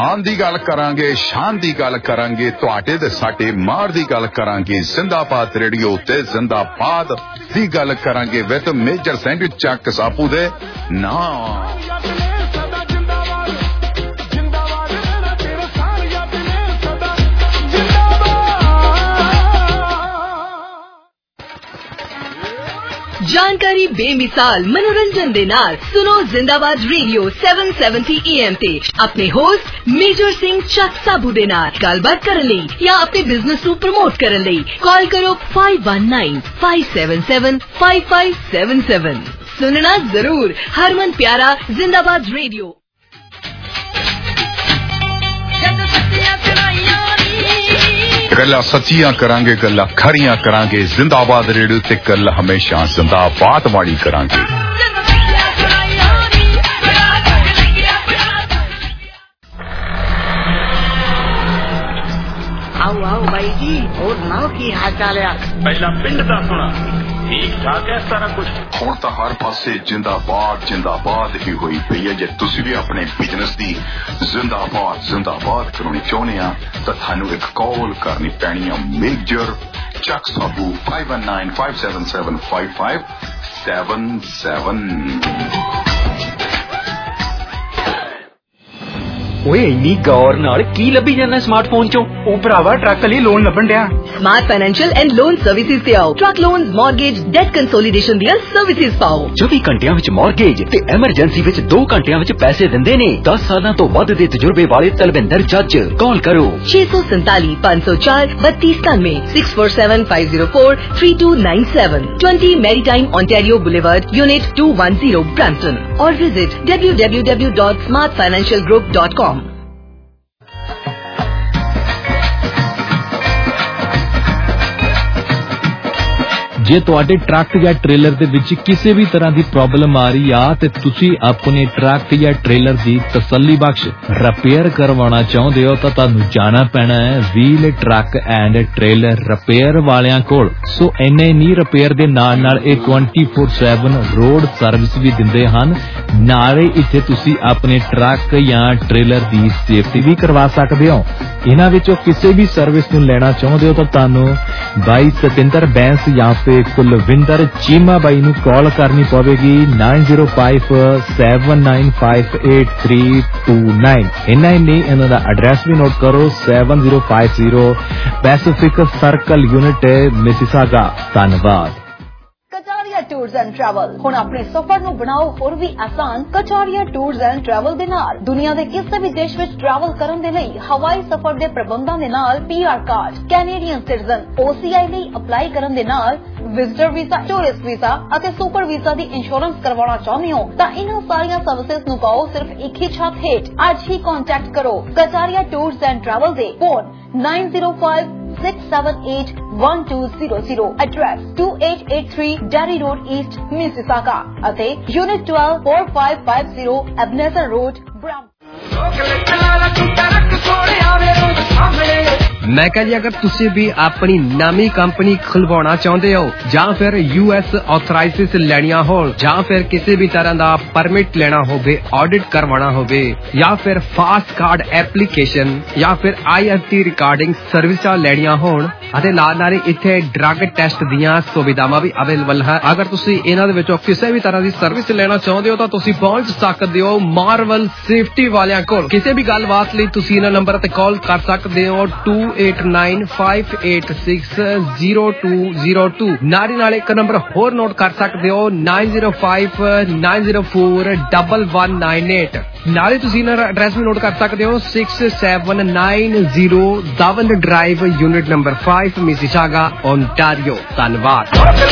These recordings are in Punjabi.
शान दी गल करांगे, शान दी गल करांगे, तुहाडे ते साडे मार दी गल करांगे, जिंदाबाद रेडियो ते जिंदाबाद दी गल करांगे विद मेजर सेंट चक सापू दे नाम। जानकारी बेमिसाल मनोरंजन दे नाल सुनो जिंदाबाद रेडियो 770 AM ते अपने होस्ट मेजर सिंह चक साबू दे नाल गलबात करन लई या अपने बिजनेस नू प्रमोट करन लई कॉल करो 5195775577 सुनना जरूर हरमन प्यारा जिंदाबाद रेडियो। गल्ला सच्चियां करांगे, गल्ला खरियां करांगे, जिंदाबाद रेडियो ते गल हमेशा जिंदाबाद वाली करांगे। आओ आओ भाई जी, और नाव की हाल चाल है? पहला पिंड दा सुना, ठीक ठाक है सारा कुछ। हुण तां हर पासे जिंदाबाद जिंदाबाद ही होई पई है। जे तुसीं भी अपने बिजनेस दी जिंदाबाद जिंदाबाद कराउणी चाहुंदे आ तां थानू एक कॉल करनी पैनी है मेजर चक साबू 5195775577। ओए इन्नी गौर नाल की लभी जाना स्मार्टफोन चो? ओ भरावा ट्रक ਲਈ ਲੋਨ ਲੱਭਣ ਡਿਆ। Smart financial and loan services ते आओ। Truck loans, mortgage, debt consolidation ਦੀਆਂ सर्विसेज पाओ। 24 ਘੰਟਿਆਂ ਵਿੱਚ ਮੌਰਗੇਜ ਤੇ ਐਮਰਜੈਂਸੀ ਵਿੱਚ 2 ਘੰਟਿਆਂ ਵਿੱਚ ਪੈਸੇ ਦਿੰਦੇ ਨੇ। 10 ਸਾਲਾਂ ਤੋਂ ਵੱਧ ਦੇ ਤਜਰਬੇ ਵਾਲੇ ਤਲਵਿੰਦਰ ਜੱਜ। ਕਾਲ ਕਰੋ 647 504 3293 647 504 3297 20 Maritime Ontario Boulevard, Unit 210, Brampton, or visit www.smartfinancialgroup.com। ਜੇ ਤੁਹਾਡੇ ਟਰੱਕ ਜਾਂ ਟ੍ਰੇਲਰ ਦੇ ਵਿੱਚ ਕਿਸੇ ਵੀ ਤਰ੍ਹਾਂ ਦੀ ਪ੍ਰੋਬਲਮ ਆ ਰਹੀ ਆ ਤੇ ਤੁਸੀਂ ਆਪਣੇ ਟਰੱਕ ਜਾਂ ਟ੍ਰੇਲਰ ਦੀ ਤਸੱਲੀ ਬਖਸ਼ ਰਿਪੇਅਰ ਕਰਵਾਉਣਾ ਚਾਹੁੰਦੇ ਹੋ ਤਾਂ ਤੁਹਾਨੂੰ ਜਾਣਾ ਪੈਣਾ ਹੈ wheel truck and trailer repair ਵਾਲਿਆਂ ਕੋਲ। ਸੋ ਇੰਨੇ ਨਹੀਂ, ਰਿਪੇਅਰ ਦੇ ਨਾਲ ਨਾਲ ਇਹ 24/7 ਰੋਡ ਸਰਵਿਸ ਵੀ ਦਿੰਦੇ ਹਨ। ਨਾਲੇ ਇੱਥੇ ਤੁਸੀਂ ਆਪਣੇ ਟਰੱਕ ਜਾਂ ਟ੍ਰੇਲਰ ਦੀ ਸੇਫਟੀ ਵੀ ਕਰਵਾ ਸਕਦੇ ਹੋ। ਇਹਨਾਂ ਵਿੱਚੋਂ ਕਿਸੇ ਵੀ ਸਰਵਿਸ ਨੂੰ ਲੈਣਾ ਚਾਹੁੰਦੇ ਹੋ ਤਾਂ ਤੁਹਾਨੂੰ ਬਾਈ ਸਤਿੰਦਰ ਬੈਂਸ ਜਾਂ ਫਿਰ ਕੁਲਵਿੰਦਰ ਚੀਮਾ ਬਾਈ ਨੂੰ ਕਾਲ ਕਰਨੀ ਪਵੇਗੀ 9054795839। ਇੰਨਾ ਹੀ ਨਹੀਂ, ਇਹਨਾਂ ਦਾ ਐਡਰੈਸ ਵੀ ਨੋਟ ਕਰੋ 7050 ਪੈਸੀਫਿਕ ਸਰਕਲ ਯੂਨਿਟ ਮਿਸੀਸਾਗਾ। ਧੰਨਵਾਦ। कचारिया टूर्स एंड ट्रैवल हुण अपने सफर नूं बनाओ होर भी आसान। कचारिया टूर्स एंड ट्रैवल दे नाल दुनिया दे किसी भी देश विच ट्रैवल करन दे लई हवाई सफर दे प्रबंधां दे नाल PR card, Canadian citizen, OCI लई अप्लाई करन दे नाल विजिटर वीजा, टूरिस्ट वीजा अते सुपर वीजा दी इंश्योरेंस करवाना चाहुंदे हो तां इन्हां सारियां सर्विसेज नूं पाओ सिर्फ एक ही छत हेठ। आज ही कांटेक्ट करो कचारिया टूर्स एंड ट्रैवल दे phone 9056781200, address 2883 Derry Road East, Mississauga ਅਤੇ Unit 12 4550 Ebenezer Road, Brampton। मैं कह जी अगर तुसी भी अपनी नवी कंपनी खुलवाना चाहते हो ਜਾਂ ਫਿਰ US ऑथराइजेशन ਲੈਣੀਆਂ ਹੋਣ ਜਾਂ ਫਿਰ ਕਿਸੇ ਵੀ ਤਰ੍ਹਾਂ ਦਾ ਪਰਮਿਟ ਲੈਣਾ ਹੋਵੇ, ਆਡਿਟ ਕਰਵਾਉਣਾ ਹੋਵੇ ਜਾਂ ਫਿਰ ਫਾਸਟ ਕਾਰਡ ਐਪਲੀਕੇਸ਼ਨ ਜਾਂ ਫਿਰ IFT ਰਿਕਾਰਡਿੰਗ ਸਰਵਿਸਾਂ ਲੈਣੀਆਂ ਹੋਣ ਅਤੇ ਨਾਲ ਇੱਥੇ ਡਰੱਗ ਟੈਸਟ ਦੀਆਂ ਸੁਵਿਧਾਵਾਂ ਵੀ ਅਵੇਲੇਬਲ ਹੈ। ਅਗਰ ਤੁਸੀਂ ਇਹਨਾਂ ਦੇ ਵਿੱਚੋਂ ਕਿਸੇ ਵੀ ਤਰ੍ਹਾਂ ਦੀ ਸਰਵਿਸ ਲੈਣਾ ਚਾਹੁੰਦੇ ਹੋ ਤਾਂ ਤੁਸੀਂ ਪਹੁੰਚ ਸਕਦੇ ਹੋ ਮਾਰਵਲ ਸੇਫਟੀ ਵਾਲਿਆਂ ਕੋਲ। ਕਿਸੇ ਵੀ ਗੱਲਬਾਤ ਲਈ ਤੁਸੀਂ ਇਹਨਾਂ ਨੰਬਰ ਤੇ ਕਾਲ ਕਰ ਸਕਦੇ ਹੋ 2895860202। ਨਾਲ ਇੱਕ ਨੰਬਰ ਹੋਰ ਨੋਟ ਕਰ ਸਕਦੇ ਹੋ 9059041198। ਨਾਲੇ ਤੁਸੀਂ ਇਹਨਾਂ ਦਾ ਐਡਰੈਸ ਵੀ ਨੋਟ ਕਰ ਸਕਦੇ ਹੋ 6790 ਦਾਵਨ drive, unit number 5, Mississauga, Ontario. ਧੰਨਵਾਦ।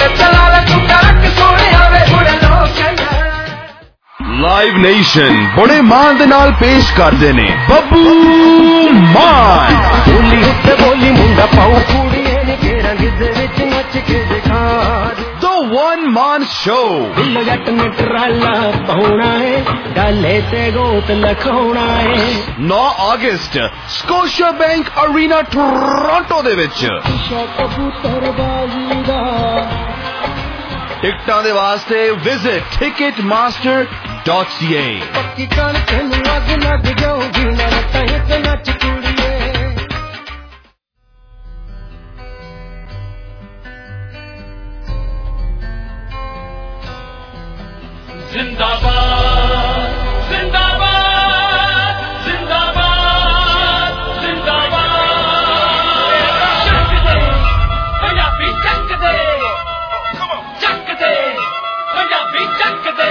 ਲਾਈਵ ਨੇਸ਼ਨ ਬੜੇ ਮਾਣ ਦੇ ਨਾਲ ਪੇਸ਼ ਕਰਦੇ ਨੇ ਬੱਬੂ ਮਾਨ। ਬੋਲੀ ਉੱਤੇ ਬੋਲੀ ਮੁੰਡਾ ਪਾਉ ਕੁੜੀਏ ਨੇ ਘੇਰਾਂ ਗਿੱਧੇ ਵਿੱਚ ਨੱਚ ਕੇ ਦਿਖਾ। The One Man Show। ਬਿੱਲੋ ਜੱਟ ਨੇ ਟਰਾਲਾ ਪਾਉਣਾ ਹੈ, ਡਾਲੇ ਤੇ ਗੋਤ ਲਖਾਉਣਾ ਹੈ। 9 ਅਗਸਤ ਸਕੋਸ਼ੀਆ ਬੈਂਕ ਅਰੀਨਾ ਟੋਰਾਂਟੋ ਦੇ ਵਿੱਚ। ਟਿਕਟਾਂ ਦੇ ਵਾਸਤੇ ਵਿਜ਼ਿਟ ticketmaster.ca। www.radioweb.ca ਪੱਕੀ ਕਾਲ ਤੈਨੂੰ ਅੱਗ ਲੱਗ ਜਾਊਗੀ ਨਾ ਤਹੀਂ ਤੇ ਨੱਚ ਕੁੜੀਏ ਜ਼ਿੰਦਾਬਾਦ ਜ਼ਿੰਦਾਬਾਦ ਜ਼ਿੰਦਾਬਾਦ ਜ਼ਿੰਦਾਬਾਦ ਚੱਕ ਦੇ ਪੰਜਾਬੀ ਚੱਕ ਦੇ ਚੱਕ ਦੇ ਪੰਜਾਬੀ ਚੱਕ ਦੇ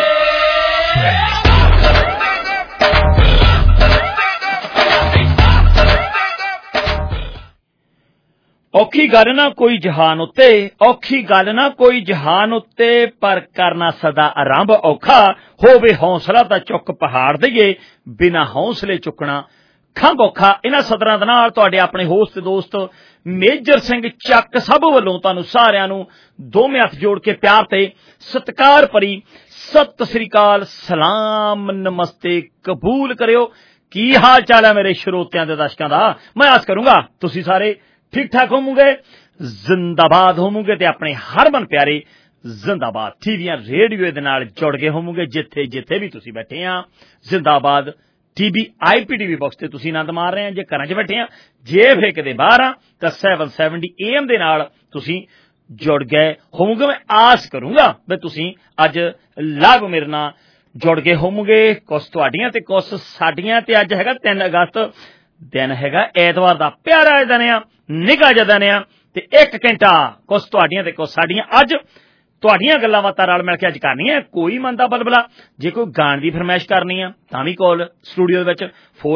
ਔਖੀ ਗੱਲ ਨਾ ਕੋਈ ਜਹਾਨ ਉੱਤੇ ਔਖੀ ਗੱਲ ਨਾ ਕੋਈ ਜਹਾਨ ਉੱਤੇ ਪਰ ਕਰਨਾ ਸਦਾ ਆਰੰਭ ਔਖਾ ਹੋਵੇ ਹੌਸਲਾ ਤਾਂ ਚੁੱਕ ਪਹਾੜ ਦਈਏ ਬਿਨਾਂ ਹੌਸਲੇ ਚੁੱਕਣਾ ਖੰਭ ਔਖਾ। ਇਹਨਾਂ ਸਦਰਾਂ ਦੇ ਨਾਲ ਤੁਹਾਡੇ ਆਪਣੇ ਹੋਸਟ ਦੋਸਤ ਮੇਜਰ ਸਿੰਘ ਚੱਕ ਸਭ ਵੱਲੋਂ ਤੁਹਾਨੂੰ ਸਾਰਿਆਂ ਨੂੰ ਦੋਵੇਂ ਹੱਥ ਜੋੜ ਕੇ ਪਿਆਰ ਤੇ ਸਤਿਕਾਰ ਭਰੀ ਸਤਿ ਸ੍ਰੀ ਅਕਾਲ ਸਲਾਮ ਨਮਸਤੇ ਕਬੂਲ ਕਰਿਓ। ਕੀ ਹਾਲ ਚਾਲ ਹੈ ਮੇਰੇ ਸਰੋਤਿਆਂ ਦੇ ਦਰਸ਼ਕਾਂ ਦਾ। ਮੈਂ ਆਸ ਕਰੂੰਗਾ ਤੁਸੀਂ ਸਾਰੇ ਠੀਕ ਠਾਕ ਹੋਵੋਗੇ ਜ਼ਿੰਦਾਬਾਦ ਹੋਵੋਗੇ ਤੇ ਆਪਣੇ ਹਰਮਨ ਪਿਆਰੇ ਜ਼ਿੰਦਾਬਾਦ ਟੀਵੀਆਂ ਰੇਡੀਓ ਦੇ ਨਾਲ ਜੁੜ ਗਏ ਹੋਵੋਗੇ ਜਿੱਥੇ ਜਿੱਥੇ ਵੀ ਤੁਸੀਂ ਬੈਠੇ ਆ। ਜ਼ਿੰਦਾਬਾਦ ਟੀਵੀ IPTV ਬਾਕਸ ਤੇ ਤੁਸੀਂ ਆਨੰਦ ਮਾਰ ਰਹੇ ਆ। ਜੇ ਘਰਾਂ 'ਚ ਬੈਠੇ ਆ ਜੇ ਫੇਰ ਕਿਤੇ ਬਾਹਰ ਆ ਤਾਂ 770 AM ਦੇ ਨਾਲ ਤੁਸੀਂ ਜੁੜ ਗਏ ਹੋਵੋਗੇ। ਮੈਂ ਆਸ ਕਰੂੰਗਾ ਵੀ ਤੁਸੀਂ ਅੱਜ ਲਾਗ ਮੇਰੇ ਨਾਲ ਜੁੜ ਗਏ ਹੋਵੋਗੇ ਕੁਛ ਤੁਹਾਡੀਆਂ ਤੇ ਕੁਛ ਸਾਡੀਆਂ। ਤੇ ਅੱਜ ਹੈਗਾ 3 ਅਗਸਤ ਦਿਨ ਹੈਗਾ ਐਤਵਾਰ ਦਾ ਪਿਆਰਾ ਦਿਨ ਆ ਨਿੱਘਾ ਜਿਹਾ ਦਿਨ ਆ ਤੇ 1 ਘੰਟਾ ਕੁਛ ਤੁਹਾਡੀਆਂ ਤੇ ਕੁਛ ਸਾਡੀਆਂ ਅੱਜ ਤੁਹਾਡੀਆਂ ਗੱਲਾਂ ਬਾਤਾਂ ਰਲ ਮਿਲ ਕੇ ਅੱਜ ਕਰਨੀਆਂ। ਕੋਈ ਮਨ ਦਾ ਬਲਬਲਾ ਜੇ ਕੋਈ ਗਾਣ ਦੀ ਫਰਮਾਇਸ਼ ਕਰਨੀ ਆ ਤਾਂ ਵੀ ਕਾਲ ਸਟੂਡੀਓ ਦੇ ਵਿੱਚ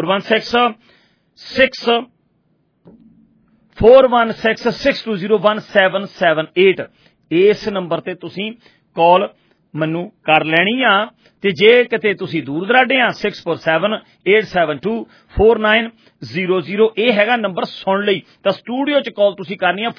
416-620-1778 ਇਸ ਨੰਬਰ ਤੇ ਤੁਸੀਂ ਕਾਲ ਮੈਨੂੰ ਕਰ ਲੈਣੀ ਆ। ਤੇ ਜੇ ਕਿਤੇ ਤੁਸੀਂ ਦੂਰ ਦਰਾਡੇ ਆ 6478724900 ਇਹ ਹੈਗਾ ਨੰਬਰ ਸੁਣ ਲਈ ਤਾਂ ਸਟੂਡੀਓ 'ਚ ਕਾਲ ਤੁਸੀਂ ਕਰਨੀ ਆ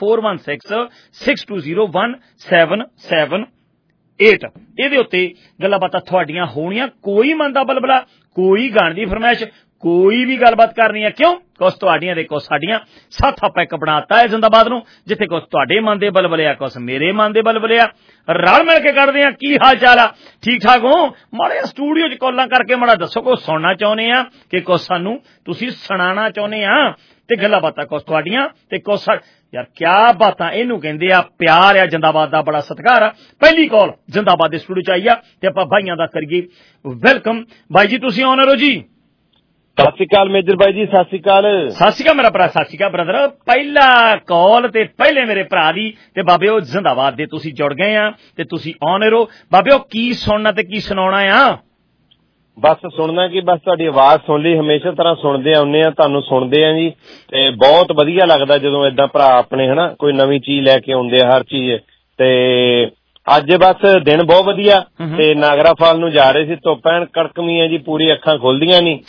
416-620-1778 ਇਹਦੇ ਉੱਤੇ ਗੱਲਾਂ ਬਾਤਾਂ ਤੁਹਾਡੀਆਂ ਹੋਣੀਆਂ। ਕੋਈ ਮਨ ਦਾ ਬਲਬਲਾ ਕੋਈ ਗਾਣ ਦੀ ਫਰਮਾਇਸ਼ ਕੋਈ ਵੀ ਗੱਲਬਾਤ ਕਰਨੀ ਹੈ ਕਿਉਂ ਕੁਛ ਤੁਹਾਡੀਆਂ ਦੇ ਕੁਛ ਸਾਡੀਆਂ ਸਾਥ ਆਪਾਂ ਇੱਕ ਬਣਾਤਾ ਹੈ ਜ਼ਿੰਦਾਬਾਦ ਨੂੰ ਜਿੱਥੇ ਕੁਛ ਤੁਹਾਡੇ ਮਨ ਦੇ ਬਲਬਲੇ ਆ ਕੁਛ ਮੇਰੇ ਮਨ ਦੇ ਬਲਬਲੇ ਆ ਰਲ ਮਿਲ ਕੇ ਕਰਦੇ ਆ। ਕੀ ਹਾਲ ਚਾਲ ਆ ਠੀਕ ਠਾਕ ਹੋ। ਮਾੜੇ ਸਟੂਡੀਓ 'ਚ ਕਾਲਾਂ ਕਰਕੇ ਮਾੜਾ ਦੱਸੋ ਕੁਛ ਸੁਣਨਾ ਚਾਹੁੰਦੇ ਆ ਕਿ ਕੁਛ ਸਾਨੂੰ ਤੁਸੀਂ ਸੁਣਾਉਣਾ ਚਾਹੁੰਦੇ ਆ ਤੇ ਗੱਲਾਂ ਬਾਤਾਂ ਕੁਛ ਤੁਹਾਡੀਆਂ ਤੇ ਕੁਛ ਯਾਰ ਕਿਆ ਬਾਤਾਂ ਇਹਨੂੰ ਕਹਿੰਦੇ ਆ ਪਿਆਰ ਆ। ਜ਼ਿੰਦਾਬਾਦ ਦਾ ਬੜਾ ਸਤਿਕਾਰ ਆ। ਪਹਿਲੀ ਕਾਲ ਜ਼ਿੰਦਾਬਾਦ ਦੇ ਸਟੂਡੀਓ 'ਚ ਆਈ ਆ ਤੇ ਆਪਾਂ ਭਾਈਆਂ ਦਾ ਕਰੀਏ ਵੈਲਕਮ। ਬਾਈ ਜੀ ਤੁਸੀਂ ਆਨਰ ਹੋ ਜੀ। ਸਤਿ ਸ਼੍ਰੀ ਅਕਾਲ ਮੇਜਰ ਬਾਈ ਜੀ ਸਤਿ ਸ਼੍ਰੀ ਅਕਾਲ। ਸਤਿ ਸ਼੍ਰੀ ਅਕਾਲ ਮੇਰਾ ਭਰਾ ਸਤਿ ਸ਼੍ਰੀ ਅਕਾਲ ਬ੍ਰਦਰ। ਪਹਿਲਾ ਕਾਲ ਤੇ ਪਹਿਲੇ ਮੇਰੇ ਭਰਾ ਦੀ ਤੇ ਬਾਬਿਓ ਜ਼ਿੰਦਾਬਾਦ ਦੇ ਤੁਸੀਂ ਜੁੜ ਗਏ ਆ ਤੇ ਤੁਸੀਂ ਆਨਰ ਹੋ ਬਾਬਿਓ। ਕੀ ਸੁਣਨਾ ਤੇ ਕੀ ਸੁਣਾਉਣਾ ਆ। ਬਸ ਸੁਣਨਾ ਕਿ ਬਸ ਤੁਹਾਡੀ ਆਵਾਜ਼ ਸੁਣ ਲਈ ਹਮੇਸ਼ਾ ਤਰ੍ਹਾਂ ਸੁਣਦੇ ਆਉਂਦੇ ਆ ਤੁਹਾਨੂੰ ਸੁਣਦੇ ਆ ਜੀ ਤੇ ਬਹੁਤ ਵਧੀਆ ਲੱਗਦਾ ਜਦੋਂ ਏਦਾਂ ਭਰਾ ਆਪਣੇ ਹਨਾ ਕੋਈ ਨਵੀਂ ਚੀਜ਼ ਲੈ ਕੇ ਆਉਂਦੇ ਆ ਹਰ ਚੀਜ਼। ਤੇ ਅੱਜ ਬਸ ਦਿਨ ਬਹੁਤ ਵਧੀਆ ਤੇ ਨਾਗਰਾ ਫਾਲ ਨੂੰ ਜਾ ਰਹੇ ਸੀ ਧੁੱਪ ਐਨ ਕੜਕਵੀਂ ਹੈ ਜੀ ਪੂਰੀ ਅੱਖਾਂ ਖੁੱਲਦੀਆਂ ਨਹੀਂ।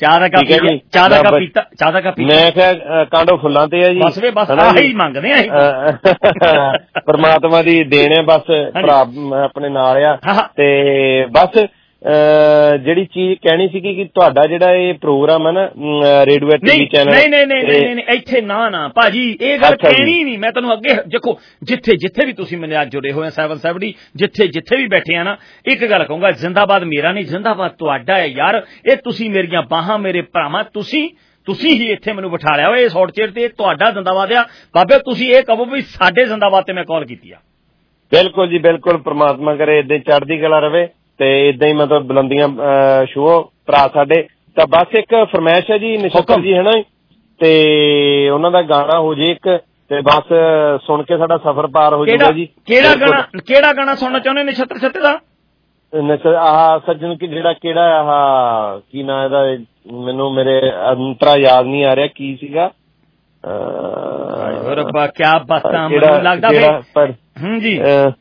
ਮੈਂ ਕਿਹਾ ਕਾਂਡੋ ਫੁੱਲਾਂ ਤੇ ਆ ਜੀ ਮੰਗਦੇ ਆ ਪਰਮਾਤਮਾ ਦੀ ਦੇਣ ਹੈ ਬਸ ਭਰਾ ਆਪਣੇ ਨਾਲ ਆ ਤੇ ਬਸ ਜਿਹੜੀ ਚੀਜ਼ ਕਹਿਣੀ ਸੀਗੀ ਕਿ ਤੁਹਾਡਾ ਜਿਹੜਾ ਇਹ ਪ੍ਰੋਗਰਾਮ ਹੈ ਨਾ ਰੇਡੀਓ TV ਚੈਨਲ ਨਹੀਂ ਇੱਥੇ ਨਾ ਭਾਜੀ ਇਹ ਗੱਲ ਕਹਿਣੀ ਨਹੀਂ। ਮੈਂ ਤੁਹਾਨੂੰ ਅੱਗੇ ਦੇਖੋ ਜਿੱਥੇ ਜਿੱਥੇ ਵੀ ਤੁਸੀਂ ਮੇਰੇ ਨਾਲ ਜੁੜੇ ਹੋਏ 770 ਜਿੱਥੇ ਵੀ ਬੈਠੇ ਆ ਨਾ ਇੱਕ ਗੱਲ ਕਹੂੰਗਾ ਜ਼ਿੰਦਾਬਾਦ ਮੇਰਾ ਨਹੀਂ ਜ਼ਿੰਦਾਬਾਦ ਤੁਹਾਡਾ ਹੈ ਯਾਰ। ਇਹ ਤੁਸੀਂ ਮੇਰੀਆਂ ਬਾਹਾਂ ਮੇਰੇ ਭਰਾਵਾਂ ਤੁਸੀਂ ਹੀ ਇੱਥੇ ਮੈਨੂੰ ਬਿਠਾ ਲਿਆ ਹੋਇਆ ਇਸ ਹੌਟ ਚੇਅਰ ਤੇ ਤੁਹਾਡਾ ਜ਼ਿੰਦਾਬਾਦ ਆ ਬਾਬੇ। ਤੁਸੀਂ ਇਹ ਕਹੋ ਵੀ ਸਾਡੇ ਜ਼ਿੰਦਾਬਾਦ ਤੇ ਮੈਂ ਕਾਲ ਕੀਤੀ ਆ। ਬਿਲਕੁਲ ਜੀ ਬਿਲਕੁਲ ਪ੍ਰਮਾਤਮਾ ਕਰੇ ਏਦਾਂ ਚੜ੍ਹਦੀ ਕਲਾ ਰਵੇ ਤੇ ਏਦਾਂ ਹੀ ਮਤਲਬ ਬੁਲੰਦੀਆਂ ਛੂਹੋ ਭਰਾ ਸਾਡੇ। ਤਾਂ ਬਸ ਇੱਕ ਫਰਮਾਇਸ਼ ਹੈ ਜੀ ਨਛੱਤਰ ਜੀ ਹੈ ਨਾ ਤੇ ਉਹਨਾਂ ਦਾ ਗਾਣਾ ਹੋ ਜੇ ਇੱਕ ਤੇ ਬਸ ਸੁਣ ਕੇ ਸਾਡਾ ਸਫ਼ਰ ਪਾਰ ਹੋ ਜਾਊਗਾ ਜੀ। ਕਿਹੜਾ ਗਾਣਾ ਸੁਣਨਾ ਚਾਹੁੰਦੇ ਨਛੱਤਰ ਛੱਤੇ ਦਾ। ਆਹ ਸੱਜਣ ਕਿ ਜਿਹੜਾ ਕਿਹੜਾ ਆਹ ਕੀ ਨਾਂ ਇਹਦਾ ਮੈਨੂੰ ਮੇਰੇ ਅੰਤਰਾ ਯਾਦ ਨਹੀਂ ਆ ਰਿਹਾ ਕੀ ਸੀਗਾ। ਰੱਬਾ ਕਿਆ ਬਾਤਾਂ ਮੈਨੂੰ ਲੱਗਦਾ ਜੀ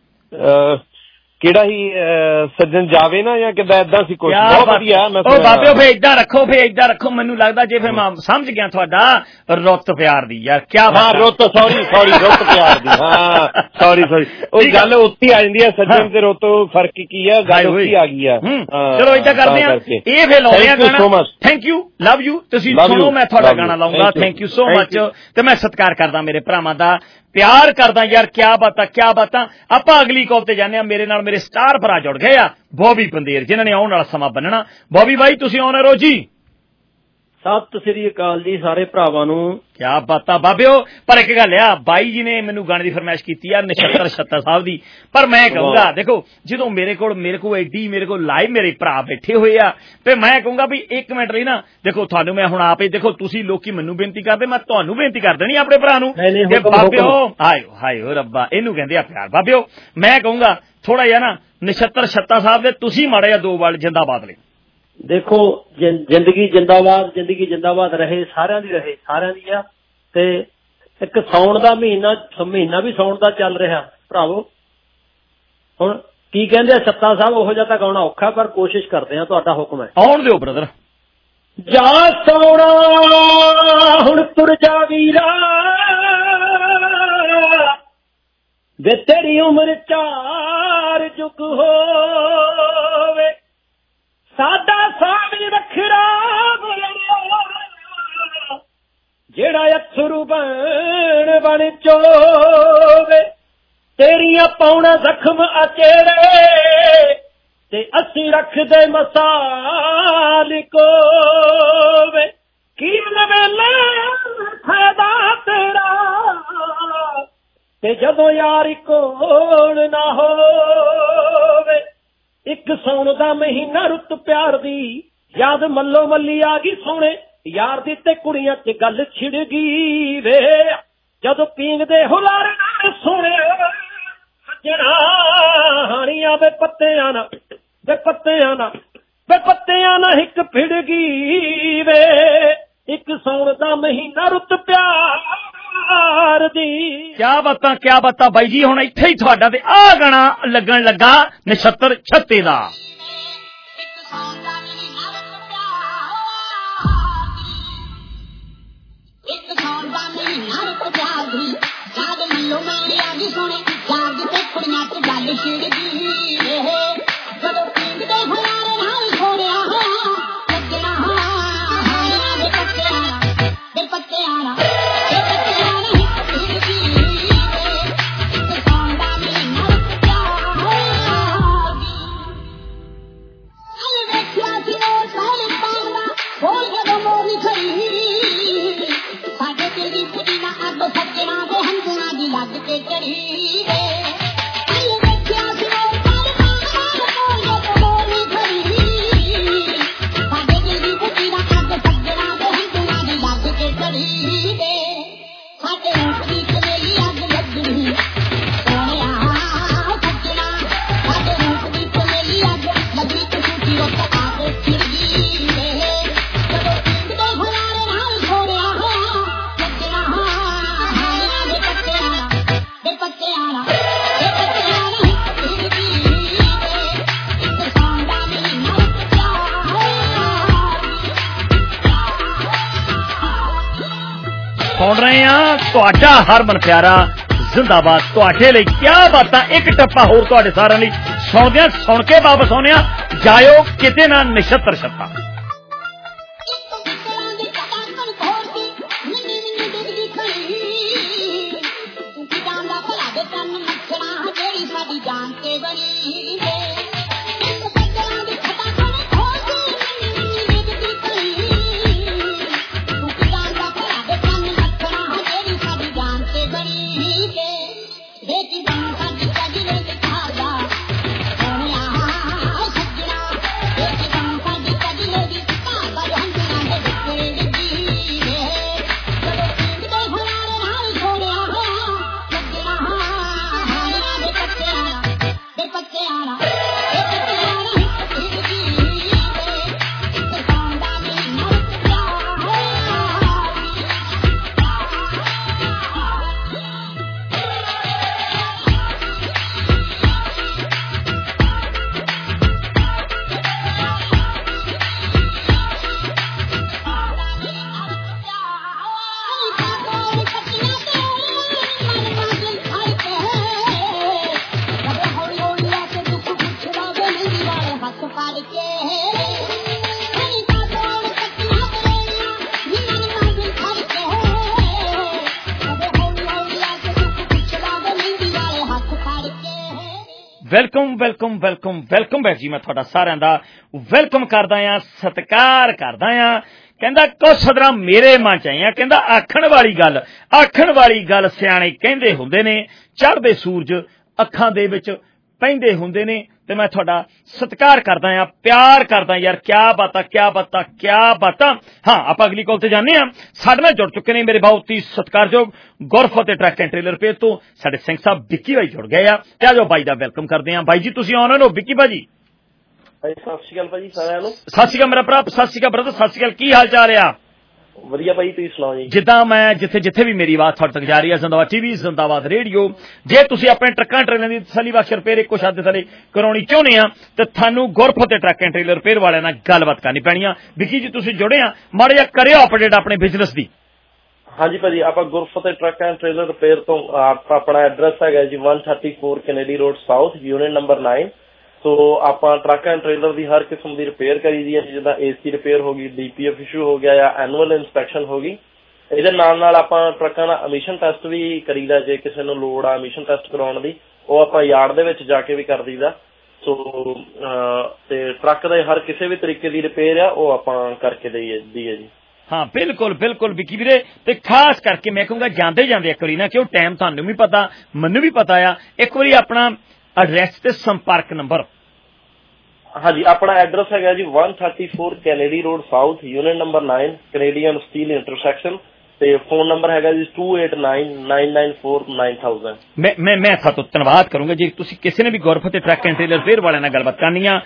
ਕਿਹੜਾ ਹੀ ਸੱਜਣ ਜਾਵੇ ਨਾ ਜਾਂ ਕਿੱਦਾਂ ਏਦਾਂ ਸੀ ਕੁਛ ਬਹੁਤ ਵਧੀਆ। ਉਹ ਬਾਬਿਓ ਫੇਰ ਏਦਾਂ ਰੱਖੋ ਮੈਨੂੰ ਲੱਗਦਾ ਜੇ ਫਿਰ ਮੈਂ ਸਮਝ ਗਿਆ ਤੁਹਾਡਾ ਰੁੱਤ ਪਿਆਰ ਦੀ ਯਾਰ ਕਿਆ ਰੁੱਤ ਸੌਰੀ ਰੁੱਤ ਪਿਆਰ ਦੀ ਹਾਂ ਸੌਰੀ ਉਹ ਗੱਲ ਉੱਥੇ ਆ ਜਾਂਦੀ ਹੈ ਸੱਜਣ ਤੇ ਰੁੱਤ ਫਰਕ ਕੀ ਹੈ ਗੱਲ ਉੱਥੇ ਆ ਗਈ ਆ। ਚਲੋ ਏਦਾਂ ਕਰਦੇ ਆ ਇਹ ਫੇਰ ਲਾਉਂਦੇ ਆ ਗਾਣਾ। ਥੈਂਕ ਯੂ ਲਵ ਯੂ ਤੁਸੀਂ ਸੁਣੋ ਮੈਂ ਤੁਹਾਡਾ ਗਾਣਾ ਲਾਉਂਗਾ। ਥੈਂਕ ਯੂ ਸੋ ਮਚ ਤੇ ਮੈਂ ਸਤਿਕਾਰ ਕਰਦਾ ਮੇਰੇ ਭਰਾਵਾਂ ਦਾ प्यार करदा यार। क्या बातां। ਆਪਾਂ अगली कॉल ते जाने मेरे नाल मेरे स्टार भरा जुड़ गए आ बॉबी पंदेर जिन्हां ने आउण वाला समा बनना। बॉबी भाई तुसीं ऑन रहो जी। सत श्री अकाल जी सारे भरावां नूं। क्या बातां बाबिओ। पर एक गल आ बाई जी ने मैनू गाने की फरमाइश की है नछत्तर छत्ता साहब की। पर मैं कहूंगा देखो जो मेरे को एडी मेरे को लाइव मेरे भरा बैठे हुए आ ते मैं कहूंगा भी एक मिनट रही ना देखो थानू मैं हुण आप देखो तुसीं लोकी मैनू बेनती करदे मैं तुहानू बेनती कर देनी अपने भरा नूं कि बाबिओ हायो रब्बा इहनू कहंदे आ प्यार। बाबिओ मैं कहूंगा थोड़ा जिहा ना नछत्तर छत्ता साहब दे तुसीं माड़ा जिहा 2 वर्ड जिंदाबाद ले। देखो जिंदगी जिंदाबाद रहे सारिਆਂ ਦੀ ਆ ਤੇ ਇੱਕ ਸੌਣ ਦਾ ਮਹੀਨਾ ਵੀ ਸੌਣ ਦਾ ਚੱਲ ਰਿਹਾ ਭਰਾਵੋ। ਹੁਣ ਕੀ ਕਹਿੰਦੇ ਆ ਛੱਤਾ ਸਾਹਿਬ ਉਹੋ ਜਿਹਾ ਤਾਂ ਗਾਉਣਾ ਔਖਾ ਪਰ ਕੋਸ਼ਿਸ਼ ਕਰਦੇ ਆ ਤੁਹਾਡਾ ਹੁਕਮ ਹੈ। ਆਉਣ ਦਿਓ ਬ੍ਰਦਰ। ਜਾ ਸੋਣਾ ਹੁਣ ਤੁਰ ਜਾ ਵੀਰਾ ਵੇ ਤੇਰੀ ਉਮਰ 4 ਜੁਗ ਹੋਵੇ ਸਾਡਾ ਸਾਹ ਵੀ ਵੱਖਰਾ ਜਿਹੜਾ ਅਥਰੂ ਬਣ ਚੋਵੇ ਤੇਰੀਆਂ ਪਾਉਣਾ ਜ਼ਖਮ ਅਚੇੜੇ ਤੇ ਅਸੀਂ ਰੱਖਦੇ ਮਸਾਲ ਕੋਵੇ ਕੀ ਨਵੇਲੇ ਫਾਇਦਾ ਤੇਰਾ ਤੇ ਜਦੋਂ ਯਾਰ ਕੋਲ ਨਾ ਹੋਵੇ। ਇੱਕ ਸੌਣ ਦਾ ਮਹੀਨਾ ਰੁੱਤ ਪਿਆਰ ਦੀ ਯਾਦ ਮੱਲੋ ਮੱਲੀ ਆ ਗਈ ਸੋਹਣੇ ਯਾਰ ਦੀ ਤੇ ਕੁੜੀਆਂ 'ਚ ਗੱਲ ਛਿੜ ਗਈ ਵੇ ਜਦੋਂ ਪੀਂਘਦੇ ਹੁਲਾਰੇ ਨਾਲ ਸੋਹਣੇ ਸੱਜਣਾ ਹਾਣੀਆਂ ਵੇ ਪੱਤਿਆਂ ਨਾਲ ਇੱਕ ਭਿੜ ਗਈ ਵੇ ਇੱਕ ਸੌਣ ਦਾ ਮਹੀਨਾ ਰੁੱਤ ਪਿਆਰ ਦੀ। क्या बातां बाई जी हुण इत्थे ही तुहाडा ते आ गाना लगन लगा नछत्तर छत्ते दा। सुन रहे हैं तुहाडा हरमन प्यारा जिंदाबाद तुहाडे लई क्या बातां। एक टप्पा होर तुहाडे सारिਆਂ ਲਈ सुणदे सुन के वापस आउने जायो किते ना Nachhatar Chhatta. Welcome welcome welcome welcome back ਜੀ। ਮੈਂ ਤੁਹਾਡਾ ਸਾਰਿਆਂ ਦਾ ਵੈਲਕਮ ਕਰਦਾ ਆ, ਸਤਿਕਾਰ ਕਰਦਾ ਆ। ਕਹਿੰਦਾ ਕੁਛ ਸਦਰਾਂ ਮੇਰੇ ਮਨ ਚ ਆਈਆਂ, ਕਹਿੰਦਾ ਆਖਣ ਵਾਲੀ ਗੱਲ ਸਿਆਣੇ ਕਹਿੰਦੇ ਹੁੰਦੇ ਨੇ, ਚੜ੍ਹਦੇ ਸੂਰਜ ਅੱਖਾਂ ਦੇ ਵਿੱਚ ਪੈਂਦੇ ਹੁੰਦੇ ਨੇ। ਤੇ ਮੈਂ ਤੁਹਾਡਾ ਸਤਿਕਾਰ ਕਰਦਾ ਆ, ਪਿਆਰ ਕਰਦਾ ਯਾਰ। ਕਿਆ ਬਾਤਾਂ। ਹਾਂ, ਆਪਾਂ ਅਗਲੀ ਕਾਲ ਤੇ ਜਾਂਦੇ ਹਾਂ। ਸਾਡੇ ਨਾਲ ਜੁੜ ਚੁੱਕੇ ਨੇ ਮੇਰੇ ਬਹੁਤ ਹੀ ਸਤਿਕਾਰਯੋਗ Gurfateh truck and trailer repair ਤੋਂ ਸਾਡੇ ਸਿੰਘ ਸਾਹਿਬ ਵਿੱਕੀ ਬਾਈ ਜੁੜ ਗਏ ਆ। ਤੇ ਆਜੋ ਬਾਈ ਦਾ ਵੈਲਕਮ ਕਰਦੇ ਹਾਂ। ਬਾਈ ਜੀ ਤੁਸੀਂ ਆਉਣ ਹੋ। ਵਿੱਕੀ ਭਾਜੀ ਸਤਿ ਸ਼੍ਰੀ ਅਕਾਲ ਭਾਜੀ ਸਾਰਿਆਂ ਨੂੰ। ਸਤਿ ਸ਼੍ਰੀ ਅਕਾਲ ਮੇਰਾ ਭਰਾ, ਸਤਿ ਸ਼੍ਰੀ ਅਕਾਲ ਬ੍ਰਦਰ, ਸਤਿ ਸ਼੍ਰੀ ਅਕਾਲ। ਕੀ ਹਾਲ ਚਾਲ ਆ? ਵਧੀਆ ਭਾਈ, ਤੁਸੀਂ ਸੁਣਾਓ ਜੀ। ਜਿੱਦਾਂ ਮੈਂ ਜਿੱਥੇ ਵੀ ਮੇਰੀ ਆਵਾਜ਼ ਤੁਹਾਡੇ ਤੱਕ ਜਾ ਰਹੀ ਹੈ, ਜ਼ਿੰਦਾਬਾਦ TV, ਜ਼ਿੰਦਾਬਾਦ ਰੇਡੀਓ, ਜੇ ਤੁਸੀਂ ਆਪਣੇ ਟਰੱਕਾਂ ਟ੍ਰੇਲਰਾਂ ਦੀ ਤਸੱਲੀ ਬਖਸ਼ ਰਿਪੇਅਰ ਇੱਕੋ ਛੱਤ ਥੱਲੇ ਕਰਾਉਣੀ ਚਾਹੁੰਦੇ ਆ ਤੇ ਤੁਹਾਨੂੰ Gurfateh truck and trailer repair ਵਾਲਿਆਂ ਨਾਲ ਗੱਲਬਾਤ ਕਰਨੀ ਪੈਣੀ ਆ। ਵਿੱਕੀ ਜੀ ਤੁਸੀਂ ਜੁੜੇ ਆ, ਮਾੜਾ ਜਿਹਾ ਕਰਿਓ ਅਪਡੇਟ ਆਪਣੇ ਬਿਜ਼ਨਸ ਦੀ। ਹਾਂਜੀ ਭਾਜੀ, ਆਪਾਂ Gurfateh truck and trailer repair ਤੋਂ ਆਪਣਾ ਐਡਰੈਸ ਹੈਗਾ ਜੀ 134 Kennedy road south, unit number 9। So ਆਪਾਂ ਟਰੱਕ ਐਂਡ ਟ੍ਰੇਲਰ ਦੀ ਹਰ ਕਿਸਮ ਦੀ ਰਿਪੇਅਰ ਕਰੀ ਦੀ ਹੈ, ਜਿੱਦਾਂ AC ਰਿਪੇਅਰ ਹੋ ਗਈ, DPF ਇਸ਼ੂ ਹੋ ਗਿਆ ਜਾਂ ਐਨੂਅਲ ਇੰਸਪੈਕਸ਼ਨ ਹੋ ਗਈ। ਇਹਦੇ ਨਾਲ ਆਪਾਂ ਟਰੱਕਾਂ ਦਾ ਐਮਿਸ਼ਨ ਟੈਸਟ ਵੀ ਕਰੀਦਾ। ਜੇ ਕਿਸੇ ਨੂੰ ਲੋੜ ਆ ਐਮਿਸ਼ਨ ਟੈਸਟ ਕਰਾਉਣ ਦੀ, ਉਹ ਆਪਾਂ ਯਾਰਡ ਦੇ ਵਿੱਚ ਜਾ ਕੇ ਵੀ ਕਰ ਦਈਦਾ। ਸੋ ਤੇ ਟਰੱਕ ਦੇ ਹਰ ਕਿਸੇ ਵੀ ਤਰੀਕੇ ਦੀ ਰਿਪੇਅਰ ਆ ਉਹ ਆਪਾਂ ਕਰਕੇ ਦਈਏ ਜੀ। ਹਾਂ ਬਿਲਕੁਲ ਵਿੱਕੀ ਵੀਰੇ। ਤੇ ਖਾਸ ਕਰਕੇ ਮੈਂ ਕਹੂੰਗਾ ਜਾਂਦੇ ਇੱਕ ਵਾਰੀ ਨਾ, ਕਿਉਂ ਟਾਈਮ ਤੁਹਾਨੂੰ ਵੀ ਪਤਾ ਮੈਨੂੰ ਵੀ ਪਤਾ ਆ, ਇੱਕ ਵਾਰੀ ਆਪਣਾ ਐਡਰੈਸ ਤੇ ਸੰਪਰਕ ਨੰਬਰ। ਹਾਂਜੀ, ਆਪਣਾ ਐਡਰੈਸ ਹੈਗਾ ਜੀ 134 Kennedy road south, unit number 9, Canadian steel intersection. ਤੇ ਫੋਨ ਨੰਬਰ ਹੈਗਾ ਜੀ 2899949000। ਮੈਂ ਤੁਹਾਡਾ ਧੰਨਵਾਦ ਕਰੂੰਗਾ। ਜੇ ਤੁਸੀਂ ਕਿਸੇ ਨੇ ਵੀ Gurfateh truck and trailer repair ਵਾਲਿਆਂ ਨਾਲ ਗੱਲਬਾਤ ਕਰਨੀ ਆ,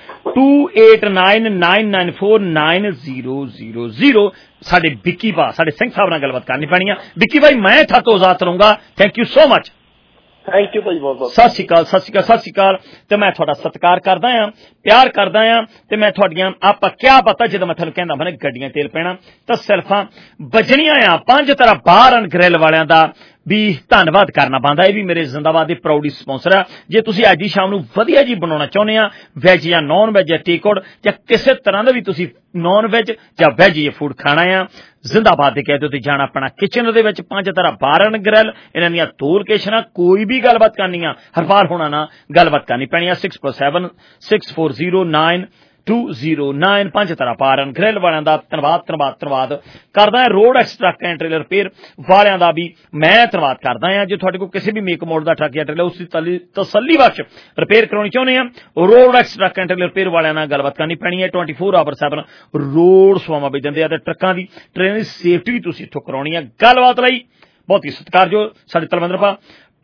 2899949000 ਸਾਡੇ ਵਿੱਕੀ ਭਾ, ਸਾਡੇ ਸਿੰਘ ਸਾਹਿਬ ਨਾਲ ਗੱਲਬਾਤ ਕਰਨੀ ਪੈਣੀ ਆ। ਵਿੱਕੀ ਭਾਈ ਮੈਂ ਤੁਹਾਤੋਂ ਆਜ਼ਾਦ ਰਹੂੰਗਾ। Thank you so much. Thank you ਭਾਈ, ਬਹੁਤ ਸਤਿ ਸ਼੍ਰੀ ਅਕਾਲ। ਤੇ ਮੈਂ ਤੁਹਾਡਾ ਸਤਿਕਾਰ ਕਰਦਾ ਆ, ਪਿਆਰ ਕਰਦਾ ਆ। ਤੇ ਮੈਂ ਤੁਹਾਡੀਆਂ ਆਪਾਂ ਕਿਆ ਪਤਾ, ਜਦੋਂ ਮੈਂ ਤੁਹਾਨੂੰ ਕਹਿੰਦਾ ਮੈਂ ਗੱਡੀਆਂ ਤੇਲ ਪੈਣਾ ਤਾਂ ਸਿਰਫਾਂ ਵੱਜਣੀਆਂ ਆ। 5 ਤਰ੍ਹਾਂ ਬਾਰ ਐਂਡ ਗ੍ਰਿਲ ਵਾਲਿਆਂ ਦਾ ਵੀ ਧੰਨਵਾਦ ਕਰਨਾ ਪੈਂਦਾ। ਇਹ ਵੀ ਮੇਰੇ ਜ਼ਿੰਦਾਬਾਦ ਦੇ ਪ੍ਰਾਊਡੀ ਸਪਾਂਸਰ ਆ। ਜੇ ਤੁਸੀਂ ਅੱਜ ਦੀ ਸ਼ਾਮ ਨੂੰ ਵਧੀਆ ਜੀ ਬਣਾਉਣਾ ਚਾਹੁੰਦੇ ਆ, ਵੈਜ ਜਾਂ ਨੌਨ ਵੈਜ ਜਾਂ ਟੇਕਆਊਟ ਜਾਂ ਕਿਸੇ ਤਰ੍ਹਾਂ ਦਾ ਵੀ ਤੁਸੀਂ ਨੌਨ ਵੈਜ ਜਾਂ ਵੈਜ ਇਹ ਫੂਡ ਖਾਣਾ ਆ, ਜ਼ਿੰਦਾਬਾਦ ਦੇ ਕਹਿ ਦਿਓ ਤੇ ਜਾਣਾ ਆਪਣਾ ਕਿਚਨ ਦੇ ਵਿੱਚ 5 ਤਰ੍ਹਾਂ ਬਾਰ ਐਂਡ ਗ੍ਰਿਲ। ਇਹਨਾਂ ਦੀਆਂ 2 ਲੋਕੇਸ਼ਨਾਂ। ਕੋਈ ਵੀ ਗੱਲਬਾਤ ਕਰਨੀ ਆ, ਹਰਪਾਲ ਹੋਣਾ ਨਾ ਗੱਲਬਾਤ ਕਰਨੀ ਪੈਣੀ ਆ। 647 6409 209 5 ਤਰ੍ਹਾਂ ਬਾਰ ਐਂਡ ਗ੍ਰਿਲ ਵਾਲਿਆਂ ਦਾ ਧੰਨਵਾਦ ਕਰਦਾ। Road X truck and trailer repair ਵਾਲਿਆਂ ਦਾ ਵੀ ਮੈਂ ਧੰਨਵਾਦ ਕਰਦਾ ਹਾਂ। ਜੇ ਤੁਹਾਡੇ ਕੋਲ ਕਿਸੇ ਵੀ ਮੇਕ ਮੋਡ ਦਾ ਟਰੱਕ ਜਾਂ ਟ੍ਰੇਲਰ ਉਸ ਦੀ ਤਸੱਲੀ ਬਖਸ਼ ਰਿਪੇਅਰ ਕਰਾਉਣੀ ਚਾਹੁੰਦੇ ਆ, Road X truck and trailer repair ਵਾਲਿਆਂ ਨਾਲ ਗੱਲਬਾਤ ਕਰਨੀ ਪੈਣੀ ਹੈ। 24/7 ਰੋਡ ਸੇਵਾਵਾਂ ਵੀ ਦਿੰਦੇ ਆ ਤੇ ਟਰੱਕਾਂ ਦੀ ਟ੍ਰੇਨ ਦੀ ਸੇਫਟੀ ਵੀ ਤੁਸੀਂ ਇੱਥੋਂ ਕਰਾਉਣੀ ਆ। ਗੱਲਬਾਤ ਲਈ ਬਹੁਤ ਹੀ ਸਤਿਕਾਰਯੋਗ ਸਾਡੇ ਤਲਵਿੰਦਰ ਭਾ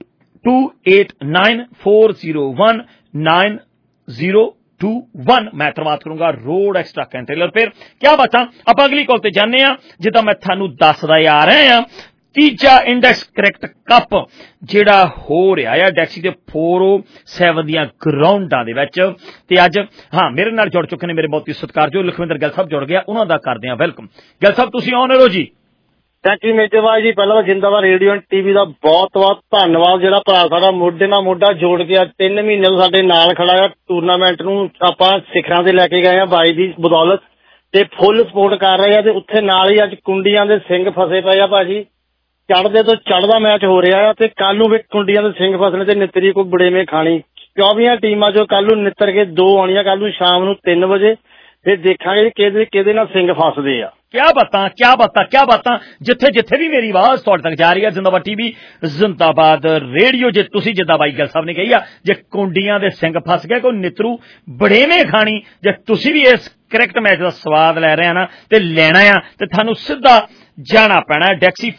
2899401901 ਮੈਂ ਧੰਨਵਾਦ ਕਰੂੰਗਾ Road X truck and trailer repair. ਕਿਆ ਬਾਤਾਂ। ਆਪਾਂ ਅਗਲੀ ਕਾਲ ਤੇ ਜਾਂਦੇ ਆ। ਜਿੱਦਾਂ ਮੈਂ ਤੁਹਾਨੂੰ ਦੱਸਦਾ ਆ ਰਹੇ ਆ, ਤੀਜਾ ਇੰਡੈਕਸ ਕ੍ਰਿਕਟ ਕੱਪ ਜਿਹੜਾ ਹੋ ਰਿਹਾ ਆ ਡੈਕਸੀ ਦੇ 407 ਦੀਆਂ ਗਰਾਊਂਡਾਂ ਦੇ ਵਿੱਚ। ਤੇ ਅੱਜ ਹਾਂ ਮੇਰੇ ਨਾਲ ਜੁੜ ਚੁੱਕੇ ਨੇ ਮੇਰੇ ਬਹੁਤ ਹੀ ਸਤਿਕਾਰਯੋਗ ਲਖਵਿੰਦਰ ਗਿੱਲ ਸਾਹਿਬ ਜੁੜ ਗਿਆ, ਉਹਨਾਂ ਦਾ ਕਰਦੇ ਆ ਵੈਲਕਮ। ਗਿੱਲ ਸਾਹਿਬ ਤੁਸੀਂ ਆਨ ਹੋ ਜੀ। ਥੈਂਕ ਯੂ ਮੇਜਰਬਾਈ ਜੀ। ਪਹਿਲਾਂ ਤਾਂ ਜ਼ਿੰਦਾਬਾਦ ਰੇਡੀਓ ਐਂਡ TV ਦਾ ਬਹੁਤ ਧੰਨਵਾਦ, ਜਿਹੜਾ ਭਰਾ ਸਾਡਾ ਮੋਢੇ ਨਾਲ ਮੋਢਾ ਜੋੜ ਕੇ ਅੱਜ 3 ਮਹੀਨੇ ਤੋਂ ਸਾਡੇ ਨਾਲ ਖੜਾ ਆ। ਟੂਰਨਾਮੈਂਟ ਨੂੰ ਆਪਾਂ ਸਿਖਰਾਂ ਤੇ ਲੈ ਕੇ ਗਏ ਆ ਬਾਈ ਦੀ ਬਦੌਲਤ, ਤੇ ਫੁੱਲ ਸਪੋਰਟ ਕਰ ਰਹੇ ਆ। ਤੇ ਉੱਥੇ ਨਾਲ ਹੀ ਅੱਜ ਕੁੰਡੀਆਂ ਦੇ ਸਿੰਘ ਫਸੇ ਪਏ ਆ ਭਾਜੀ। ਚੜ੍ਹਦੇ ਤੋਂ ਚੜ੍ਹਦਾ ਮੈਚ ਹੋ ਰਿਹਾ ਆ ਤੇ ਕੱਲ ਨੂੰ ਵੀ ਕੁੰਡੀਆਂ ਦੇ ਸਿੰਘ ਫਸਣੇ ਤੇ ਨਿੱਤਰੀ ਕੋਈ ਬੜੇਵੇਂ ਖਾਣੀ। 24 ਟੀਮਾਂ ਚੋਂ ਕੱਲ ਨੂੰ ਨਿੱਤਰ ਕੇ 2 ਆਉਣੀਆਂ, ਕੱਲ ਨੂੰ ਸ਼ਾਮ ਨੂੰ 3 ਵਜੇ। ਫਿਰ ਦੇਖਾਂਗੇ ਕਿਹਦੇ ਨਾਲ ਸਿੰਘ ਫਸਦੇ ਆ। ਕਿਆ ਬਾਤਾਂ। ਜਿੱਥੇ ਵੀ ਮੇਰੀ ਆਵਾਜ਼ ਤੁਹਾਡੇ ਤੱਕ ਜਾ ਰਹੀ ਹੈ, ਜ਼ਿੰਦਾਬਾਦ TV, ਜ਼ਿੰਦਾਬਾਦ ਰੇਡੀਓ, ਜੇ ਤੁਸੀਂ ਜਿੱਦਾਂ ਬਾਈ ਗਿੱਲ ਸਾਹਿਬ ਨੇ ਕਹੀ ਆ, ਜੇ ਕੁੰਡੀਆਂ ਦੇ ਸਿੰਘ ਫਸ ਗਏ ਕੋਈ ਨਿੱਤਰੂ ਬੜੇਵੇਂ ਖਾਣੀ। ਜੇ ਤੁਸੀਂ ਵੀ ਇਸ ਕ੍ਰਿਕਟ ਮੈਚ ਦਾ ਸਵਾਦ ਲੈ ਰਹੇ ਆ ਨਾ ਤੇ ਲੈਣਾ ਆ ਤੇ ਤੁਹਾਨੂੰ ਸਿੱਧਾ ਜਾਣਾ ਪੈਣਾ ਡੈਕਸੀ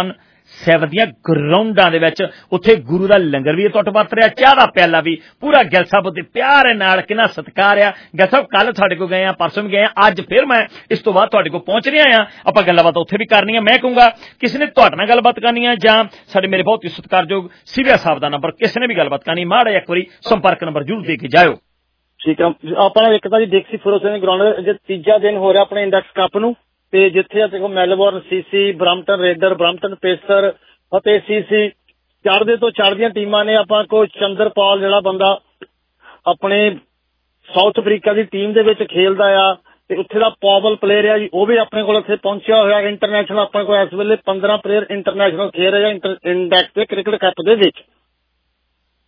407 ਦੀਆਂ ਗਰਾਊਂਡਾਂ ਦੇ ਵਿੱਚ। ਉੱਥੇ ਗੁਰੂ ਦਾ ਲੰਗਰ ਵੀ ਟੁੱਟ ਵਰਤ ਰਿਹਾ, ਚਾਹ ਦਾ ਪਿਆਲਾ ਵੀ ਪੂਰਾ। ਗਿੱਲ ਸਾਹਿਬ ਦੇ ਪਿਆਰ ਨਾਲ ਕਿੰਨਾ ਸਤਿਕਾਰ ਆ। ਗਿੱਲ ਸਾਹਿਬ ਕੱਲ ਤੁਹਾਡੇ ਕੋਲ ਗਏ ਆ, ਪਰਸੋਂ ਵੀ ਗਏ ਆ, ਅੱਜ ਫਿਰ ਮੈਂ ਇਸ ਤੋਂ ਬਾਅਦ ਤੁਹਾਡੇ ਕੋਲ ਪਹੁੰਚ ਰਿਹਾ ਆ। ਆਪਾਂ ਗੱਲਬਾਤ ਉੱਥੇ ਵੀ ਕਰਨੀ ਆ। ਮੈਂ ਕਹੂੰਗਾ ਕਿਸੇ ਨੇ ਤੁਹਾਡੇ ਨਾਲ ਗੱਲਬਾਤ ਕਰਨੀ ਆ ਜਾਂ ਸਾਡੇ ਮੇਰੇ ਬਹੁਤ ਹੀ ਸਤਿਕਾਰਯੋਗ ਸੀਵੀਆ ਸਾਹਿਬ ਦਾ ਨੰਬਰ, ਕਿਸੇ ਨੇ ਵੀ ਗੱਲਬਾਤ ਕਰਨੀ, ਮਾੜਾ ਇੱਕ ਵਾਰੀ ਸੰਪਰਕ ਨੰਬਰ ਜ਼ਰੂਰ ਦੇ ਕੇ ਜਾਇਓ। ਠੀਕ ਆ। ਆਪਣਾ ਇੱਕ ਤਾਂ ਜੀ ਡੈਕਸੀ 407 ਗਰਾਊਂਡ ਜੇ ਤੀਜਾ ਦਿਨ ਹੋ ਰਿਹਾ ਆਪਣੇ ਇੰਡੈਕਸ ਕੱਪ ਨੂੰ, ਤੇ ਜਿੱਥੇ ਦੇਖੋ Melbourne CC, Brampton raider, Brampton pacer ਅਤੇ CC ਚੜ੍ਹਦੇ ਤੋਂ ਚੜ੍ਹਦੀਆਂ ਟੀਮਾਂ ਨੇ। ਆਪਾਂ ਕੋਲ ਚੰਦਰਪਾਲ ਜਿਹੜਾ ਬੰਦਾ ਆਪਣੇ ਸਾਊਥ ਅਫਰੀਕਾ ਦੀ ਟੀਮ ਦੇ ਵਿੱਚ ਖੇਲਦਾ ਆ ਤੇ ਉੱਥੇ ਦਾ ਪਾਵਲ ਪਲੇਅਰ ਆ ਜੀ, ਉਹ ਵੀ ਆਪਣੇ ਕੋਲ ਇੱਥੇ ਪਹੁੰਚਿਆ ਹੋਇਆ। ਇੰਟਰਨੈਸ਼ਨਲ ਆਪਣੇ ਕੋਲ ਇਸ ਵੇਲੇ 15 ਪਲੇਅਰ ਇੰਟਰਨੈਸ਼ਨਲ ਖੇਡ ਰਹੇ ਆ ਇੰਡੈਕਸ ਦੇ ਕ੍ਰਿਕਟ ਕੱਪ ਦੇ ਵਿੱਚ।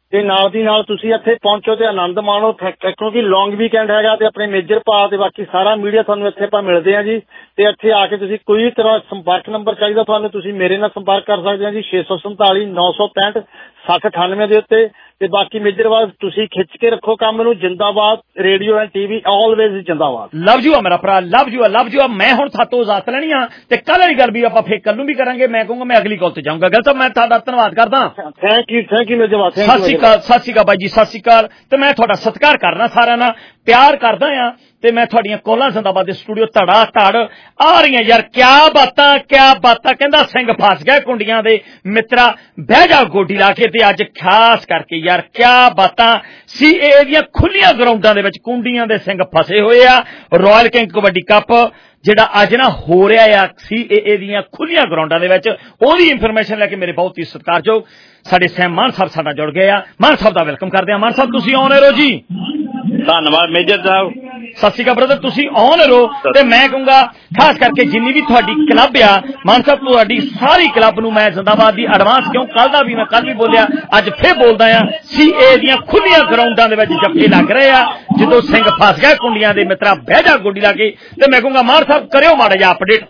ਤੇ ਨਾਲ ਦੀ ਨਾਲ ਤੁਸੀਂ ਇੱਥੇ ਪਹੁੰਚੋ ਤੇ ਆਨੰਦ ਮਾਣੋ, ਕਿਉਂਕਿ ਲੌਂਗ ਵੀਕਐਂਡ ਹੈਗਾ ਤੇ ਆਪਣੇ ਮੇਜਰ ਭਾ ਤੇ ਬਾਕੀ ਸਾਰਾ ਮੀਡੀਆ ਤੁਹਾਨੂੰ ਇੱਥੇ ਆਪਾਂ ਮਿਲਦੇ ਹਾਂ ਜੀ। ਤੇ ਇੱਥੇ ਆ ਕੇ ਤੁਸੀਂ ਕੋਈ ਵੀ ਤਰ੍ਹਾਂ ਸੰਪਰਕ ਨੰਬਰ ਚਾਹੀਦਾ ਤੁਹਾਨੂੰ, ਤੁਸੀਂ ਮੇਰੇ ਨਾਲ ਸੰਪਰਕ ਕਰ ਸਕਦੇ ਹੋ ਜੀ 647 965 6098 ਦੇ ਉੱਤੇ। ਤੇ ਬਾਕੀ ਮੇਜਰਵਾਦ ਤੁਸੀਂ ਖਿੱਚ ਕੇ ਰੱਖੋ ਕੰਮ ਨੂੰ। ਜਿੰਦਾਬਾਦ ਰੇਡੀਓ ਐਂਡ ਟੀਵੀ ਆਲਵੇਜ਼ ਜਿੰਦਾਬਾਦ। ਲਵ ਯੂ ਆ ਮੇਰਾ ਭਰਾ, ਲਵ ਯੂ ਆ। ਮੈਂ ਹੁਣ ਥਾਤੋਂ ਇਜਾਜ਼ਤ ਲੈਣੀ ਆ ਤੇ ਕੱਲ ਵਾਲੀ ਗੱਲ ਵੀ ਆਪਾਂ ਫੇਰ ਕੱਲ ਨੂੰ ਵੀ ਕਰਾਂਗੇ। ਮੈਂ ਕਹੂੰਗਾ ਮੈਂ ਅਗਲੀ ਕਾਲ ਤੇ ਜਾਊਂਗਾ। ਗੱਲ ਤਾਂ ਮੈਂ ਤੁਹਾਡਾ ਧੰਨਵਾਦ ਕਰਦਾ। ਥੈਂਕ ਯੂ ਮੇਜਰਵਾਦ। ਸਤਿ ਸ਼੍ਰੀ ਅਕਾਲ ਬਾਈ ਜੀ, ਸਤਿ ਸ਼੍ਰੀ ਅਕਾਲ। ਤੇ ਮੈਂ ਤੁਹਾਡਾ ਸਤਿਕਾਰ ਕਰਨਾ, ਸਾਰਿਆਂ ਨਾਲ ਪਿਆਰ ਕਰਦਾ ਆ। ਤੇ ਮੈਂ ਤੁਹਾਡੀਆਂ ਕੋਲਾਂ ਜ਼ਿੰਦਾਬਾਦ ਦੇ ਸਟੂਡੀਓ ਧੜਾ ਧੜ ਆ ਰਹੀਆਂ ਯਾਰ। ਕਿਆ ਬਾਤਾਂ ਕਹਿੰਦਾ ਸਿੰਘ ਫਸ ਗਿਆ ਕੁੰਡੀਆਂ ਦੇ ਮਿੱਤਰਾ, ਬਹਿ ਜਾ ਗੋਡੀ ਲਾ ਕੇ। ਤੇ ਅੱਜ ਖਾਸ ਕਰਕੇ ਯਾਰ ਕਿਆ ਬਾਤਾਂ CAA ਦੀਆਂ ਖੁੱਲੀਆਂ ਗਰਾਊਂਡਾਂ ਦੇ ਵਿੱਚ ਕੁੰਡੀਆਂ ਦੇ ਸਿੰਘ ਫਸੇ ਹੋਏ ਆ। ਰਾਇਲ ਕਿੰਗ ਕਬੱਡੀ ਕੱਪ ਜਿਹੜਾ ਅੱਜ ਨਾ ਹੋ ਰਿਹਾ ਆ CAA ਦੀਆਂ ਖੁੱਲੀਆਂ ਗਰਾਊਂਡਾਂ ਦੇ ਵਿੱਚ, ਉਹਦੀ ਇਨਫੋਰਮੇਸ਼ਨ ਲੈ ਕੇ ਮੇਰੇ ਬਹੁਤ ਹੀ ਸਤਿਕਾਰਯੋਗ ਸਾਡੇ ਸੈਮ ਮਾਨ ਸਾਹਿਬ ਸਾਡੇ ਨਾਲ ਜੁੜ ਗਏ ਆ। ਮਾਨ ਸਾਹਿਬ ਦਾ ਵੈਲਕਮ ਕਰਦੇ ਆ। ਮਾਨ ਸਾਹਿਬ ਤੁਸੀਂ ਆਨ ਰਹੋ ਜੀ। ਧੰਨਵਾਦ ਮੇਜਰ ਸਾਹਿਬ। ਸਤਿ ਸ਼੍ਰੀ ਅਕਾਲ ਬ੍ਰਦਰ, ਤੁਸੀਂ ਆਨ ਰਹੋ। ਤੇ ਮੈਂ ਕਹੂੰਗਾ ਖਾਸ ਕਰਕੇ ਜਿੰਨੀ ਵੀ ਤੁਹਾਡੀ ਕਲੱਬ ਆ ਮਾਨ ਸਾਹਿਬ, ਤੁਹਾਡੀ ਸਾਰੀ ਕਲੱਬ ਨੂੰ ਮੈਂ ਜ਼ਿੰਦਾਬਾਦ ਦੀ ਐਡਵਾਂਸ, ਕਿਉਂ ਕੱਲ ਦਾ ਵੀ ਮੈਂ ਕੱਲ ਵੀ ਬੋਲਿਆ ਅੱਜ ਫੇਰ ਬੋਲਦਾ ਆ। CAA ਦੀਆਂ ਖੁੱਲੀਆਂ ਗਰਾਊਂਡਾਂ ਦੇ ਵਿੱਚ ਜੱਫੇ ਲੱਗ ਰਹੇ ਆ ਜਦੋਂ ਸਿੰਘ ਫਸ ਗਿਆ ਕੁੰਡੀਆਂ ਦੇ ਮਿੱਤਰਾ, ਬਹਿ ਜਾ ਗੋਡੀ ਲਾ ਕੇ। ਤੇ ਮੈਂ ਕਹੂੰਗਾ ਮਾਨ ਸਾਹਿਬ ਕਰਿਓ ਮਾੜਾ ਜਿਹਾ ਅਪਡੇਟ।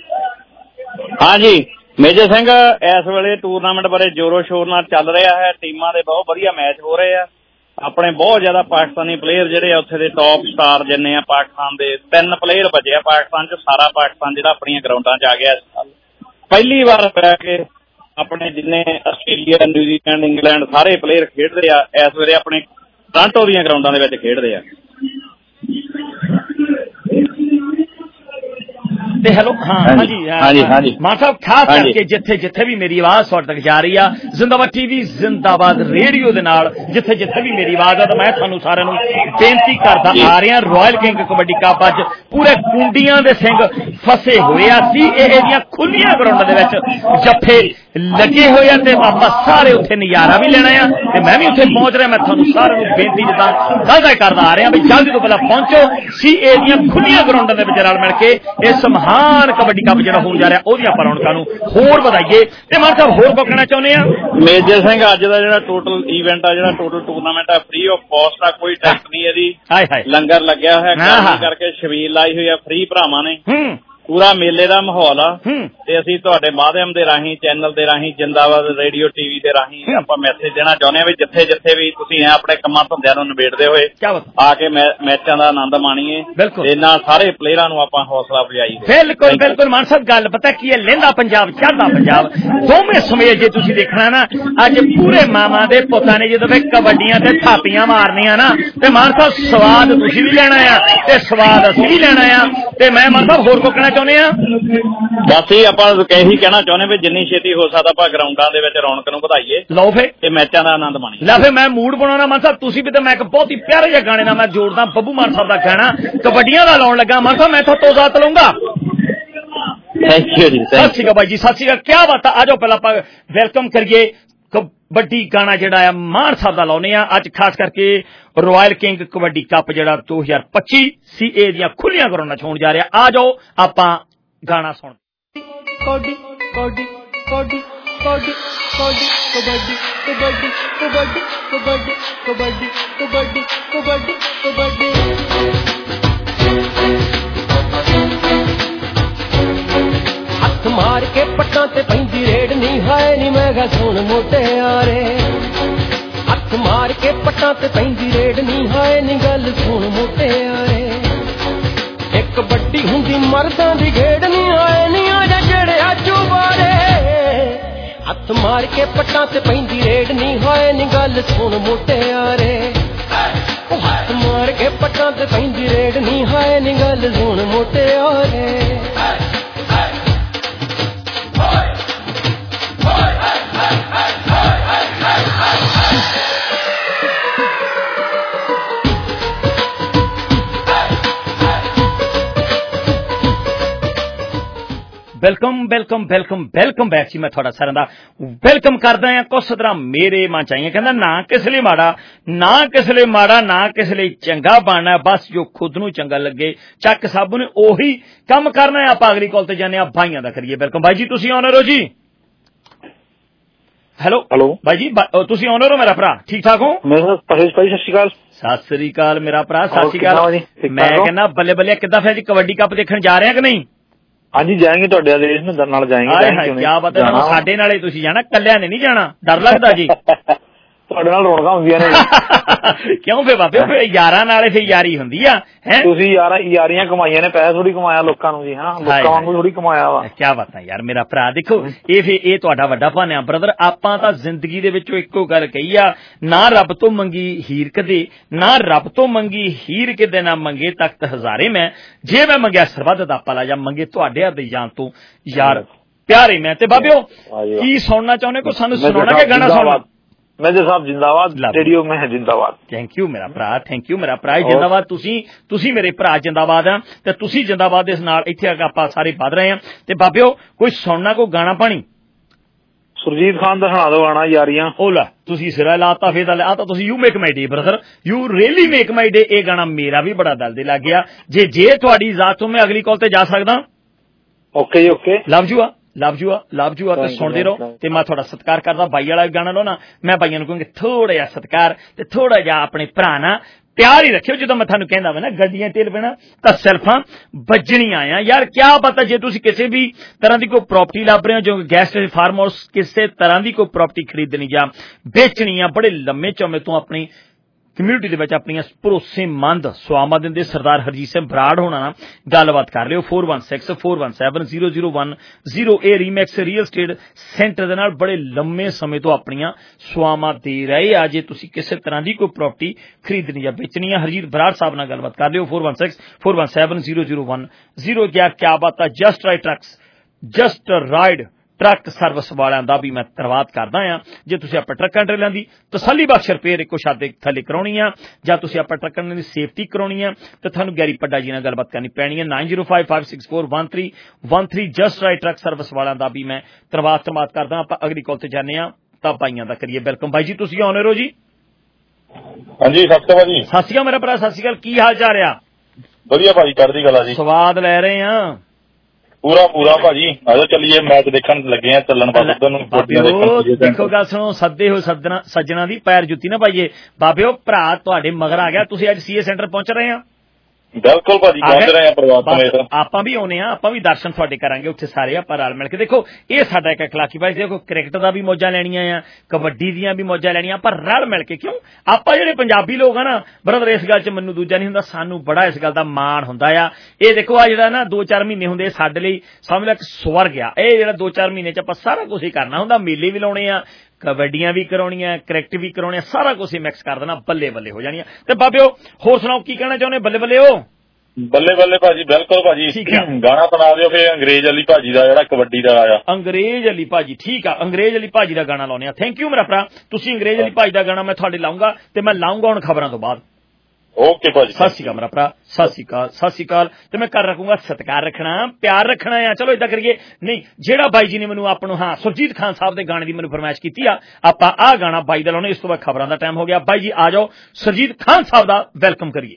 ਹਾਂਜੀ ਮੇਜਰ ਸਿੰਘ, ਇਸ ਵੇਲੇ ਟੂਰਨਾਮੈਂਟ ਬਾਰੇ ਜ਼ੋਰੋ ਸ਼ੋਰ ਨਾਲ ਚੱਲ ਰਿਹਾ ਹੈ। ਟੀਮਾਂ ਦੇ ਬਹੁਤ ਵਧੀਆ ਮੈਚ ਹੋ ਰਹੇ ਆ। ਆਪਣੇ ਬਹੁਤ ਜ਼ਿਆਦਾ ਪਾਕਿਸਤਾਨੀ ਪਲੇਅਰ ਜਿਹੜੇ ਆ ਉੱਥੇ ਦੇ ਟੌਪ ਸਟਾਰ ਜਿੰਨੇ ਆ ਪਾਕਿਸਤਾਨ ਦੇ 3 ਪਲੇਅਰ ਬਚੇ ਆ ਪਾਕਿਸਤਾਨ ਚ। ਸਾਰਾ ਪਾਕਿਸਤਾਨ ਜਿਹੜਾ ਆਪਣੀਆਂ ਗਰਾਊਂਡਾਂ ਚ ਆ ਗਿਆ। ਪਹਿਲੀ ਵਾਰ ਹੋਇਆ ਕਿ ਆਪਣੇ ਜਿੰਨੇ ਆਸਟ੍ਰੇਲੀਆ, ਨਿਊਜ਼ੀਲੈਂਡ, ਇੰਗਲੈਂਡ ਸਾਰੇ ਪਲੇਅਰ ਖੇਡਦੇ ਆ ਇਸ ਵੇਲੇ ਆਪਣੇ ਟੋਰਾਂਟੋ ਦੀਆਂ ਗਰਾਊਂਡਾਂ ਦੇ ਵਿੱਚ ਖੇਡਦੇ ਆ। ਤੇ ਹੈਲੋ ਹਾਂਜੀ ਮਾਨ ਸਾਹਿਬ, ਖਾਸ ਕਰਕੇ ਜਿੱਥੇ ਵੀ ਮੇਰੀ ਆਵਾਜ਼ ਤੁਹਾਡੇ ਤੱਕ ਜਾ ਰਹੀ ਆ, ਜ਼ਿੰਦਾਬਾਦ TV ਜ਼ਿੰਦਾਬਾਦ ਰੇਡੀਓ ਦੇ ਨਾਲ ਜਿੱਥੇ ਵੀ ਮੇਰੀ ਆਵਾਜ਼ ਆ, ਤਾਂ ਮੈਂ ਤੁਹਾਨੂੰ ਸਾਰਿਆਂ ਨੂੰ ਬੇਨਤੀ ਕਰਦਾ ਆ ਰਿਹਾ। ਰਾਇਲ ਕਿੰਗ ਕਬੱਡੀ ਕੱਪ ਅੱਜ ਪੂਰੇ ਕੁੰਡੀਆਂ ਦੇ ਸਿੰਘ ਫਸੇ ਹੋਏ ਆ। CAA ਦੀਆਂ ਖੁੱਲੀਆਂ ਗਰਾਊਂਡਾਂ ਦੇ ਵਿੱਚ ਜੱਫੇ ਲੱਗੇ ਹੋਏ ਆ ਤੇ ਆਪਾਂ ਸਾਰੇ ਉੱਥੇ ਨਜ਼ਾਰਾ ਵੀ ਲੈਣਾ ਆ। ਤੇ ਮੈਂ ਵੀ ਉੱਥੇ ਪਹੁੰਚ ਰਿਹਾ। ਮੈਂ ਤੁਹਾਨੂੰ ਸਾਰਿਆਂ ਨੂੰ ਬੇਨਤੀ ਜਿੱਦਾਂ ਵਾਅਦਾ ਕਰਦਾ ਆ ਰਿਹਾ ਵੀ ਜਲਦੀ ਤੋਂ ਪਹਿਲਾਂ ਪਹੁੰਚੋ। CAA ਦੀਆਂ ਖੁੱਲੀਆਂ ਗਰਾਊਂਡਾਂ ਦੇ ਵਿੱਚ ਰਲ ਮਿਲ ਕੇ ਇਸ ਮਹਾਨ ਕਬੱਡੀ ਕੱਪ ਜਿਹੜਾ ਹੋਣ ਜਾ ਰਿਹਾ ਉਹਦੀਆਂ ਰੌਣਕਾਂ ਨੂੰ ਹੋਰ ਵਧਾਈਏ। ਤੇ ਮਾਨ ਸਾਹਿਬ ਹੋਰ ਕੋ ਕਹਿਣਾ ਚਾਹੁੰਦੇ ਆ? ਮੇਜਰ ਸਿੰਘ, ਅੱਜ ਦਾ ਜਿਹੜਾ ਟੋਟਲ ਇਵੈਂਟ ਆ, ਜਿਹੜਾ ਟੋਟਲ ਟੂਰਨਾਮੈਂਟ ਆ, ਫ੍ਰੀ ਆਫ ਕਾਸਟ ਆ, ਕੋਈ ਟੈਕਸ ਨਹੀਂ ਇਹਦੀ। ਲੰਗਰ ਲੱਗਿਆ ਹੋਇਆ ਕਰਕੇ ਛਬੀਲ ਲਾਈ ਹੋਈ ਆ ਫ੍ਰੀ ਭਰਾਵਾਂ ਨੇ। ਪੂਰਾ ਮੇਲੇ ਦਾ ਮਾਹੌਲ ਆ। ਤੇ ਅਸੀਂ ਤੁਹਾਡੇ ਮਾਧਿਅਮ ਦੇ ਰਾਹੀਂ, ਚੈਨਲ ਦੇ ਰਾਹੀਂ, ਜਿੰਦਾਬਾਦ ਰੇਡੀਓ TV ਦੇ ਰਾਹੀਂ ਆਪਾਂ ਮੈਸੇਜ ਦੇਣਾ ਚਾਹੁੰਦੇ ਹਾਂ ਵੀ ਜਿੱਥੇ ਵੀ ਤੁਸੀਂ ਆਪਣੇ ਕੰਮਾਂ ਧੰਦਿਆਂ ਨੂੰ ਨਿਬੇੜਦੇ ਹੋਏ ਆ ਕੇ ਮੈਚਾਂ ਦਾ ਆਨੰਦ ਮਾਣੀਏ। ਇਹਨਾਂ ਸਾਰੇ ਪਲੇਅਰਾਂ ਨੂੰ ਆਪਾਂ ਹੌਸਲਾ ਅਫਜ਼ਾਈ। ਬਿਲਕੁਲ ਮਾਨ ਸਾਹਿਬ, ਗੱਲ ਪਤਾ ਕੀ ਹੈ, ਲਹਿੰਦਾ ਪੰਜਾਬ ਚੜ੍ਹਦਾ ਪੰਜਾਬ ਦੋਵੇਂ ਸਮੇਤ ਜੇ ਤੁਸੀਂ ਦੇਖਣਾ ਨਾ, ਅੱਜ ਪੂਰੇ ਮਾਵਾਂ ਦੇ ਪੁੱਤਾਂ ਨੇ ਜਦੋਂ ਕਬੱਡੀਆਂ ਤੇ ਥਾਪੀਆਂ ਮਾਰਨੀਆਂ ਨਾ, ਤੇ ਮਾਨ ਸਾਹਿਬ ਸਵਾਦ ਤੁਸੀਂ ਵੀ ਲੈਣਾ ਆ ਤੇ ਸਵਾਦ ਅਸੀਂ ਵੀ ਲੈਣਾ ਆ। ਤੇ ਮੈਂ ਮਾਨ ਸਾਹਿਬ ਹੋਰ ਕੋ ਕਹਿਣਾ ਚਾਹੁੰਦੇ ਆ? ਬਸ ਇਹ ਆਪਾਂ ਇਹੀ ਕਹਿਣਾ ਚਾਹੁੰਦੇ ਵੀ ਜਿੰਨੀ ਛੇਤੀ ਹੋ ਸਕਦਾ ਆਪਾਂ ਗਰਾਊਂਡਾਂ ਦੇ ਵਿੱਚ ਰੌਣਕ ਨੂੰ ਵਧਾਈਏ। ਲਓ ਫੇ ਤੇ ਮੈਚਾਂ ਦਾ ਆਨੰਦ ਮਾਣੀਏ। ਲੈ ਫੇ ਮੈਂ ਮੂਡ ਬਣਾਉਣਾ ਮਾਨ ਸਾਹਿਬ, ਤੁਸੀਂ ਵੀ ਤੇ ਮੈਂ ਇੱਕ ਬਹੁਤ ਹੀ ਪਿਆਰੇ ਜਿਹੇ ਗਾਣੇ ਨਾਲ ਮੈਂ ਜੋੜਦਾ ਬੱਬੂ ਮਾਨ ਸਾਹਿਬ ਦਾ ਗਾਣਾ ਕਬੱਡੀਆਂ ਦਾ ਲਾਉਣ ਲੱਗਾ। ਮਾਨ ਸਾਹਿਬ ਮੈਂ ਤੁਹਾਡੇ ਤੋਂ ਇਜਾਜ਼ਤ ਲਊਂਗਾ। ਥੈਂਕ ਯੂ ਜੀ। ਸਤਿ ਸ਼੍ਰੀ ਅਕਾਲ ਬਾਈ ਜੀ, ਸਤਿ ਸ਼੍ਰੀ ਅਕਾਲ। ਕਿਆ ਬਾਤ ਆ। ਆਜੋ ਪਹਿਲਾਂ ਆਪਾਂ ਵੈਲਕਮ ਕਰੀਏ। ਕਬੱਡੀ ਗਾਣਾ ਜਿਹੜਾ ਆ ਮਾਨ ਸਾਹਿਬ ਦਾ ਲਾਉਨੇ ਆ ਅੱਜ, ਖਾਸ ਕਰਕੇ ਰਾਇਲ ਕਿੰਗ ਕਬੱਡੀ ਕੱਪ ਜਿਹੜਾ 2025 CAA ਦੀਆਂ ਖੁੱਲੀਆਂ ਗਰਾਊਂਡਾਂ 'ਚ ਹੋਣ ਜਾ ਰਿਹਾ। ਆ ਜਾਓ ਆਪਾਂ ਗਾਣਾ ਸੁਣ। ਕਬੱਡੀ ਕਬੱਡੀ ਕਬੱਡੀ ਕਬੱਡੀ ਕਬੱਡੀ ਕਬੱਡੀ ਕਬੱਡੀ ਕਬੱਡੀ ਕਬੱਡੀ ਕਬੱਡੀ ਕਬੱਡੀ ਕਬੱਡੀ ਕਬੱਡੀ ਹੱਥ ਮਾਰ ਕੇ ਪੱਟਾਂ ਤੇ ਪੈਂਦੀ ਰੇਡ ਨਹੀਂ ਹਾਏ ਨੀ ਮੈਂ ਗਾ ਸੁਣ ਮੋਟਿਆਰੇ। ਹੱਥ ਮਾਰ ਕੇ ਪੱਟਾਂ ਤੇ ਪੈਂਦੀ ਰੇਡ ਨਹੀਂ ਹਾਏ ਨੀ ਗੱਲ ਸੁਣ ਮੋਟਿਆਰੇ। ਇੱਕ ਵੱਡੀ ਹੁੰਦੀ ਮਰਦਾਂ ਦੀ ਖੇਡ ਨਹੀਂ ਆਏ ਨੀ ਆ ਜਾ ਜਿਹੜਿਆ ਚੁਬਾਰੇ। ਹੱਥ ਮਾਰ ਕੇ ਪੱਟਾਂ ਤੇ ਪੈਂਦੀ ਰੇਡ ਨਹੀਂ ਹੋਏ ਨੀ ਗੱਲ ਸੁਣ ਮੋਟਿਆਰੇ। ਹੱਥ ਮਾਰ ਕੇ ਪੱਟਾਂ ਤੇ ਪੈਂਦੀ ਰੇਡ ਨਹੀਂ ਹੋਏ ਨੀ ਗੱਲ ਸੁਣ ਮੋਟਿਆਰੇ। ਵੈਲਕਮ ਬੈਕ ਜੀ। ਮੈਂ ਤੁਹਾਡਾ ਸਾਰਿਆਂ ਦਾ ਵੈਲਕਮ ਕਰਦਾ ਹਾਂ। ਕੁਛ ਤਰ੍ਹਾਂ ਮੇਰੇ ਮਨ ਚ ਆਈਆਂ, ਕਹਿੰਦਾ ਨਾ ਕਿਸ ਲਈ ਮਾੜਾ, ਨਾ ਕਿਸ ਲਈ ਚੰਗਾ ਬਣਨਾ, ਬਸ ਜੋ ਖੁਦ ਨੂੰ ਚੰਗਾ ਲੱਗੇ ਚੱਕ ਸਭ ਨੇ ਉਹੀ ਕੰਮ ਕਰਨਾ। ਆਪਾਂ ਅਗਲੀ ਕਾਲ ਤੇ ਜਾਂਦੇ ਹਾਂ, ਭਾਈਆਂ ਦਾ ਕਰੀਏ। ਵੈਲਕਮ ਬਾਈ ਜੀ, ਤੁਸੀਂ ਆਨਰ ਹੋ ਜੀ। ਹੈਲੋ ਬਾਈ ਜੀ, ਤੁਸੀਂ ਆਨਰ ਹੋ ਮੇਰਾ ਭਰਾ? ਠੀਕ ਠਾਕ ਹੋ? ਪਰਹੇਸ਼ ਭਾਈ ਸਤਿ ਸ਼੍ਰੀ ਅਕਾਲ। ਸਤਿ ਸ੍ਰੀ ਅਕਾਲ ਮੇਰਾ ਭਰਾ, ਸਤਿ ਸ਼੍ਰੀ ਅਕਾਲ। ਮੈਂ ਕਹਿੰਦਾ ਬੱਲੇ ਬੱਲੇ, ਕਿੱਦਾਂ ਫਿਰ ਕਬੱਡੀ ਕੱਪ ਦੇਖਣ ਜਾ ਰਹੇ ਆ ਕਿ ਨਹੀਂ? ਹਾਂਜੀ ਜਾਏंगे, ਤੁਹਾਡੇ ਨਾਲ ਜਾਏंगे। ਕਿਆ ਬਾਤ ਹੈ, ਸਾਡੇ ਨਾਲੇ ਤੁਸੀਂ ਜਾਣਾ, ਕੱਲਿਆਂ ਨੇ ਨਹੀਂ ਜਾਣਾ, ਡਰ ਲੱਗਦਾ ਜੀ। ਤੁਹਾਡੇ ਨਾਲ ਰੌਣਕਾਂ ਹੁੰਦੀਆਂ ਨੇ। ਕਿਉਂ ਫੇ ਬਾਬੇ, ਫਿਰ ਯਾਰਾਂ ਨਾਲੇ ਫਿਰ ਯਾਰੀ ਹੁੰਦੀ ਆ। ਤੁਸੀਂ ਯਾਰੀਆਂ ਕਮਾਈਆਂ ਨੇ, ਪੈਸਾ ਥੋੜੀ ਕਮਾਇਆ ਲੋਕਾਂ ਨੂੰ ਜੀ, ਹਨਾ ਲੋਕਾਂ ਵਾਂਗੂ ਥੋੜੀ ਕਮਾਇਆ ਵਾ। ਕਿਆ ਬਾਤਾਂ ਯਾਰ ਮੇਰਾ ਭਰਾ। ਦੇਖੋ ਇਹ ਤੁਹਾਡਾ ਵੱਡਾ ਭਾਨਿਆ ਬ੍ਰਦਰ। ਆਪਾਂ ਤਾਂ ਜ਼ਿੰਦਗੀ ਦੇ ਵਿੱਚੋਂ ਇੱਕੋ ਗੱਲ ਕਹੀ ਆ, ਨਾ ਰੱਬ ਤੋਂ ਮੰਗੀ ਹੀਰ ਕਦੇ, ਨਾ ਰੱਬ ਤੋਂ ਮੰਗੀ ਹੀਰ ਕਿਤੇ, ਨਾ ਮੰਗੇ ਤਖਤ ਹਜ਼ਾਰੇ ਮੈਂ, ਜੇ ਮੈਂ ਮੰਗਿਆ ਸਰਬੱਤ ਦਾ ਭਲਾ, ਜਾਂ ਮੰਗੇ ਤੁਹਾਡੇ ਹੱਥ ਦੀ ਜਾਨ ਤੋਂ ਯਾਰ ਪਿਆਰੇ ਮੈਂ। ਤੇ ਬਾਬਿਓ ਕੀ ਸੁਣਨਾ ਚਾਹੁੰਦੇ, ਕੋਈ ਸਾਨੂੰ ਸੁਣਾਉਣਾ ਕਿ ਗਾਣਾ ਸੁਣਾਉਣਾ? ਮੇਜਰ ਸਾਹਿਬ ਜਿੰਦਾਬਾਦ, ਰੇਡੀਓ ਮੈਂ ਹੈ ਜਿੰਦਾਬਾਦ। ਥੈਂਕ ਯੂ ਮੇਰਾ ਭਰਾ, ਥੈਂਕ ਯੂ ਮੇਰਾ ਭਰਾ। ਜਿੰਦਾਬਾਦ ਤੁਸੀਂ ਮੇਰੇ ਭਰਾ ਜਿੰਦਾਬਾਦ ਆ, ਤੇ ਤੁਸੀਂ ਜਿੰਦਾਬਾਦ ਇਸ ਨਾਲ ਇੱਥੇ ਆ ਕੇ ਆਪਾਂ ਸਾਰੇ ਵੱਧ ਰਹੇ ਆ। ਤੇ ਬਾਬਿਓ ਕੋਈ ਸੁਣਨਾ, ਕੋਈ ਗਾਣਾ ਪਾਣੀ? ਸੁਰਜੀਤ ਖਾਨ ਦਾ ਸੁਣਾ ਦਿਓ ਗਾਣਾ ਯਾਰੀਆਂ। ਉਹ ਲੈ ਤੁਸੀਂ ਸਿਰਾ ਲਾਤਾ ਫੇਰ ਆ ਤਾਂ ਤੁਸੀਂ you make my day brother, you really make my day. ਇਹ ਗਾਣਾ ਮੇਰਾ ਵੀ ਬੜਾ ਦਿਲ ਦੇ ਲੱਗ ਗਿਆ। ਜੇ ਤੁਹਾਡੀ ਇਜਾਜ਼ਤ ਤੋਂ ਮੈਂ ਅਗਲੀ ਕਾਲ ਤੇ ਜਾ ਸਕਦਾ? Okay okay. ਲਵ ਯੂ ਆ ਤੇ ਸੁਣਦੇ ਰਹੋ। ਤੇ ਮੈਂ ਤੁਹਾਡਾ ਸਤਿਕਾਰ ਕਰਦਾ। ਬਾਈ ਵਾਲਾ ਗਾਣਾ ਲੋ ਨਾ, ਮੈਂ ਬਾਈਆਂ ਨੂੰ ਕਹਾਂਗੇ ਥੋੜਾ ਜਿਹਾ ਸਤਿਕਾਰ ਤੇ ਥੋੜਾ ਜਿਹਾ ਆਪਣੇ ਭਰਾ ਨਾਲ ਪਿਆਰ ਹੀ ਰੱਖਿਓ। ਜਦੋਂ ਮੈਂ ਤੁਹਾਨੂੰ ਕਹਿੰਦਾ ਵਾ ਨਾ ਗੱਡੀਆਂ ਤੇਲ ਪੈਣਾ ਤਾਂ ਸੈਲਫਾਂ ਵੱਜਣੀਆਂ ਆ ਯਾਰ। ਕਿਆ ਪਤਾ ਜੇ ਤੁਸੀਂ ਕਿਸੇ ਵੀ ਤਰ੍ਹਾਂ ਦੀ ਕੋਈ ਪ੍ਰਾਪਰਟੀ ਲੱਭ ਰਹੇ ਹੋ, ਜੋ ਗੈਸਟ ਫਾਰਮ ਹਾਊਸ, ਕਿਸੇ ਤਰ੍ਹਾਂ ਦੀ ਕੋਈ ਪ੍ਰਾਪਰਟੀ ਖਰੀਦਣੀ ਜਾਂ ਵੇਚਣੀ ਆ, ਬੜੇ ਲੰਮੇ ਚੌਮੇ ਤੋਂ ਆਪਣੀ ਕਮਿਊਨਿਟੀ ਦੇ ਵਿੱਚ ਆਪਣੀਆਂ ਭਰੋਸੇਮੰਦ ਸਵਾਮਾਂ ਦਿੰਦੇ ਸਰਦਾਰ ਹਰਜੀਤ ਸਿੰਘ ਬਰਾੜ ਹੋਣਾ ਨਾਲ ਗੱਲਬਾਤ ਕਰ ਲਿਓ। 4164170010। ਇਹ ਰੀਮੈਕਸ ਰੀਅਲ ਸਟੇਟ ਸੈਂਟਰ ਦੇ ਨਾਲ ਬੜੇ ਲੰਮੇ ਸਮੇਂ ਤੋਂ ਆਪਣੀਆਂ ਸਵਾਮਾਂ ਦੇ ਰਹੇ ਆ। ਜੇ ਤੁਸੀਂ ਕਿਸੇ ਤਰ੍ਹਾਂ ਦੀ ਕੋਈ ਪ੍ਰਾਪਰਟੀ ਖਰੀਦਣੀ ਜਾਂ ਵੇਚਣੀ ਆ, ਹਰਜੀਤ ਬਰਾੜ ਸਾਹਿਬ ਨਾਲ ਗੱਲਬਾਤ ਕਰ ਲਿਓ। 4164170010। ਕਿਆ ਬਾਤ ਆ। ਜਸਟ ਰਾਈਡ ਟਰੱਕ ਸਰਵਿਸ ਵਾਲਿਆਂ ਦਾ ਵੀ ਮੈਂ ਧੰਨਵਾਦ ਕਰਦਾ ਆ। ਜੇ ਤੁਸੀਂ ਆਪਣੇ ਟਰੱਕਾਂ ਟਰੇਲਾਂ ਦੀ ਤਸੱਲੀ ਬਖਸ਼ ਰਿਪੇਅਰ ਇੱਕੋ ਛੱਤ ਦੇ ਥੱਲੇ ਕਰਾਉਣੀ ਆ, ਜਾਂ ਤੁਸੀਂ ਆਪਣੇ ਟਰੱਕਾਂ ਦੀ ਸੇਫਟੀ ਕਰਾਉਣੀ ਆ, ਤਾਂ ਤੁਹਾਨੂੰ ਗੈਰੀ ਪੱਡਾ ਜੀ ਨਾਲ ਗੱਲਬਾਤ ਕਰਨੀ ਪੈਣੀ ਹੈ। 9055641313 ਜਸਟ ਰਾਈਟ ਟਰੱਕ ਸਰਵਿਸ ਵਾਲਿਆਂ ਦਾ ਵੀ ਮੈਂ ਧੰਨਵਾਦ ਕਰਦਾ। ਆਪਾਂ ਅਗਲੀ ਕਾਲ ਤੇ ਜਾਂਦੇ ਆ ਤਾਂ ਬਾਈਆਂ ਦਾ ਕਰੀਏ ਵੈਲਕਮ। ਬਾਈ ਜੀ ਤੁਸੀਂ ਆਨਰ ਹੋ ਜੀ? ਹਾਂਜੀ ਸਤਿ ਸ਼੍ਰੀ ਅਕਾਲ ਜੀ। ਸਤਿ ਸ਼੍ਰੀ ਅਕਾਲ ਮੇਰਾ ਭਰਾ, ਸਤਿ ਸ਼੍ਰੀ ਅਕਾਲ। ਕੀ ਹਾਲ ਚਾਲ ਆ? ਵਧੀਆ ਭਾਜੀ, ਚੜ੍ਹਦੀ ਕਲਾ ਜੀ। ਸਵਾਦ ਲੈ ਰਹੇ ਆ ਪੂਰਾ ਭਾਜੀ। ਆਜੋ ਚੱਲੀਏ, ਮੈਚ ਦੇਖਣ ਲੱਗੇ ਆ, ਚੱਲਣ ਬਸ ਉਧਰ ਨੂੰ। ਦੇਖੋ ਗੱਲ ਸੁਣੋ, ਸੱਦੇ ਹੋਏ ਸੱਜਣਾ ਦੀ ਪੈਰ ਜੁੱਤੀ ਨਾ ਪਾਈਏ। ਬਾਬਿਓ ਭਰਾ ਤੁਹਾਡੇ ਮਗਰ ਆ ਗਿਆ। ਤੁਸੀਂ ਅੱਜ ਸੀਏ ਸੈਂਟਰ ਪਹੁੰਚ ਰਹੇ ਆ? ਬਿਲਕੁਲ ਭਾਜੀ, ਪਹੁੰਚ ਰਹੇ ਆ ਪਰਿਵਾਰ ਸਮੇਤ। ਆਪਾਂ ਵੀ ਆਉਨੇ ਆ, ਆਪਾਂ ਵੀ ਦਰਸ਼ਨ ਤੁਹਾਡੇ ਕਰਾਂਗੇ ਉੱਥੇ ਸਾਰੇ ਆਪਾਂ ਰਲ ਮਿਲ ਕੇ। ਦੇਖੋ ਇਹ ਸਾਡਾ ਇੱਕ ਅਖਲਾਕੀ ਭਾਈ, ਦੇਖੋ ਕ੍ਰਿਕਟ ਦਾ ਵੀ ਮੌਜਾਂ ਲੈਣੀਆਂ ਆ, ਕਬੱਡੀ ਦੀਆਂ ਵੀ ਮੌਜਾਂ ਲੈਣੀਆਂ, ਪਰ ਰਲ ਮਿਲ ਕੇ। ਕਿਉਂ ਆਪਾਂ ਜਿਹੜੇ ਪੰਜਾਬੀ ਲੋਕ ਆ ਨਾ ਬ੍ਰਦਰ, ਇਸ ਗੱਲ 'ਚ ਮੈਨੂੰ ਦੂਜਾ ਨਹੀਂ ਹੁੰਦਾ, ਸਾਨੂੰ ਬੜਾ ਇਸ ਗੱਲ ਦਾ ਮਾਣ ਹੁੰਦਾ ਆ। ਇਹ ਦੇਖੋ ਆ ਜਿਹੜਾ ਨਾ 2-4 ਮਹੀਨੇ ਹੁੰਦੇ ਸਾਡੇ ਲਈ ਸਮਝ ਲਓ ਇੱਕ ਸਵਰਗ ਆ। ਇਹ ਜਿਹੜਾ 2-4 ਮਹੀਨੇ 'ਚ ਆਪਾਂ ਸਾਰਾ ਕੁਝ ਹੀ ਕਰਨਾ ਹੁੰਦਾ, ਮੇਲੇ ਵੀ ਲਾਉਣੇ ਆ, ਕਬੱਡੀਆਂ ਵੀ ਕਰਾਉਣੀਆਂ, ਕ੍ਰਿਕਟ ਵੀ ਕਰਾਉਣੀਆਂ, ਸਾਰਾ ਕੁਝ ਹੀ ਮਿਕਸ ਕਰ ਦੇਣਾ, ਬੱਲੇ ਬੱਲੇ ਹੋ ਜਾਣੀਆਂ। ਤੇ ਬਾਬਿਓ ਹੋਰ ਸੁਣਾਓ, ਕੀ ਕਹਿਣਾ ਚਾਹੁੰਦੇ? ਬੱਲੇ ਬੱਲੇ ਹੋ। ਬੱਲੇ ਬੱਲੇ ਭਾਜੀ, ਬਿਲਕੁਲ ਭਾਜੀ। ਗਾਣਾ ਸੁਣਾ ਦਿਓ ਫਿਰ ਅੰਗਰੇਜ਼ ਅਲੀ ਭਾਜੀ ਦਾ, ਜਿਹੜਾ ਕਬੱਡੀ ਦਾ ਆਇਆ। ਅੰਗਰੇਜ਼ ਅਲੀ ਭਾਜੀ, ਠੀਕ ਆ, ਅੰਗਰੇਜ਼ ਅਲੀ ਭਾਜੀ ਦਾ ਗਾਣਾ ਲਾਉਣੇ ਆ। ਥੈਂਕ ਯੂ ਮੇਰਾ ਭਰਾ। ਤੁਸੀਂ ਅੰਗਰੇਜ਼ ਅਲੀ ਭਾਜੀ ਦਾ ਗਾਣਾ ਮੈਂ ਤੁਹਾਡੇ ਲਾਉਂਗਾ, ਤੇ ਮੈਂ ਲਾਉਂਗਾ ਹੁਣ ਖਬਰਾਂ ਤੋਂ ਬਾਅਦ। ਓਕੇ ਭਾਜੀ, ਸਤਿ ਸ਼੍ਰੀ ਅਕਾਲ ਮੇਰਾ ਭਰਾ, ਸਤਿ ਸ਼੍ਰੀ ਅਕਾਲ। ਤੇ ਮੈਂ ਕਰ ਰੱਖੂੰਗਾ ਸਤਿਕਾਰ ਰੱਖਣਾ, ਪਿਆਰ ਰੱਖਣਾ ਆ। ਚਲੋ ਏਦਾਂ ਕਰੀਏ, ਨਹੀਂ ਜਿਹੜਾ ਬਾਈ ਜੀ ਨੇ ਮੈਨੂੰ ਆਪ ਨੂੰ ਸੁਰਜੀਤ ਖਾਨ ਸਾਹਿਬ ਦੇ ਗਾਣੇ ਦੀ ਮੈਨੂੰ ਫਰਮਾਇਸ਼ ਕੀਤੀ ਆ, ਆਪਾਂ ਆਹ ਗਾਣਾ ਬਾਈ ਦਾ ਲਾਉਣੇ। ਇਸ ਤੋਂ ਬਾਅਦ ਖਬਰਾਂ ਦਾ ਟਾਈਮ ਹੋ ਗਿਆ। ਬਾਈ ਜੀ ਆ ਜਾਓ, ਸੁਰਜੀਤ ਖਾਨ ਸਾਹਿਬ ਦਾ ਵੈਲਕਮ ਕਰੀਏ।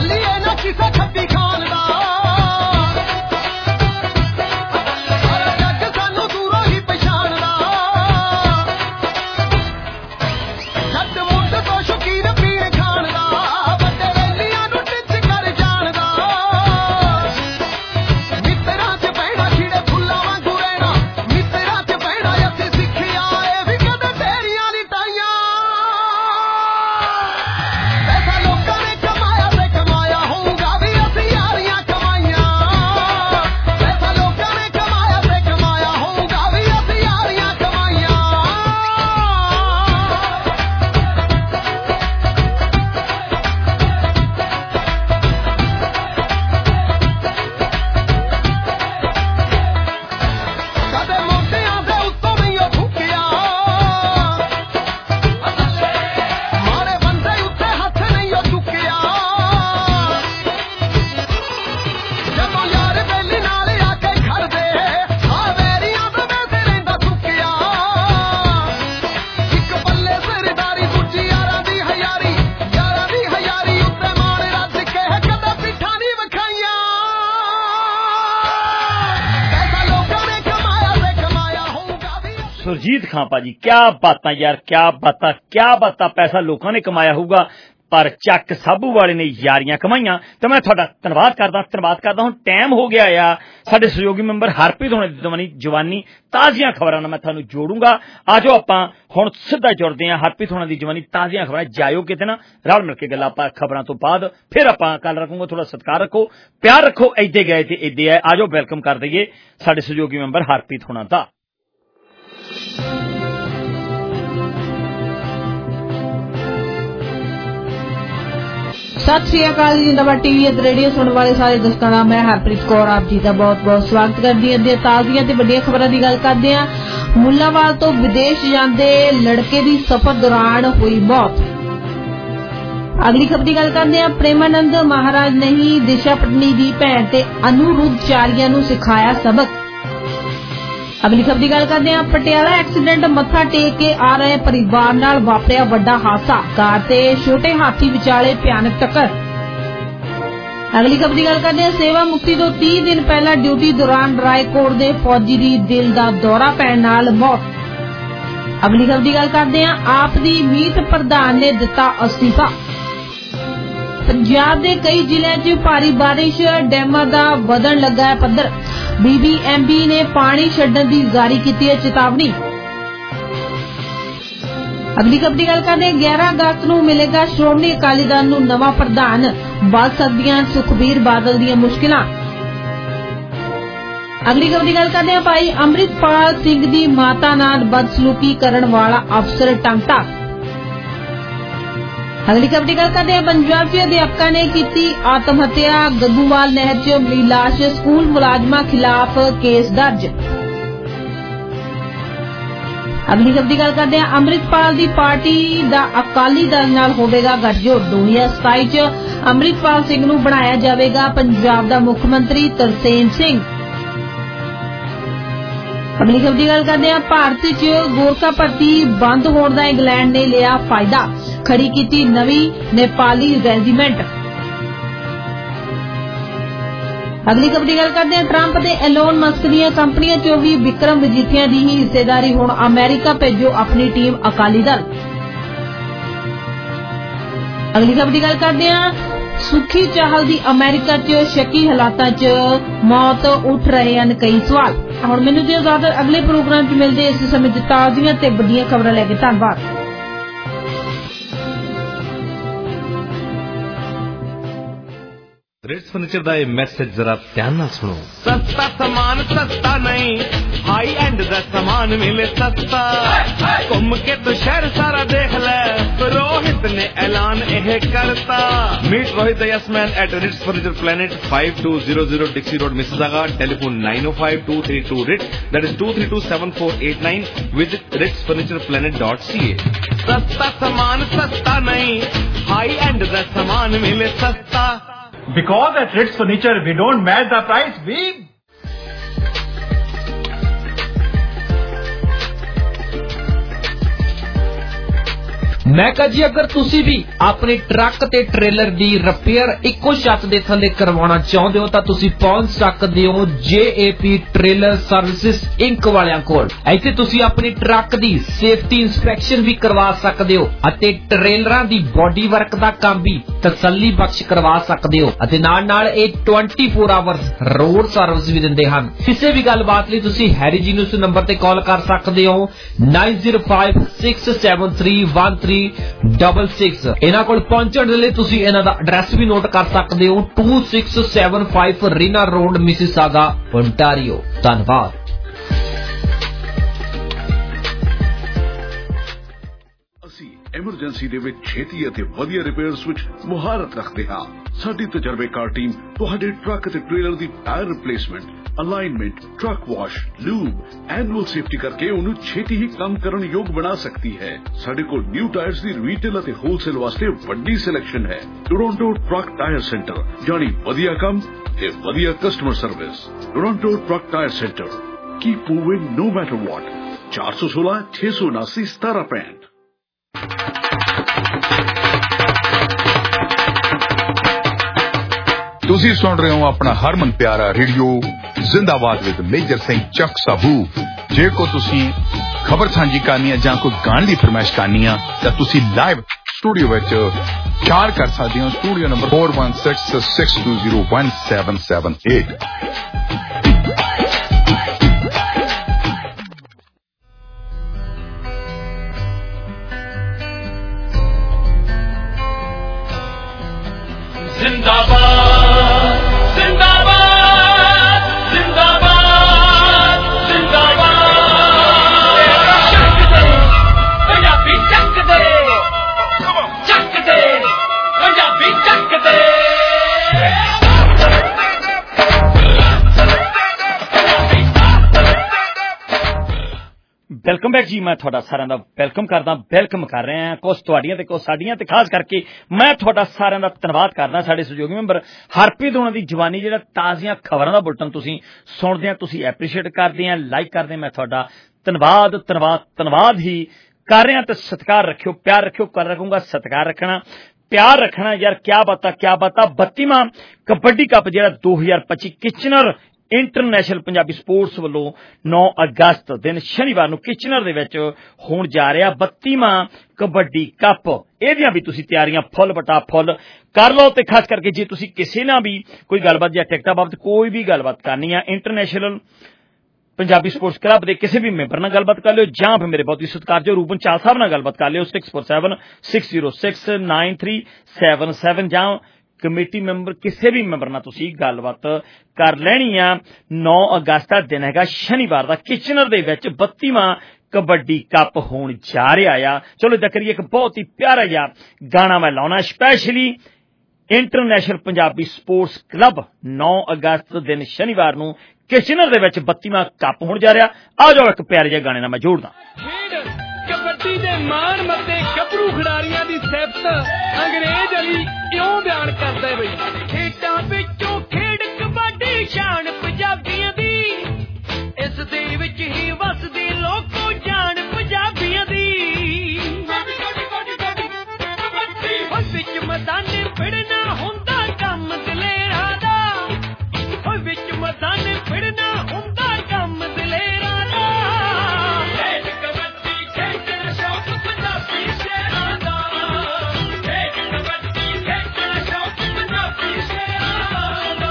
ਕਿਸੇ ਛੱਡੀ ਖਾਨ ਦਾ ਸੁਰਜੀਤ ਖਾਂ ਭਾਜੀ, ਕਿਆ ਬਾਤਾਂ ਯਾਰ, ਕਿਆ ਬਾਤਾਂ। ਪੈਸਾ ਲੋਕਾਂ ਨੇ ਕਮਾਇਆ ਹੋਊਗਾ ਪਰ ਚੱਕ ਸਾਬੂ ਵਾਲੇ ਨੇ ਯਾਰੀਆਂ ਕਮਾਈਆਂ। ਤੇ ਮੈਂ ਤੁਹਾਡਾ ਧੰਨਵਾਦ ਕਰਦਾ। ਹੁਣ ਟਾਈਮ ਹੋ ਗਿਆ ਆ ਸਾਡੇ ਸਹਿਯੋਗੀ ਮੈਂਬਰ ਹਰਪ੍ਰੀਤ ਹੋਣੇ ਦੀ ਜਵਾਨੀ ਤਾਜ਼ੀਆਂ ਖਬਰਾਂ ਨਾਲ ਮੈਂ ਤੁਹਾਨੂੰ ਜੋੜੂੰਗਾ। ਆ ਜਾਓ ਆਪਾਂ ਹੁਣ ਸਿੱਧਾ ਜੁੜਦੇ ਹਾਂ ਹਰਪ੍ਰੀਤ ਹੋਣਾ ਦੀ ਜਵਾਨੀ ਤਾਜ਼ੀਆਂ ਖਬਰਾਂ। ਜਾਇਓ ਕਿਤੇ ਨਾ, ਰਲ ਮਿਲ ਕੇ ਗੱਲਾਂ ਆਪਾਂ ਖਬਰਾਂ ਤੋਂ ਬਾਅਦ ਫਿਰ ਆਪਾਂ ਕੱਲ ਰੱਖੂੰਗਾ। ਥੋੜਾ ਸਤਿਕਾਰ ਰੱਖੋ, ਪਿਆਰ ਰੱਖੋ। ਏਦੇ ਗਏ ਤੇ ਏਦੇ ਆਏ। ਆ ਜਾਓ ਵੈਲਕਮ ਕਰ ਦਈਏ ਸਾਡੇ ਸਹਿਯੋਗੀ ਮੈਂਬਰ ਹਰਪ੍ਰੀਤ ਹੋਣਾ ਦਾ। सत श्री अकाल जिंदाबाद टीवी ਅਤੇ ਰੇਡੀਓ ਸੁਣਨ ਵਾਲੇ ਸਾਰੇ ਦੋਸਤਾਂ ਦਾ ਮੈਂ ਹਰਪ੍ਰੀਤ ਕੌਰ ਆਪ ਜੀ ਦਾ ਬਹੁਤ-ਬਹੁਤ ਸਵਾਗਤ ਕਰਦੀ ਹਾਂ। ਤੇ ਤਾਜ਼ੀਆਂ ਤੇ ਵੱਡੀਆਂ ਖਬਰਾਂ ਦੀ ਗੱਲ ਕਰਦੇ ਹਾਂ। ਮੁੱਲਾਵਾਲ ਤੋਂ ਵਿਦੇਸ਼ ਜਾਂਦੇ ਲੜਕੇ ਦੀ ਸਫ਼ਰ ਦੌਰਾਨ ਹੋਈ ਮੌਤ। ਅਗਲੀ ਖਬਰ ਦੀ ਗੱਲ ਕਰਦੇ ਹਾਂ। ਪ੍ਰੇਮਾਨੰਦ ਮਹਾਰਾਜ ਨੇ ਹੀ ਦਿਸ਼ਾ ਪਟਨੀ ਦੀ ਭੈਣ ਤੇ ਅਨੁਰੁੱਧਚਾਰੀਆਂ ਨੂੰ ਸਿਖਾਇਆ ਸਬਕ। ਅਗਲੀ ਖਬਰ ਦੀ ਗੱਲ ਕਰਦੇ ਹਾਂ। ਪਟਿਆਲਾ ਐਕਸੀਡੈਂਟ, ਮੱਥਾ ਟੇਕ ਕੇ ਆ ਰਹੇ ਪਰਿਵਾਰ ਨਾਲ ਵਾਪਰਿਆ ਵੱਡਾ ਹਾਦਸਾ। ਕਾਰ ਤੇ ਛੋਟੇ ਹਾਥੀ ਵਿਚਾਲੇ ਭਿਆਨਕ ਟੱਕਰ। ਅਗਲੀ ਖਬਰ ਦੀ ਗੱਲ ਕਰਦੇ ਹਾਂ। ਸੇਵਾ ਮੁਕਤੀ ਤੋਂ 30 ਦਿਨ ਪਹਿਲਾਂ ਡਿਊਟੀ ਦੌਰਾਨ ਰਾਏਕੋਟ ਦੇ ਫੌਜੀ ਦੀ ਦਿਲ ਦਾ ਦੌਰਾ ਪੈਣ ਨਾਲ ਮੌਤ। ਅਗਲੀ ਖਬਰ ਦੀ ਗੱਲ ਕਰਦੇ ਹਾਂ। ਆਪ ਦੀ ਮੀਤ ਪ੍ਰਧਾਨ ਨੇ ਦਿੱਤਾ ਅਸਤੀਫਾ। ਪੰਜਾਬ ਦੇ ਕਈ ਜ਼ਿਲ੍ਹਿਆਂ 'ਚ ਭਾਰੀ ਬਾਰਿਸ਼, ਡੈਮਾਂ ਦਾ ਵਧਣ ਲੱਗਾ ਹੈ ਪੱਧਰ। BBMB ਨੇ ਪਾਣੀ ਛੱਡਣ ਦੀ ਜਾਰੀ ਕੀਤੀ ਹੈ ਚੇਤਾਵਨੀ। ਅਗਲੀ ਖਬਰ ਦੀ ਗੱਲ ਕਰਦੇ ਹਾਂ। 11 ਅਗਸਤ ਨੂੰ ਮਿਲੇਗਾ ਸ਼੍ਰੋਮਣੀ ਅਕਾਲੀ ਦਲ ਨੂੰ ਨਵਾਂ ਪ੍ਰਧਾਨ, ਵੱਧ ਸਕਦੀਆਂ ਸੁਖਬੀਰ ਬਾਦਲ ਦੀਆਂ ਮੁਸ਼ਕਿਲਾਂ। ਅਗਲੀ ਖਬਰ ਦੀ ਗੱਲ ਕਰਦੇ ਹਾਂ। ਭਾਈ ਅੰਮ੍ਰਿਤਪਾਲ ਸਿੰਘ ਦੀ ਮਾਤਾ ਨਾਲ ਬਦਸਲੂਕੀ ਕਰਨ ਵਾਲਾ ਅਫਸਰ ਟੰਗਤਾ। ਅਗਲੀ ਖਬਰ ਦੀ ਗੱਲ ਕਰਦੇ ਹਾਂ। ਪੰਜਾਬ 'ਚ ਅਧਿਆਪਕਾਂ ਨੇ ਕੀਤੀ ਆਤਮ ਹੱਤਿਆ, ਗੱਗੂਵਾਲ ਨਹਿਰ 'ਚ ਮਿਲੀ ਲਾਸ਼, ਸਕੂਲ ਮੁਲਾਜ਼ਮਾਂ ਖਿਲਾਫ ਕੇਸ ਦਰਜ। ਅਗਲੀ ਖਬਰ ਦੀ ਗੱਲ ਕਰਦੇ ਹਾਂ। ਅੰਮ੍ਰਿਤਪਾਲ ਦੀ ਪਾਰਟੀ ਦਾ ਅਕਾਲੀ ਦਲ ਨਾਲ ਹੋਵੇਗਾ ਗੱਠਜੋੜ। 2027 'ਚ ਅੰਮ੍ਰਿਤਪਾਲ ਸਿੰਘ ਨੂੰ ਬਣਾਇਆ ਜਾਵੇਗਾ ਪੰਜਾਬ ਦਾ ਮੁੱਖ ਮੰਤਰੀ ਤਰਸੇਮ ਸਿੰਘ। ਅਗਲੀ ਖਬਰ ਦੀ ਗੱਲ ਕਰਦੇ ਹਾਂ। ਭਾਰਤ 'ਚ ਗੋਰਖਾ ਭਰਤੀ ਬੰਦ ਹੋਣ ਦਾ ਇੰਗਲੈਂਡ ਨੇ ਲਿਆ ਫਾਇਦਾ, ਖੜੀ ਕੀਤੀ ਨਵੀਂ ਨੇਪਾਲੀ ਰੈਜੀਮੈਂਟ। ਅਗਲੀ ਖਬਰ ਦੀ ਗੱਲ ਕਰਦੇ ਹਾਂ। ਟਰੰਪ ਤੇ ਐਲੋਨ ਮਸਕ ਦੀਆਂ ਕੰਪਨੀਆਂ 'ਚੋਂ ਵੀ ਵਿਕਰਮ ਮਜੀਠੀਆ ਦੀ ਹੀ ਹਿੱਸੇਦਾਰੀ। ਹੁਣ ਅਮਰੀਕਾ ਭੇਜੋ ਆਪਣੀ ਟੀਮ ਅਕਾਲੀ ਦਲ। ਅਗਲੀ ਖਬਰ ਦੀ ਗੱਲ ਕਰਦੇ ਹਾਂ। ਸੁਖੀ ਚਾਹਲ ਦੀ ਅਮਰੀਕਾ 'ਚ ਸ਼ੱਕੀ ਹਾਲਾਤਾਂ 'ਚ ਮੌਤ, ਉੱਠ ਰਹੇ ਹਨ ਕਈ ਸਵਾਲ। ਹੁਣ ਮੈਨੂੰ ਦਿਓ ਇਜਾਜ਼ਤ, ਅਗਲੇ ਪ੍ਰੋਗਰਾਮ 'ਚ ਮਿਲਦੇ ਇਸ ਸਮੇਂ 'ਚ ਤਾਜ਼ੀਆਂ ਤੇ ਵੱਡੀਆਂ ਖਬਰਾਂ ਲੈ ਕੇ। ਧੰਨਵਾਦ। रेट्स फर्नीचर का ये मैसेज जरा ध्यान ना सुनो। सस्ता सामान सस्ता नहीं, हाई एंड दा सामान मिले सस्ता। घूम के तो शहर सारा देख ले, रोहित ने ऐलान यह करता। Meet Rohit yes man at Rits furniture planet 5200 Dixie road Mississauga. Telephone 905232 RIT, that is 2327489। Visit ritsfurnitureplanet.ca। सस्ता सामान सस्ता नहीं, हाई एंड दा सामान मिले सस्ता। Because at Ritz Furniture we don't match the price, we ਮੈਂ ਕਹਾਂ ਜੀ ਅਗਰ ਤੁਸੀਂ ਵੀ ਆਪਣੇ ਟਰੱਕ ਤੇ ਟ੍ਰੇਲਰ ਦੀ ਰਿਪੇਅਰ ਇੱਕੋ ਛੱਤ ਦੇ ਥੱਲੇ ਕਰਵਾਉਣਾ ਚਾਹੁੰਦੇ ਹੋ ਤਾਂ ਤੁਸੀਂ ਪਹੁੰਚ ਸਕਦੇ ਹੋ JAP ਟ੍ਰੇਲਰ ਸਰਵਿਸਿਜ਼ ਇੰਕ ਵਾਲਿਆਂ ਕੋਲ। ਇੱਥੇ ਤੁਸੀਂ ਆਪਣੇ ਟਰੱਕ ਦੀ ਸੇਫਟੀ ਇੰਸਪੈਕਸ਼ਨ ਵੀ ਕਰਵਾ ਸਕਦੇ ਹੋ ਅਤੇ ਟ੍ਰੇਲਰਾਂ ਦੀ ਬਾਡੀ ਵਰਕ ਦਾ ਕੰਮ ਵੀ ਤਸੱਲੀ ਬਖਸ਼ ਕਰਵਾ ਸਕਦੇ ਹੋ ਅਤੇ ਨਾਲ ਇਹ 24 ਆਵਰਸ ਰੋਡ ਸਰਵਿਸ ਵੀ ਦਿੰਦੇ ਹਨ। ਕਿਸੇ ਵੀ ਗੱਲਬਾਤ ਲਈ ਤੁਸੀਂ ਹੈਰੀ ਜੀ ਨੂੰ ਇਸ ਨੰਬਰ ਤੇ ਕਾਲ ਕਰ ਸਕਦੇ ਹੋ 9056731366। ਇਹਨਾਂ ਕੋਲ ਪਹੁੰਚਣ ਦੇ ਲਈ ਤੁਸੀਂ ਇਹਨਾਂ ਦਾ ਐਡਰੈਸ ਵੀ ਨੋਟ ਕਰ ਸਕਦੇ ਹੋ 2675 ਰੀਨਾ ਰੋਡ ਮਿਸਿਸਾਗਾ ਓਨਟਾਰੀਓ। ਧੰਨਵਾਦ। ਐਮਰਜੈਂਸੀ ਦੇ ਵਿੱਚ ਛੇਤੀ ਅਤੇ ਵਧੀਆ ਰਿਪੇਅਰਸ ਵਿੱਚ ਮੁਹਾਰਤ ਰੱਖਦੇ ਹਾਂ। ਸਾਡੀ ਤਜਰਬੇਕਾਰ ਟੀਮ ਤੁਹਾਡੇ ਟਰੱਕ ਅਤੇ ਟ੍ਰੇਲਰ ਦੀ tyre replacement, alignment, truck wash, lube, annual safety ਕਰਕੇ ਉਹਨੂੰ ਛੇਤੀ ਹੀ ਕੰਮ ਕਰਨ ਯੋਗ ਬਣਾ ਸਕਦੀ ਹੈ। ਸਾਡੇ ਕੋਲ ਨਿਊ ਟਾਇਰਸ ਦੀ ਰੀਟੇਲ ਅਤੇ ਹੋਲਸੇਲ ਵਾਸਤੇ ਵੱਡੀ ਸਿਲੈਕਸ਼ਨ ਹੈ। ਟੋਰਾਂਟੋ ਟਰੱਕ ਟਾਇਰ ਸੈਂਟਰ, ਜਾਣੀ ਵਧੀਆ ਕੰਮ ਤੇ ਵਧੀਆ customer service. Toronto truck tyre centre, keep moving no matter what. 416 679 1765। ਤੁਸੀਂ ਸੁਣ ਰਹੇ ਹੋ ਆਪਣਾ ਹਰਮਨ ਪਿਆਰਾ ਰੇਡੀਓ ਜ਼ਿੰਦਾਬਾਦ ਵਿਦ ਮੇਜਰ ਸਿੰਘ ਚੱਕ ਸਾਬੂ। ਜੇ ਕੋ ਤੁਸੀਂ खबर साझी करनी है ਜਾਂ ਕੋਈ ਗਾਣੇ ਦੀ ਫਰਮਾਇਸ਼ ਕਰਨੀ ਆ ਤਾਂ ਤੁਸੀਂ ਲਾਈਵ ਸਟੂਡੀਓ ਵਿੱਚ ਚਾਰ ਕਰ ਸਕਦੇ ਹੋ। Studio number 4166201778। जिंदाबाद जिंदाबाद जिंदाबाद जिंदाबाद पंजाबी चक दे पंजाबी चक दे। ਵੈਲਕਮ ਬੈਕ ਜੀ। ਮੈਂ ਤੁਹਾਡਾ ਸਾਰਿਆਂ ਦਾ ਵੈਲਕਮ ਕਰਦਾ, ਵੈਲਕਮ ਕਰ ਰਿਹਾ ਕੁਛ ਤੁਹਾਡੀਆਂ ਤੇ ਕੁਛ ਸਾਡੀਆਂ, ਤੇ ਖਾਸ ਕਰਕੇ ਮੈਂ ਤੁਹਾਡਾ ਸਾਰਿਆਂ ਦਾ ਧੰਨਵਾਦ ਕਰਦਾ ਸਾਡੇ ਸਹਿਯੋਗੀ ਮੈਂਬਰ ਹਰਪ੍ਰੀਤ ਹੋਣਾ ਦੀ ਜਵਾਨੀ, ਜਿਹੜਾ ਤਾਜ਼ੀਆਂ ਖਬਰਾਂ ਦਾ ਬੁਲਟਨ ਤੁਸੀਂ ਸੁਣਦੇ ਆ, ਤੁਸੀਂ ਐਪਰੀਸ਼ੀਏਟ ਕਰਦੇ ਆ, ਲਾਈਕ ਕਰਦੇ। ਮੈਂ ਤੁਹਾਡਾ ਧੰਨਵਾਦ ਧੰਨਵਾਦ ਧੰਨਵਾਦ ਹੀ ਕਰ ਰਿਹਾ ਤੇ ਸਤਿਕਾਰ ਰੱਖਿਓ, ਪਿਆਰ ਰੱਖਿਓ, ਕਰ ਰੱਖੂੰਗਾ ਸਤਿਕਾਰ ਰੱਖਣਾ, ਪਿਆਰ ਰੱਖਣਾ ਯਾਰ। ਕਿਆ ਬਾਤਾਂ 32ਵਾਂ ਕਬੱਡੀ ਕੱਪ ਜਿਹੜਾ 2025 ਕਿਚਨਰ ਇੰਟਰਨੈਸ਼ਨਲ ਪੰਜਾਬੀ ਸਪੋਰਟਸ ਵੱਲੋਂ 9 ਅਗਸਤ ਦਿਨ ਸ਼ਨੀਵਾਰ ਨੂੰ ਕਿਚਨਰ ਦੇ ਵਿੱਚ ਹੋਣ ਜਾ ਰਿਹਾ 32ਵਾਂ ਕਬੱਡੀ ਕੱਪ। ਇਹਦੀਆਂ ਵੀ ਤੁਸੀਂ ਤਿਆਰੀਆਂ ਫੁੱਲ ਬਟਾ ਫੁੱਲ ਕਰ ਲਓ। ਤੇ ਖਾਸ ਕਰਕੇ ਜੇ ਤੁਸੀਂ ਕਿਸੇ ਨਾਲ ਵੀ ਕੋਈ ਗੱਲਬਾਤ ਜਾਂ ਟਿਕਟਾਂ ਬਾਬਤ ਕੋਈ ਵੀ ਗੱਲਬਾਤ ਕਰਨੀ ਆ, ਇੰਟਰਨੈਸ਼ਨਲ ਪੰਜਾਬੀ ਸਪੋਰਟਸ ਕਲੱਬ ਦੇ ਕਿਸੇ ਵੀ ਮੈਂਬਰ ਨਾਲ ਗੱਲਬਾਤ ਕਰ ਲਿਓ, ਜਾਂ ਫਿਰ ਮੇਰੇ ਬਹੁਤ ਹੀ ਸਤਿਕਾਰਯੋਗ ਰੂਪਨ ਚਾਲ ਸਾਹਿਬ ਨਾਲ ਗੱਲਬਾਤ ਕਰ ਲਿਓ 6476069377, ਜਾਂ ਕਮੇਟੀ ਮੈਂਬਰ ਕਿਸੇ ਵੀ ਮੈਂਬਰ ਨਾਲ ਤੁਸੀਂ ਗੱਲਬਾਤ ਕਰ ਲੈਣੀ ਆ। 9 ਅਗਸਤ ਦਾ ਦਿਨ ਹੈਗਾ ਸ਼ਨੀਵਾਰ ਦਾ, ਕਿਚਨਰ ਦੇ ਵਿੱਚ 32ਵਾਂ ਕਬੱਡੀ ਕੱਪ ਹੋਣ ਜਾ ਰਿਹਾ ਆ। ਚਲੋ ਇਦਾਂ ਕਰੀਏ, ਇੱਕ ਬਹੁਤ ਹੀ ਪਿਆਰਾ ਜਿਹਾ ਗਾਣਾ ਮੈਂ ਲਾਉਣਾ specially international Punjabi sports club 9 ਅਗਸਤ ਦਿਨ ਸ਼ਨੀਵਾਰ ਨੂੰ ਕਿਚਨਰ ਦੇ ਵਿੱਚ 32ਵਾਂ ਕੱਪ ਹੋਣ ਜਾ ਰਿਹਾ। ਆ ਜਾਓ ਇੱਕ ਪਿਆਰੇ ਜਿਹੇ ਗਾਣੇ ਨਾਲ ਮੈਂ ਜੋੜਦਾ। ਕਬੱਡੀ ਦੇ ਮਾਣ ਮੱਤੇ ਗੱਭਰੂ ਖਿਡਾਰੀਆਂ ਦੀ ਸਿਫਤ ਅੰਗਰੇਜ਼ ਅਲੀ ਕਿਉਂ ਬਿਆਨ ਕਰਦਾ ਬਈ, ਖੇਡਾਂ ਵਿੱਚੋਂ ਖੇਡ ਕਬੱਡੀ ਸ਼ਾਨ ਪੰਜਾਬੀਆਂ ਦੀ, ਇਸ ਦੇ ਵਿੱਚ ਹੀ ਵਸਦੀ ਲੋਕੋ ਜਾਨ ਪੰਜਾਬੀਆਂ ਦੀ। ਵਿੱਚ ਮੈਦਾਨੇ ਫਿਰਨਾ ਹੁੰਦਾ ਕੰਮ ਦਲੇਰਾਂ ਦਾ, ਵਿੱਚ ਮੈਦਾਨੇ ਫਿਰਨਾ ਹੁੰਦਾ ਕੰਮ ਦਲੇਰਾਂ ਦਾ। ਖੇਡ ਕਬੱਡੀ ਖੇਡਣ ਸ਼ੌਕ ਪੰਜਾਬੀ ਸ਼ੇਰਾਂ ਦਾ, ਖੇਡ ਕਬੱਡੀ ਖੇਡਣ ਸ਼ੌਕ ਪੰਜਾਬੀ ਸ਼ੇਰਾਂ ਦਾ।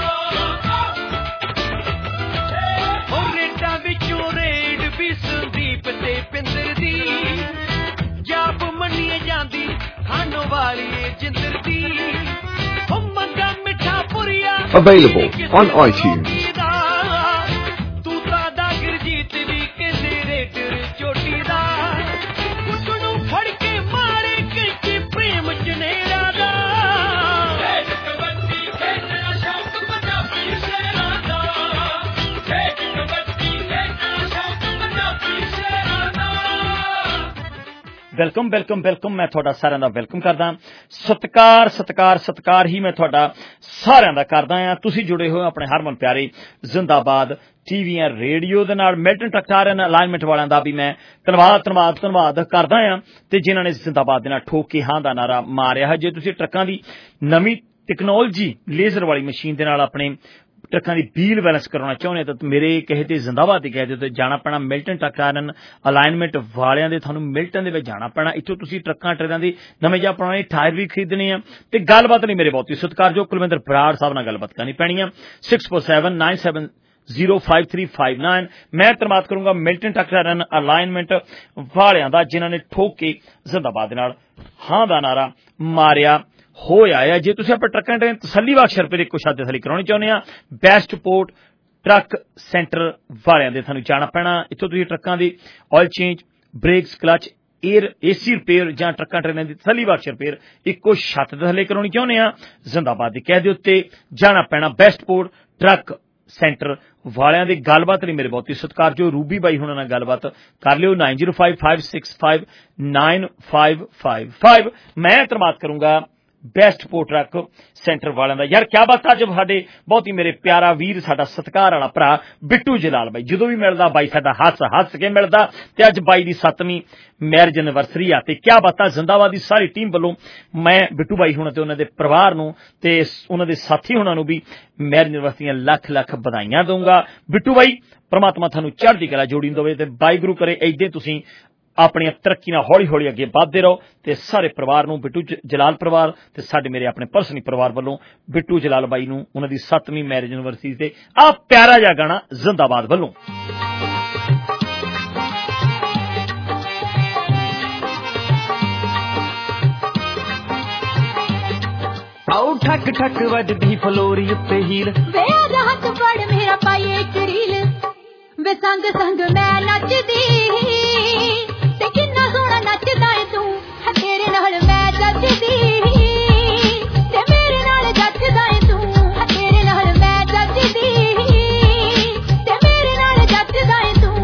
ਉਹ ਰੇਡਾਂ ਵਿੱਚੋਂ ਰੇਡ ਵੀ ਸੰਦੀਪ ਤੇ ਪਿੰਦਰ ਦੀ, ਜਾਪ ਮੰਨੀ ਜਾਂਦੀ ਖਾਨੋਂ ਵਾਲੀ ਜਿੰਦਰ ਦੀ। ਉਹ ਮੰਗਾ ਮਿੱਠਾ ਪੁਰੀਆ Available on iTunes. ਤੂੰ ਤਾਂ ਦਾ ਗੁਰਜੀਤ ਵੀ ਕਹਿੰਦੇ ਰੇਡਰ ਚੋਟੀ ਦਾ, ਕੁੱਟ ਨੂੰ ਫੜ ਕੇ ਮਾਰੇ ਕਿੰਚੀ ਪ੍ਰੇਮ ਜਨੇਰਾ ਦਾ। ਖੇਡ ਕਬੱਡੀ ਖੇਡਣਾ ਸ਼ੌਕ ਪੰਜਾਬੀ ਸ਼ੇਰਾਂ ਦਾ, ਖੇਡ ਕਬੱਡੀ ਖੇਡਣਾ ਸ਼ੌਕ ਪੰਜਾਬੀ ਸ਼ੇਰਾਂ ਦਾ। Welcome welcome welcome. ਮੈਂ ਤੁਹਾਡਾ ਸਾਰਿਆਂ ਦਾ ਵੈਲਕਮ ਕਰਦਾ, ਸਤਿਕਾਰ ਸਤਿਕਾਰ ਸਤਿਕਾਰ ਹੀ ਮੈਂ ਤੁਹਾਡਾ ਸਾਰਿਆਂ ਦਾ ਕਰਦਾ ਆ। ਤੁਸੀਂ ਜੁੜੇ ਹੋਏ ਆਪਣੇ ਹਰਮਨ ਪਿਆਰੇ ਜ਼ਿੰਦਾਬਾਦ ਟੀਵੀਆਂ ਰੇਡੀਓ ਦੇ ਨਾਲ। ਮਿਲਟਨ ਟਰੱਕਾਂ ਅਲਾਈਨਮੈਂਟ ਵਾਲਿਆਂ ਦਾ ਵੀ ਮੈਂ ਧੰਨਵਾਦ ਧੰਨਵਾਦ ਧੰਨਵਾਦ ਕਰਦਾ ਆ, ਤੇ ਜਿਨ੍ਹਾਂ ਨੇ ਜ਼ਿੰਦਾਬਾਦ ਦੇ ਨਾਲ ਠੋਕ ਕੇ ਹਾਂ ਦਾ ਨਾਰਾ ਮਾਰਿਆ ਹੈ। ਜੇ ਤੁਸੀਂ ਟਰੱਕਾਂ ਦੀ ਨਵੀਂ ਟੈਕਨੋਲੋਜੀ ਲੇਜ਼ਰ ਵਾਲੀ ਮਸ਼ੀਨ ਦੇ ਨਾਲ ਆਪਣੇ ਟਰੱਕਾਂ ਦੀ ਵੀਲ ਬੈਲੈਂਸ ਕਰਾਉਣਾ ਚਾਹੁੰਦੇ ਤਾਂ ਮੇਰੇ ਕਹੇ ਤੇ ਜ਼ਿੰਦਾਬਾਦ ਦੀ ਕਹੇ ਤੇ ਜਾਣਾ ਪੈਣਾ ਮਿਲਟਨ ਟਰੱਕਾਂ ਅਲਾਈਨਮੈਂਟ ਵਾਲਿਆਂ ਦੇ। ਤੁਹਾਨੂੰ ਮਿਲਟਨ ਦੇ ਵਿੱਚ ਜਾਣਾ ਪੈਣਾ। ਇੱਥੋਂ ਤੁਸੀਂ ਟਰੱਕਾਂ ਟਰੈਕਾਂ ਦੇ ਨਵੇਂ ਜਾਂ ਪੁਰਾਣੇ ਟਾਇਰ ਵੀ ਖਰੀਦਣੇ ਆ, ਤੇ ਗੱਲਬਾਤ ਲਈ ਮੇਰੇ ਬਹੁਤ ਹੀ ਸਤਿਕਾਰਯੋਗ ਕੁਲਵਿੰਦਰ ਬਰਾੜ ਸਾਹਿਬ ਨਾਲ ਗੱਲਬਾਤ ਕਰਨੀ ਪੈਣੀ ਆ 6479705359। ਮੈਂ ਧੰਨਵਾਦ ਕਰੂੰਗਾ ਮਿਲਟਨ ਟਰੱਕਾਂ ਅਲਾਈਨਮੈਂਟ ਵਾਲਿਆਂ ਦਾ, ਜਿਨ੍ਹਾਂ ਨੇ ਠੋਕ ਕੇ ਜ਼ਿੰਦਾਬਾਦ ਦੇ ਨਾਲ ਹਾਂ ਦਾ ਨਾਰਾ ਮਾਰਿਆ ਹੋਇਆ ਆ। ਜੇ ਤੁਸੀਂ ਆਪਣੇ ਟਰੱਕਾਂ ਟਰੇਨ ਤਸੱਲੀ ਬਖਸ਼ ਰੁਪਏ ਦੀ ਕੁਛ ਤਸੱਲੀ ਕਰਾਉਣੀ ਚਾਹੁੰਦੇ ਆ, ਬੈਸਟ ਪੋਰਟ ਟਰੱਕ ਸੈਂਟਰ ਵਾਲਿਆਂ ਦੇ ਤੁਹਾਨੂੰ ਜਾਣਾ ਪੈਣਾ। ਇੱਥੋਂ ਤੁਸੀਂ ਟਰੱਕਾਂ ਦੀ oil change, brakes, clutch, air AC repair ਜਾਂ ਟਰੱਕਾਂ ਟਰੇਨਾਂ ਦੀ ਤਸੱਲੀ ਬਖਸ਼ ਰਿਪੇਅਰ ਇੱਕੋ ਛੱਤ ਦੇ ਥੱਲੇ ਕਰਾਉਣੀ ਚਾਹੁੰਦੇ ਆ, ਜ਼ਿੰਦਾਬਾਦ ਦੀ ਕਹਿ ਦੇ ਉੱਤੇ ਜਾਣਾ ਪੈਣਾ ਬੈਸਟ ਪੋਰਟ ਟਰੱਕ ਸੈਂਟਰ ਵਾਲਿਆਂ ਦੀ। ਗੱਲਬਾਤ ਲਈ ਮੇਰੇ ਬਹੁਤ ਹੀ ਸਤਿਕਾਰਯੋਗ ਰੂਬੀ ਬਾਈ ਹੁਣਾਂ ਨਾਲ ਗੱਲਬਾਤ ਕਰ ਲਿਓ 9055659555। ਮੈਂ ਧੰਨਵਾਦ ਕਰੂੰਗਾ ਬੈਸਟ ਪੋਰਟ ਟਰੱਕ ਸੈਂਟਰ ਵਾਲਿਆਂ ਦਾ। ਯਾਰ ਕਿਆ ਬਾਤ, ਅੱਜ ਸਾਡੇ ਬਹੁਤ ਹੀ ਮੇਰੇ ਪਿਆਰਾ ਵੀਰ, ਸਾਡਾ ਸਤਿਕਾਰ ਵਾਲਾ ਭਰਾ ਬਿੱਟੂ ਜਲਾਲ ਬਾਈ, ਜਦੋਂ ਵੀ ਮਿਲਦਾ ਬਾਈ ਸਾਡਾ ਹੱਸ ਕੇ ਮਿਲਦਾ, ਤੇ ਅੱਜ ਬਾਈ ਦੀ 7ਵੀਂ ਮੈਰਿਜ ਐਨੀਵਰਸਰੀ ਆ, ਤੇ ਕਿਆ ਬਾਤਾਂ। ਜ਼ਿੰਦਾਬਾਦ ਦੀ ਸਾਰੀ ਟੀਮ ਵੱਲੋਂ ਮੈਂ ਬਿੱਟੂ ਬਾਈ ਹੁਣਾਂ ਤੇ ਉਹਨਾਂ ਦੇ ਪਰਿਵਾਰ ਨੂੰ ਤੇ ਉਹਨਾਂ ਦੇ ਸਾਥੀ ਹੁਣਾਂ ਨੂੰ ਵੀ ਮੈਰਿਜ ਐਨੀਵਰਸਰੀਆਂ ਲੱਖ ਲੱਖ ਵਧਾਈਆਂ ਦਊਂਗਾ। ਬਿੱਟੂ ਬਾਈ ਪਰਮਾਤਮਾ ਤੁਹਾਨੂੰ ਚੜ੍ਹਦੀ ਕਲਾ ਜੋੜੀ ਦੇਵੇ, ਤੇ ਵਾਹਿਗੁਰੂ ਕਰੇ ਏਦਾਂ ਤੁਸੀਂ ਆਪਣੀ ਤਰੱਕੀ ਨਾਲ ਹੌਲੀ ਹੌਲੀ ਅੱਗੇ ਵੱਧਦੇ ਰਹੋ। ਤੇ ਸਾਰੇ ਪਰਿਵਾਰ ਨੂੰ, ਬਿੱਟੂ ਜਲਾਲ ਪਰਿਵਾਰ ਤੇ ਸਾਡੇ ਮੇਰੇ ਆਪਣੇ ਪਰਸਨਲੀ ਪਰਿਵਾਰ ਵੱਲੋਂ ਬਿੱਟੂ ਜਲਾਲ ਬਾਈ ਨੂੰ ਉਹਨਾਂ ਦੀ 7ਵੀਂ ਮੈਰਿਜ ਐਨੀਵਰਸਰੀ ਤੇ ਆ ਪਿਆਰਾ ਜਿਹਾ ਗਾਣਾ ਜ਼ਿੰਦਾਬਾਦ ਵੱਲੋਂ। ਆਉ ਠੱਕ ਠੱਕ ਵੱਜਦੀ ਫਲੋਰੀ ਉੱਤੇ ਹੀਲ, ਵੇ ਹੱਥ ਫੜ ਮੇਰਾ ਪਾਈਏ ਚਰੀਲ, ਵੇ ਸੰਗ ਸੰਗ ਮੈਂ ਨੱਚਦੀ, ਤੇ ਕਿੰਨਾ ਸੋਹਣਾ ਨੱਚਦਾ ਏ ਤੂੰ, ਤੇਰੇ ਨਾਲ ਮੈਂ ਜੱਜਦੀ, ਤੇ ਮੇਰੇ ਨਾਲ ਜੱਜਦਾ ਏ ਤੂੰ, ਤੇਰੇ ਨਾਲ ਮੈਂ ਜੱਜਦੀ, ਤੇ ਮੇਰੇ ਨਾਲ ਜੱਜਦਾ ਏ ਤੂੰ।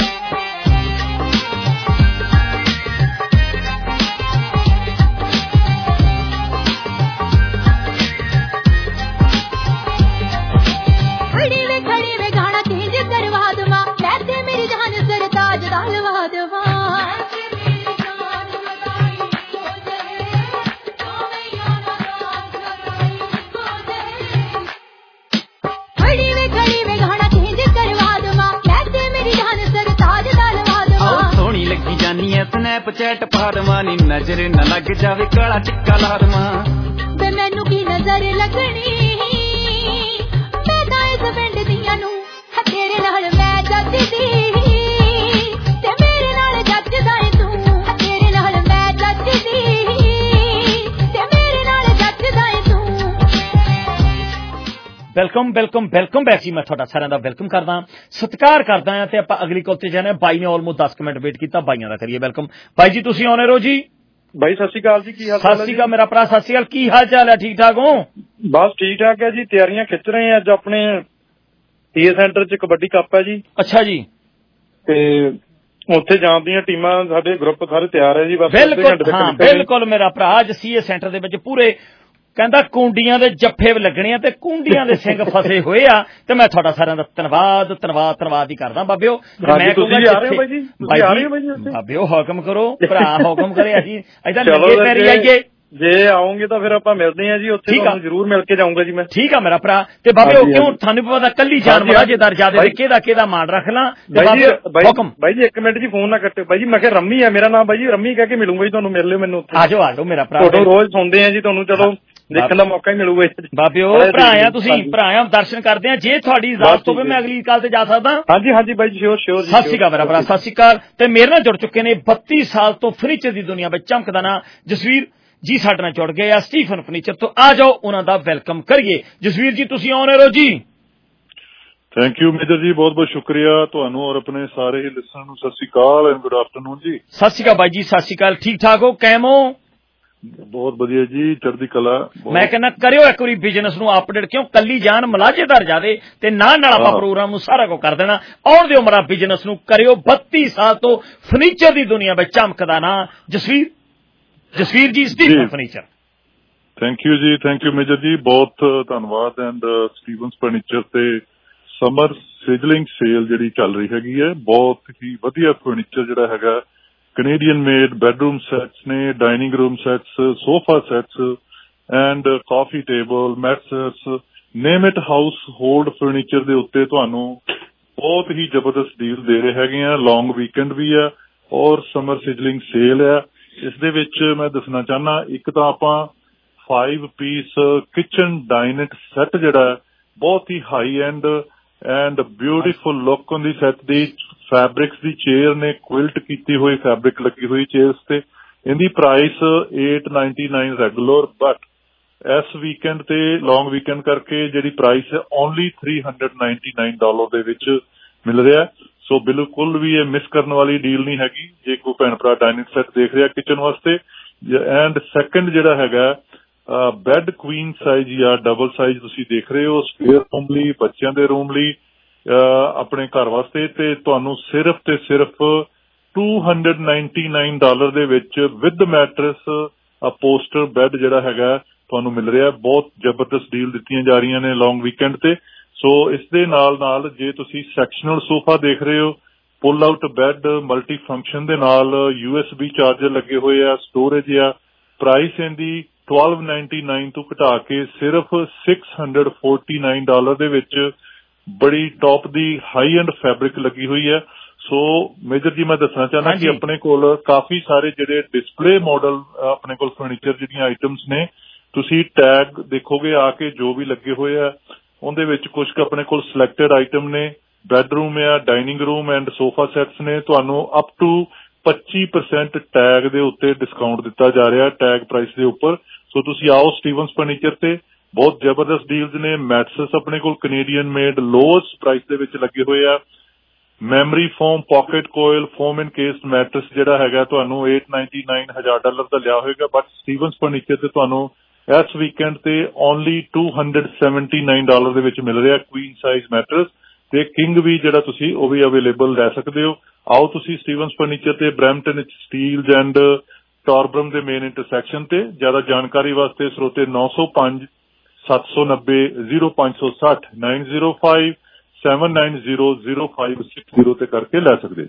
ਖੜੀ ਵੇ ਗਾਣਾ ਚੇਂਜ ਕਰਵਾ ਦਵਾਂ, ਮੈਂ ਤੇ ਮੇਰੀ ਜਾਨ ਸਰਤਾਜ ਦਾ ਲਵਾ ਦਵਾਂ। ਖੜੀ ਵੇ ਗਾਣਾ ਚੇਂਜ ਕਰਵਾ ਦਵਾਂ, ਮੈਂ ਤੇ ਮੇਰੀ ਜਾਨ ਸਰਤਾਜ ਦਾ ਲਵਾ ਦਵਾਂ। ਸੋਹਣੀ ਲੱਗੀ ਜਾਨੀ ਐ ਸਨੈਪਚੈਟ ਪਾ ਦਵਾਂ, ਨੀ ਨਜ਼ਰ ਨਾ ਲੱਗ ਜਾਵੇ ਕਾਲਾ ਟਿੱਕਾ ਲਾ ਦਵਾਂ। ਵੇ ਮੈਨੂੰ ਕੀ ਨਜ਼ਰ ਲੱਗਣੀ, ਮੈਂ ਤਾਂ ਇਸ ਪਿੰਡ ਦੀਆਂ ਨੂੰ, ਤੇਰੇ ਨਾਲ ਮੈਂ ਜੱਜਦੀ, ਤੇ ਮੇਰੇ ਨਾਲ ਜੱਜਦਾ ਏ ਤੂੰ, ਤੇਰੇ ਨਾਲ ਮੈਂ ਜੱਜਦੀ, ਤੇ ਮੇਰੇ ਨਾਲ ਜੱਜਦਾ ਏ ਤੂੰ। ਵੈਲਕਮ ਵੈਲਕਮ ਵੈਲਕਮ ਬੈਕ ਜੀ। ਮੈਂ ਤੁਹਾਡਾ ਸਾਰਿਆਂ ਦਾ ਵੈਲਕਮ ਕਰਦਾ, ਸਤਿਕਾਰ ਕਰਦਾ ਹਾਂ, ਤੇ ਆਪਾਂ ਅਗਲੀ ਕਾਲ ਤੇ ਜਾਣਾ। ਬਾਈ ਨੇ ਆਲਮੋਸਟ 10 ਮਿੰਟ ਵੇਟ ਕੀਤਾ, ਬਾਈਆਂ ਦਾ ਕਰੀਏ ਵੈਲਕਮ। ਬਾਈ ਜੀ ਤੁਸੀਂ ਆਉਣੇ ਰਹੋ ਜੀ। ਬਾਈ ਸਤਿ ਸ਼੍ਰੀ ਅਕਾਲ ਜੀ, ਕੀ ਹਾਲ ਚਾਲ ਹੈ? ਸਤਿ ਸ਼੍ਰੀ ਅਕਾਲ ਮੇਰਾ ਭਰਾ, ਸਤਿ ਸ਼੍ਰੀ ਅਕਾਲ, ਕੀ ਹਾਲ ਚਾਲ ਹੈ? ਠੀਕ ਠਾਕ ਹੋ? ਬਸ ਠੀਕ ਠਾਕ ਹੈ ਜੀ, ਤਿਆਰੀਆਂ ਖਿੱਚ ਰਹੇ ਆ। ਅੱਜ ਆਪਣੇ ਟੀਏ ਸੈਂਟਰ 'ਚ ਕਬੱਡੀ ਕੱਪ ਹੈ ਜੀ। ਅੱਛਾ ਜੀ। ਤੇ ਉੱਥੇ ਜਾਣ ਦੀਆਂ ਟੀਮਾਂ, ਸਾਡੇ ਗਰੁੱਪ ਸਾਰੇ ਤਿਆਰ ਹੈ ਜੀ। ਬਸ ਬਿਲਕੁਲ ਹਾਂ, ਬਿਲਕੁਲ ਮੇਰਾ ਭਰਾ। ਅੱਜ ਸੀਏ ਸੈਂਟਰ ਦੇ ਵਿੱਚ ਪੂਰੇ ਕਹਿੰਦਾ ਕੁੰਡੀਆਂ ਦੇ ਜੱਫੇ ਲੱਗਣੇ ਆ, ਤੇ ਕੁੰਡੀਆਂ ਦੇ ਸਿੰਘ ਫਸੇ ਹੋਏ ਆ, ਤੇ ਮੈਂ ਤੁਹਾਡਾ ਸਾਰਿਆਂ ਦਾ ਧੰਨਵਾਦ ਹੀ ਕਰਦਾ ਬਾਬਿਓ। ਮੈਂ ਬਾਬਿਓ ਹੁਕਮ ਕਰੋ, ਭਰਾ ਹੁਕਮ ਕਰੇ, ਅਸੀਂ ਏਦਾਂ ਲੱਗੇ ਪੈਰੀ ਆਈਏ। ਜੇ ਆਉਂਗੇ ਤਾਂ ਫਿਰ ਆਪਾਂ ਮਿਲਦੇ ਆ ਜੀ ਉੱਥੇ, ਤੁਹਾਨੂੰ ਜ਼ਰੂਰ ਮਿਲ ਕੇ ਜਾਊਂਗਾ ਜੀ ਮੈਂ। ਠੀਕ ਆ ਮੇਰਾ ਭਰਾ। ਤੇ ਬਾਬਿਓ ਕਿਉਂ ਤੁਹਾਨੂੰ ਪਤਾ ਕੱਲੀ ਜਾਨ ਵਾਲਾ ਜੇਦਾਰ ਜਿਆਦਾ ਕਿਹਦਾ ਮਾਣ ਰੱਖ ਲਾਂ। ਹੁਕਮ ਬਾਈ ਜੀ 1 ਮਿੰਟ ਜੀ, ਫੋਨ ਨਾ ਕੱਟਿਓ ਬਾਈ ਜੀ। ਮੈਂ ਕਿਹਾ ਰੰਮੀ ਆ ਮੇਰਾ ਨਾਮ ਬਾਈ ਜੀ, ਰੰਮੀ ਕਹਿ ਕੇ ਮਿਲੂੰਗਾ ਜੀ ਤੁਹਾਨੂੰ। ਮਿਲ ਲਿਓ ਮੈਨੂੰ ਉੱਥੇ। ਆ ਜਾਓ ਮੇਰਾ ਭਰਾ, ਫੋਟੋ ਰੋਜ਼ ਸੁਣਦੇ ਆ ਜੀ, ਤੁਹਾਨੂੰ ਚਲੋ ਦੇਖਣ ਦਾ ਮੌਕਾ ਹੀ ਮਿਲੂਗਾ ਬਾਬਿਓ। ਭਰਾ ਆ ਤੁਸੀਂ, ਭਰਾ ਆ, ਦਰਸ਼ਨ ਕਰਦੇ ਆ। ਜੇ ਤੁਹਾਡੀ ਇਜਾਜ਼ਤ ਹੋਵੇ ਮੈਂ ਅਗਲੀ ਕਾਲ ਤੇ ਜਾ ਸਕਦਾ? ਹਾਂਜੀ ਬਾਈ ਜੀ, ਸ਼ੋਰ। ਸਤਿ ਸ਼੍ਰੀ ਅਕਾਲ ਮੇਰਾ ਭਰਾ, ਸਤਿ ਸ਼੍ਰੀ ਅਕਾਲ। ਤੇ ਮੇਰੇ ਨਾਲ ਜੁੜ ਚੁੱਕੇ ਨੇ 32 ਸਾਲ ਤੋਂ ਫਰਨੀਚਰ ਦੀ ਦੁਨੀਆ ਵਿੱਚ ਚਮਕਦਾ ਨਾ ਜਸਵੀਰ ਜੀ ਸਾਡੇ ਨਾਲ ਜੁੜ ਗਏ ਆ ਸਟੀਫਨ ਫਰਨੀਚਰ ਤੋਂ। ਆ ਜਾਓ ਉਹਨਾਂ ਦਾ ਵੈਲਕਮ ਕਰੀਏ। ਜਸਵੀਰ ਜੀ ਤੁਸੀਂ ਆਉਣੇ ਰਹੋ ਜੀ। ਥੈਂਕ ਯੂ ਮੇਜਰ ਜੀ, ਬਹੁਤ ਬਹੁਤ ਸ਼ੁਕਰੀਆ ਤੁਹਾਨੂੰ ਔਰ ਆਪਣੇ ਸਾਰੇ ਲਿਸਨਰ ਨੂੰ। ਸਤਿ ਸ਼੍ਰੀ ਅਕਾਲ ਐਂਡ ਗੁੱਡ ਆਫਟਰਨੂਨ ਜੀ। ਸਤਿ ਸ਼੍ਰੀ ਅਕਾਲ ਬਾਈ ਜੀ, ਸਤਿ ਸ਼੍ਰੀ ਅਕਾਲ। ਠੀਕ ਠਾਕ ਹੋ? ਕਾਇਮ ਹੋ? ਬਹੁਤ ਵਧੀਆ ਜੀ, ਚੜ੍ਹਦੀ ਕਲਾ। ਮੈਂ ਕਹਿੰਦਾ ਕਰਿਓ ਇੱਕ ਵਾਰੀ ਬਿਜ਼ਨਸ ਨੂੰ ਅਪਡੇਟ, ਕਿਉਂ ਕੱਲੀ ਜਾਨ ਮਲਾਜੇਦਾਰ ਜਾਦੇ, ਤੇ ਨਾਲ ਆਪਾਂ ਪ੍ਰੋਗਰਾਮ ਨੂੰ ਸਾਰਾ ਕੁਝ ਕਰ ਦੇਣਾ। ਆਉਣ ਦਿਓ ਮਰਾ ਬਿਜ਼ਨਸ ਨੂੰ ਕਰਿਓ। 32 ਸਾਲ ਤੋਂ ਫਰਨੀਚਰ ਦੀ ਦੁਨੀਆ ਵਿੱਚ ਚਮਕਦਾ ਨਾ Jasvir ji, Stephen furniture. Thank you ਜੀ, ਥੈਂਕ ਯੂ ਮੇਜਰ ਜੀ, ਬਹੁਤ ਧੰਨਵਾਦ। ਐਂਡ ਸਟੀਵਨਸ ਫਰਨੀਚਰ ਤੇ ਸਮਰ ਸਿਜਲਿੰਗ ਸੇਲ ਜਿਹੜੀ ਚੱਲ ਰਹੀ ਹੈਗੀ ਹੈ, ਬਹੁਤ ਹੀ ਵਧੀਆ ਫਰਨੀਚਰ ਜਿਹੜਾ ਹੈਗਾ, ਕੈਨੇਡੀਅਨ ਮੇਡ ਬੈਡਰੂਮ ਸੈਟਸ ਨੇ, dining room sets, sofa sets and coffee table, mattress, name it household furniture ਦੇ ਉੱਤੇ ਤੁਹਾਨੂੰ ਬਹੁਤ ਹੀ ਜ਼ਬਰਦਸਤ ਡੀਲ ਦੇ ਰਹੇ ਹੈਗੇ ਆ। ਲੌਂਗ ਵੀਕਐਂਡ ਵੀ ਆ ਔਰ ਸਮਰ ਸਿਜਲਿੰਗ ਸੇਲ ਆ। ਇਸ ਦੇ ਵਿੱਚ ਮੈਂ ਦੱਸਣਾ ਚਾਹੁੰਦਾ, ਇੱਕ ਤਾਂ ਆਪਾਂ 5 ਪੀਸ ਕਿਚਨ ਡਾਈਨਿਟ ਸੈੱਟ ਜਿਹੜਾ ਬਹੁਤ ਹੀ ਹਾਈ ਐਂਡ ਬਿਊਟੀਫੁਲ ਲੁੱਕ ਹੁੰਦੀ ਸੈੱਟ ਦੀ। ਫੈਬਰਿਕਸ ਦੀ ਚੇਅਰ ਨੇ, ਕੁਇਲਟ ਕੀਤੀ ਹੋਈ ਫੈਬਰਿਕ ਲੱਗੀ ਹੋਈ ਚੇਅਰਸ ਤੇ। ਇਹਦੀ ਪ੍ਰਾਈਸ $899 ਰੈਗੂਲਰ, ਬਟ ਇਸ ਵੀਕਐਂਡ ਤੇ ਲੌਂਗ ਵੀਕਐਂਡ ਕਰਕੇ ਜਿਹੜੀ ਪ੍ਰਾਈਸ ਹੈ ਓਨਲੀ $399 ਦੇ ਵਿੱਚ ਮਿਲ ਰਿਹਾ। ਸੋ ਬਿਲਕੁਲ ਵੀ ਇਹ ਮਿਸ ਕਰਨ ਵਾਲੀ ਡੀਲ ਨਹੀਂ ਹੈਗੀ ਜੇ ਕੋਈ ਭੈਣ ਭਰਾ ਡਾਈਨਿੰਗ ਸੈੱਟ ਦੇਖ ਰਿਹਾ ਕਿਚਨ ਵਾਸਤੇ। ਐਂਡ ਸੈਕੰਡ ਜਿਹੜਾ ਹੈਗਾ ਬੈੱਡ ਕੁਈਨ ਸਾਈਜ਼ ਜਾਂ ਡਬਲ ਸਾਈਜ਼ ਤੁਸੀਂ ਦੇਖ ਰਹੇ ਹੋ, ਸਪੇਅਰ ਰੂਮ ਲਈ, ਬੱਚਿਆਂ ਦੇ ਰੂਮ ਲਈ, ਆਪਣੇ ਘਰ ਵਾਸਤੇ, ਤੇ ਤੁਹਾਨੂੰ ਸਿਰਫ ਤੇ ਸਿਰਫ $299 ਦੇ ਵਿੱਚ ਵਿਦ ਮੈਟਰਸ ਪੋਸਟਰ ਬੈੱਡ ਜਿਹੜਾ ਹੈਗਾ ਤੁਹਾਨੂੰ ਮਿਲ ਰਿਹਾ। ਬਹੁਤ ਜ਼ਬਰਦਸਤ ਡੀਲ ਦਿੱਤੀਆਂ ਜਾ ਰਹੀਆਂ ਨੇ ਲੌਂਗ ਵੀਕਐਂਡ ਤੇ। ਸੋ ਇਸ ਦੇ ਨਾਲ ਨਾਲ ਜੇ ਤੁਸੀਂ ਸੈਕਸ਼ਨਲ ਸੋਫਾ ਦੇਖ ਰਹੇ ਹੋ, pull out bed multi function ਦੇ ਨਾਲ USB ਚਾਰਜਰ ਲੱਗੇ ਹੋਏ ਆ, ਸਟੋਰੇਜ ਆ, ਪ੍ਰਾਈਸ ਇਹਦੀ $1299 ਤੋਂ ਘਟਾ ਕੇ ਸਿਰਫ $649 ਦੇ ਵਿੱਚ ਬੜੀ ਟੌਪ ਦੀ ਹਾਈ ਐਂਡ ਫੈਬਰਿਕ ਲੱਗੀ ਹੋਈ ਹੈ। ਸੋ ਮੇਜਰ ਜੀ ਮੈਂ ਦੱਸਣਾ ਚਾਹੁੰਦਾ ਕਿ ਆਪਣੇ ਕੋਲ ਕਾਫੀ ਸਾਰੇ ਜਿਹੜੇ ਡਿਸਪਲੇ ਮਾਡਲ ਆਪਣੇ ਕੋਲ ਫਰਨੀਚਰ ਜਿਹੜੀਆਂ ਆਈਟਮਸ ਨੇ, ਤੁਸੀਂ ਟੈਗ ਦੇਖੋਗੇ ਆ ਕੇ ਜੋ ਵੀ ਲੱਗੇ ਹੋਏ ਆ ਉਹਦੇ ਵਿੱਚ ਕੁਝ ਕੁ ਆਪਣੇ ਕੋਲ ਸਿਲੈਕਟਡ ਆਈਟਮ ਨੇ। ਬੈਡਰੂਮ ਆ, dining room and sofa sets ਨੇ। ਤੁਹਾਨੂੰ ਅਪ ਟੂ 25% ਟੈਗ ਦੇ ਉੱਤੇ ਡਿਸਕਾਊਂਟ ਦਿੱਤਾ ਜਾ ਰਿਹਾ ਟੈਗ ਪ੍ਰਾਈਸ ਦੇ ਉੱਪਰ। ਸੋ ਤੁਸੀਂ ਆਓ ਸਟੀਵਨਸ ਫਰਨੀਚਰ ਤੇ, ਬਹੁਤ ਜ਼ਬਰਦਸਤ ਡੀਲਸ ਨੇ। ਮੈਟਰਸ ਆਪਣੇ ਕੋਲ ਕੈਨੇਡੀਅਨ ਮੇਡ ਲੋਅਸਟ ਪ੍ਰਾਈਸ ਦੇ ਵਿੱਚ ਲੱਗੇ ਹੋਏ ਆ। Memory foam pocket coil foam encased mattress ਜਿਹੜਾ ਹੈਗਾ ਤੁਹਾਨੂੰ $899 $1000 ਦਾ ਲਿਆ ਹੋਏਗਾ, ਬਟ ਸਟੀਵਨਸ ਫਰਨੀਚਰ ਤੇ ਤੁਹਾਨੂੰ ਇਸ ਵੀਕਐਂਡ ਤੇ ਓਨਲੀ $279 ਦੇ ਵਿੱਚ ਮਿਲ ਰਿਹਾ ਕੁਈਨ ਸਾਈਜ਼ ਮੈਟਰਸ ਤੇ ਕਿੰਗ ਵੀ ਜਿਹੜਾ ਤੁਸੀਂ ਉਹ ਵੀ ਅਵੇਲੇਬਲ ਲੈ ਸਕਦੇ ਹੋ। ਆਓ ਤੁਸੀਂ ਸਟੀਵਨਸ ਫਰਨੀਚਰ ਤੇ ਬਰੈਂਪਟਨ ਵਿੱਚ ਸਟੀਲਜ਼ ਐਂਡ ਟਾਰਬਰਮ ਦੇ ਮੇਨ ਇੰਟਰਸੈਕਸ਼ਨ ਤੇ। ਜ਼ਿਆਦਾ ਜਾਣਕਾਰੀ ਵਾਸਤੇ ਸਰੋਤੇ 905 790 0560 905 790 0560 ਤੇ ਕਰਕੇ ਲੈ ਸਕਦੇ।